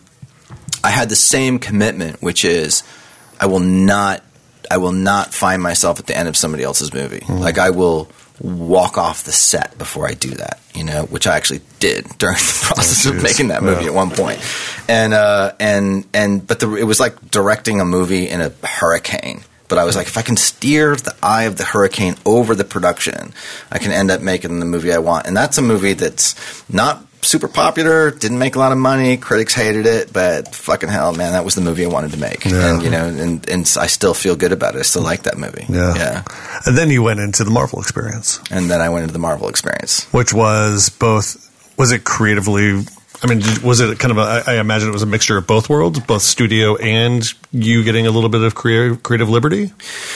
I had the same commitment, which is, I will not I will not find myself at the end of somebody else's movie. Mm. Like I will walk off the set before I do that, you know, which I actually did during the process oh, of making that movie yeah. at one point. And uh, and and but the, it was like directing a movie in a hurricane. But I was like, if I can steer the eye of the hurricane over the production, I can end up making the movie I want. And that's a movie that's not super popular, didn't make a lot of money, critics hated it, but fucking hell, man, that was the movie I wanted to make. Yeah. And, you know, and, and I still feel good about it. I still like that movie. Yeah. yeah. And then you went into the Marvel experience. And then I went into the Marvel experience. Which was both, was it creatively, I mean, did- was it kind of a, I I imagine it was a mixture of both worlds, both studio and you getting a little bit of creative, creative liberty?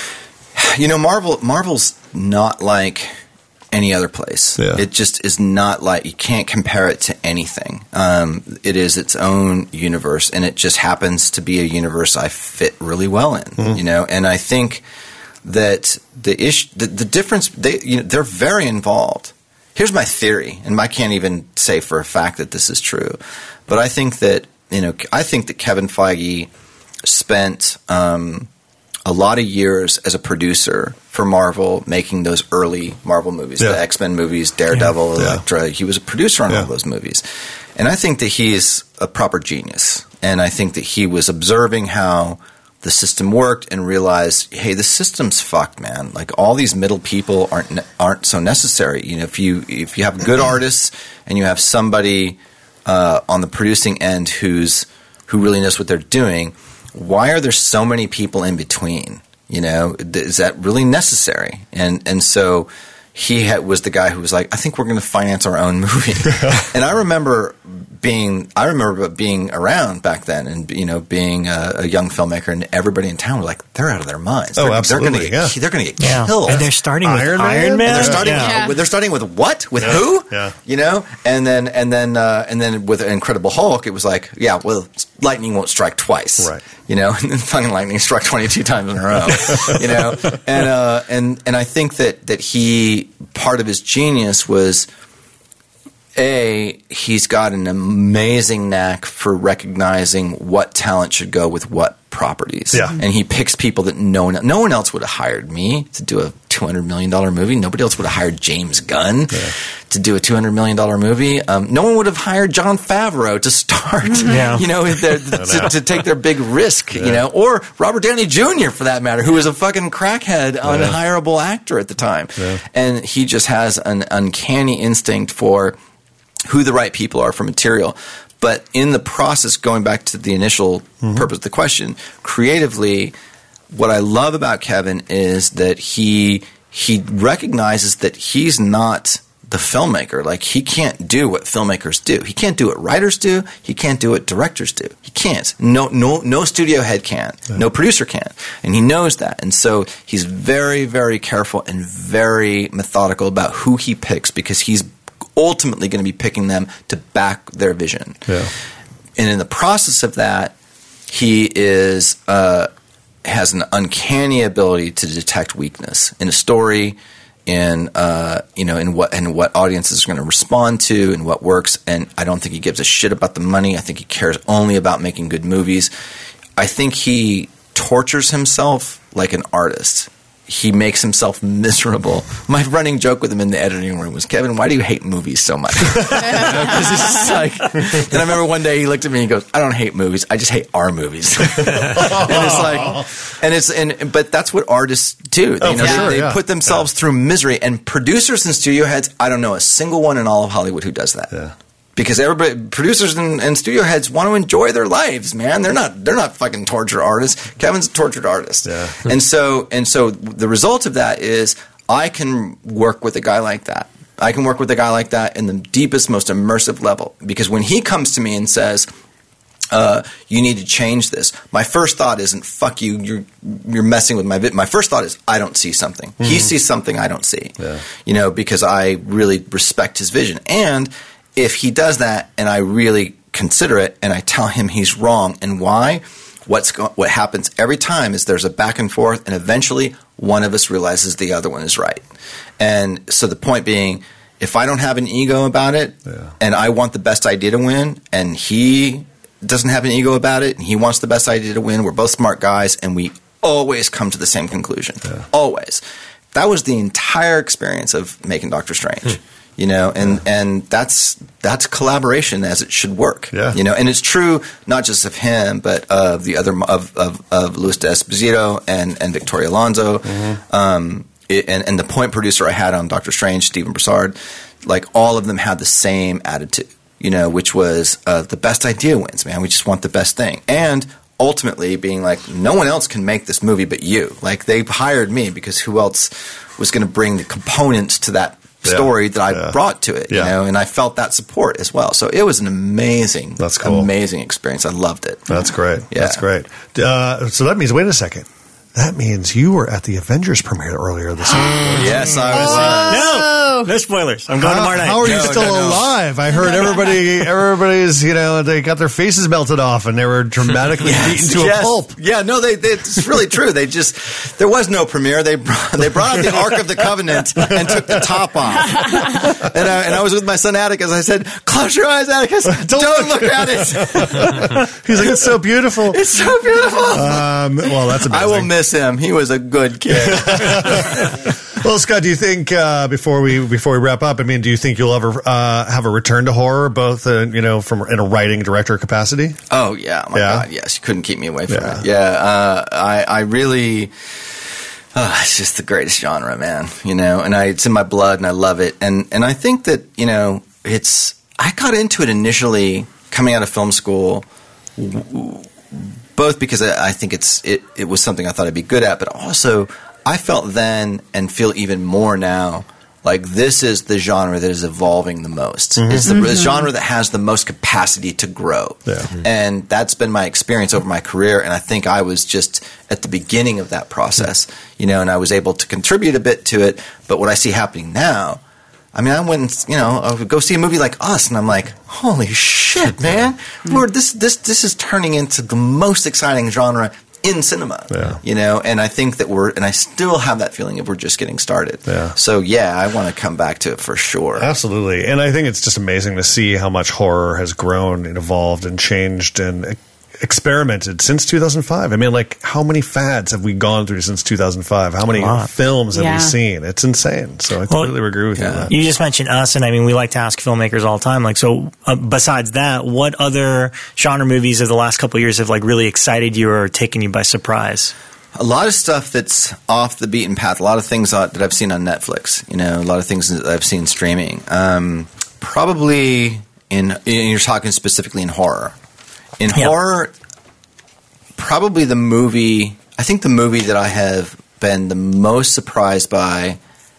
You know, Marvel Marvel's not like any other place. Yeah. It just is not like, you can't compare it to anything. Um, it is its own universe, and it just happens to be a universe I fit really well in, mm-hmm. you know, and I think that the issue, the, the difference, they, you know, they're very involved. Here's my theory, and I can't even say for a fact that this is true, but I think that, you know, I think that Kevin Feige spent um, a lot of years as a producer for Marvel, making those early Marvel movies, Yeah. the X-Men movies, Daredevil, Yeah. Elektra. He was a producer on Yeah. all those movies. And I think that he's a proper genius. And I think that he was observing how the system worked and realized, hey, the system's fucked, man. Like, all these middle people aren't ne- aren't so necessary. You know, if you if you have good artists and you have somebody uh, on the producing end who's who really knows what they're doing, why are there so many people in between? You know, is that really necessary? And and so, he had, was the guy who was like, I think we're going to finance our own movie. And I remember being, I remember being around back then and, you know, being a, a young filmmaker, and everybody in town were like, they're out of their minds. Oh, they're, absolutely. They're going Yeah. to get, they're going to get Yeah. killed. And they're starting with Iron Iron Man? Man. And they're starting. Yeah. With, they're starting with what? With Yeah. who? Yeah. You know. And then and then uh, and then with Incredible Hulk, it was like, yeah, well, lightning won't strike twice. Right. You know, and then fucking lightning struck twenty-two times in a row. You know, and uh, and and I think that that he, part of his genius was, A, he's got an amazing knack for recognizing what talent should go with what properties. Yeah. And he picks people that no one, no one else would have hired me to do a two hundred million dollars movie. Nobody else would have hired James Gunn yeah. to do a two hundred million dollars movie. Um, no one would have hired Jon Favreau to start, Yeah. you know, their, to, to take their big risk, yeah. you know, or Robert Downey Junior for that matter, who was a fucking crackhead, yeah. unhireable actor at the time. Yeah. And he just has an uncanny instinct for who the right people are for material. But in the process, going back to the initial mm-hmm. purpose of the question, creatively, what I love about Kevin is that he he recognizes that he's not the filmmaker. Like, he can't do what filmmakers do. He can't do what writers do. He can't do what directors do. He can't. No no no studio head can. Yeah. No producer can. And he knows that. And so he's very, very careful and very methodical about who he picks, because he's ultimately going to be picking them to back their vision. Yeah. And in the process of that, he is uh, has an uncanny ability to detect weakness in a story, in uh, you know, in what and what audiences are going to respond to, and what works. And I don't think he gives a shit about the money. I think he cares only about making good movies. I think he tortures himself like an artist. He makes himself miserable. My running joke with him in the editing room was, Kevin, why do you hate movies so much? Because he's just like, and I remember one day he looked at me and he goes, I don't hate movies. I just hate our movies. And it's like, and it's, and, but that's what artists do. Oh, you know, for they, sure, they yeah. put themselves yeah. through misery, and producers and studio heads, I don't know a single one in all of Hollywood who does that. Yeah. Because everybody, producers and, and studio heads want to enjoy their lives, man. They're not, they're not fucking torture artists. Kevin's a tortured artist, yeah. and so, and so, the result of that is I can work with a guy like that. I can work with a guy like that in the deepest, most immersive level. Because when he comes to me and says, uh, "You need to change this," my first thought isn't "fuck you." You're you're messing with my vid. My first thought is, I don't see something. Mm-hmm. He sees something I don't see. Yeah. You know, because I really respect his vision. And if he does that, and I really consider it, and I tell him he's wrong and why, what's go- what happens every time is there's a back and forth, and eventually one of us realizes the other one is right. And so the point being, if I don't have an ego about it, yeah. and I want the best idea to win, and he doesn't have an ego about it, and he wants the best idea to win, we're both smart guys, and we always come to the same conclusion. Yeah. Always. That was the entire experience of making Doctor Strange. You know, and, yeah. and that's that's collaboration as it should work. Yeah. You know, and it's true not just of him, but of the other of of, of Luis D'Esposito and, and Victoria Alonso, mm-hmm. um, it, and and the point producer I had on Doctor Strange, Stephen Broussard, like all of them had the same attitude. You know, which was uh, the best idea wins, man. We just want the best thing, and ultimately being like, no one else can make this movie but you. Like, they hired me because who else was going to bring the components to that story yeah, that I yeah. brought to it, yeah. you know, and I felt that support as well. So it was an amazing, That's cool. amazing experience. I loved it. That's great. Yeah. That's great. Uh, so that means, wait a second. That means you were at the Avengers premiere earlier this week. Yes, I was. Oh. No, no spoilers. I'm going how, tomorrow night. How are you no, still no, no. alive? I heard everybody, everybody's, you know, they got their faces melted off and they were dramatically yes, beaten to yes. a pulp. Yeah, no, they, they, it's really true. They just, there was no premiere. They brought, they brought out the Ark of the Covenant and took the top off. And I, and I was with my son Atticus. I said, close your eyes, Atticus. Don't, Don't look at it. He's like, it's so beautiful. It's so beautiful. Um, well, that's amazing. I will miss him. He was a good kid. Well, Scott, do you think uh, before we before we wrap up, I mean, do you think you'll ever uh, have a return to horror, both uh, you know, from in a writing director capacity? Oh yeah, my yeah. God, yes, you couldn't keep me away from yeah. it. Yeah, uh, I I really, oh, it's just the greatest genre, man. You know, and I it's in my blood, and I love it, and and I think that you know, it's I got into it initially coming out of film school. Both because I think it's it, it was something I thought I'd be good at, but also I felt then and feel even more now like this is the genre that is evolving the most. Mm-hmm. It's the, Mm-hmm. the genre that has the most capacity to grow. Yeah. Mm-hmm. And that's been my experience over my career. And I think I was just at the beginning of that process, you know, and I was able to contribute a bit to it. But what I see happening now, I mean, I went and, you know, I would go see a movie like Us, and I'm like, holy shit, man. Lord, this, this, this is turning into the most exciting genre in cinema, Yeah. you know, and I think that we're, and I still have that feeling if we're just getting started. Yeah. So, yeah, I want to come back to it for sure. Absolutely. And I think it's just amazing to see how much horror has grown and evolved and changed and e- experimented since two thousand five. I mean, like, how many fads have we gone through since two thousand five? How many lot. films have Yeah. we seen? It's insane. So I Well, completely agree with you on yeah. that. You just mentioned Us, and I mean, we like to ask filmmakers all the time. Like, so uh, besides that, what other genre movies of the last couple of years have like really excited you or taken you by surprise? A lot of stuff that's off the beaten path. A lot of things that I've seen on Netflix. You know, a lot of things that I've seen streaming. Um, probably in, in you're talking specifically in horror. In Yeah. horror, probably the movie. I think the movie that I have been the most surprised by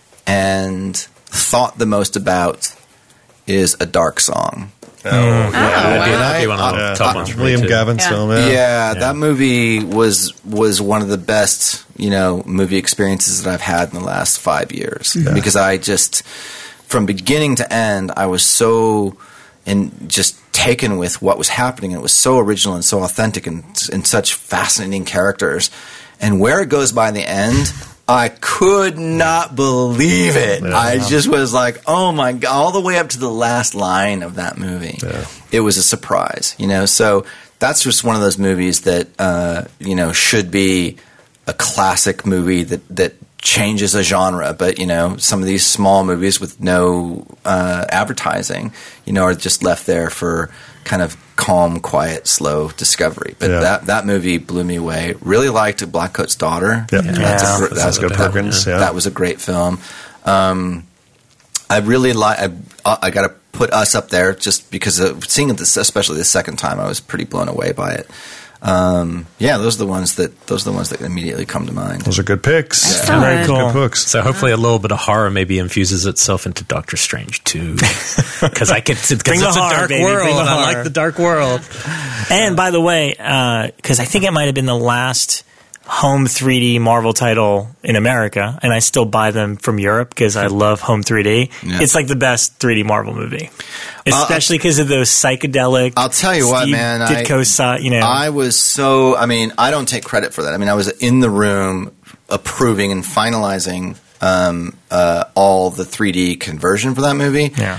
and thought the most about is A Dark Song. Oh, Oh, That'd be, wow. that'd be one of the I- top I- ones for me, William too. Gavin's Yeah. film. Yeah, Yeah. that movie was was one of the best, you know, movie experiences that I've had in the last five years. Because I just, from beginning to end, I was so in just taken with what was happening. It was so original and so authentic, and, and such fascinating characters. And where it goes by the end, I could not believe it. I just was like, oh my God, all the way up to the last line of that movie. It was a surprise, you know? So that's just one of those movies that, uh, you know, should be a classic movie that, that changes a genre. But, you know, some of these small movies with no uh, advertising, you know, are just left there for kind of calm, quiet, slow discovery. But Yeah. that, that movie blew me away. Really liked Blackcoat's Daughter. Yep. That's Yeah. a, gr- that's Good that- Perkins, yeah. That was a great film. Um, I really like. I, I got to put Us up there just because of seeing it, this, especially the second time, I was pretty blown away by it. Um, yeah, those are the ones that those are the ones that immediately come to mind. Those are good picks. Excellent. Very cool. Good picks. So hopefully a little bit of horror maybe infuses itself into Doctor Strange too, because I can. Because Bring it's the a horror, dark baby. world. Bring the I horror. like the dark world. And by the way, because I think it might have been the last home three D Marvel title in America, and I still buy them from Europe because I love home three D. Yeah. It's like the best three D Marvel movie, especially because of those psychedelic. I'll tell you what, Steve man, I- Ditko saw, you know, I was so. I mean, I don't take credit for that. I mean, I was in the room approving and finalizing um, uh, all the three D conversion for that movie. yeah.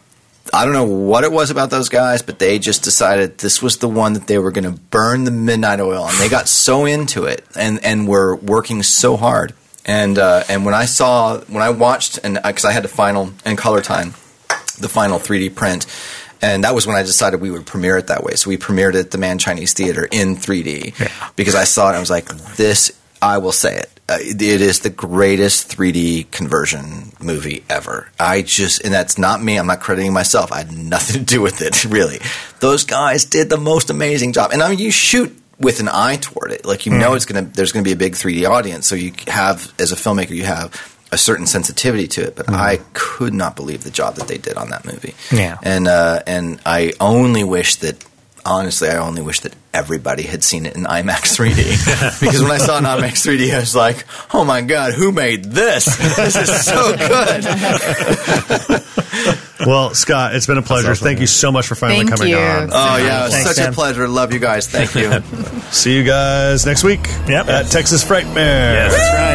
I don't know what it was about those guys, but they just decided this was the one that they were going to burn the midnight oil, and they got so into it, and and were working so hard. And uh, and when I saw, when I watched, and because I had to final and color time the final three D print, and that was when I decided we would premiere it that way. So we premiered it at the Man Chinese Theater in three D because I saw it. And I was like, this. I will say it. Uh, it is the greatest three D conversion movie ever. I just, and that's not me. I'm not crediting myself. I had nothing to do with it, really. Those guys did the most amazing job. And I mean, you shoot with an eye toward it. Like, you mm. know, it's gonna, there's going to be a big three D audience. So you have, as a filmmaker, you have a certain sensitivity to it. But mm. I could not believe the job that they did on that movie. Yeah. And, uh, and I only wish that, honestly, I only wish that everybody had seen it in IMAX three D. Because when I saw it in IMAX three D, I was like, oh my God, who made this? This is so good. Well, Scott, it's been a pleasure. awesome, Thank you so much for finally Thank coming you. on. Oh, yeah, it was Thanks, such Sam. a pleasure. Love you guys. Thank you. See you guys next week Yep. at Texas Frightmare. That's right.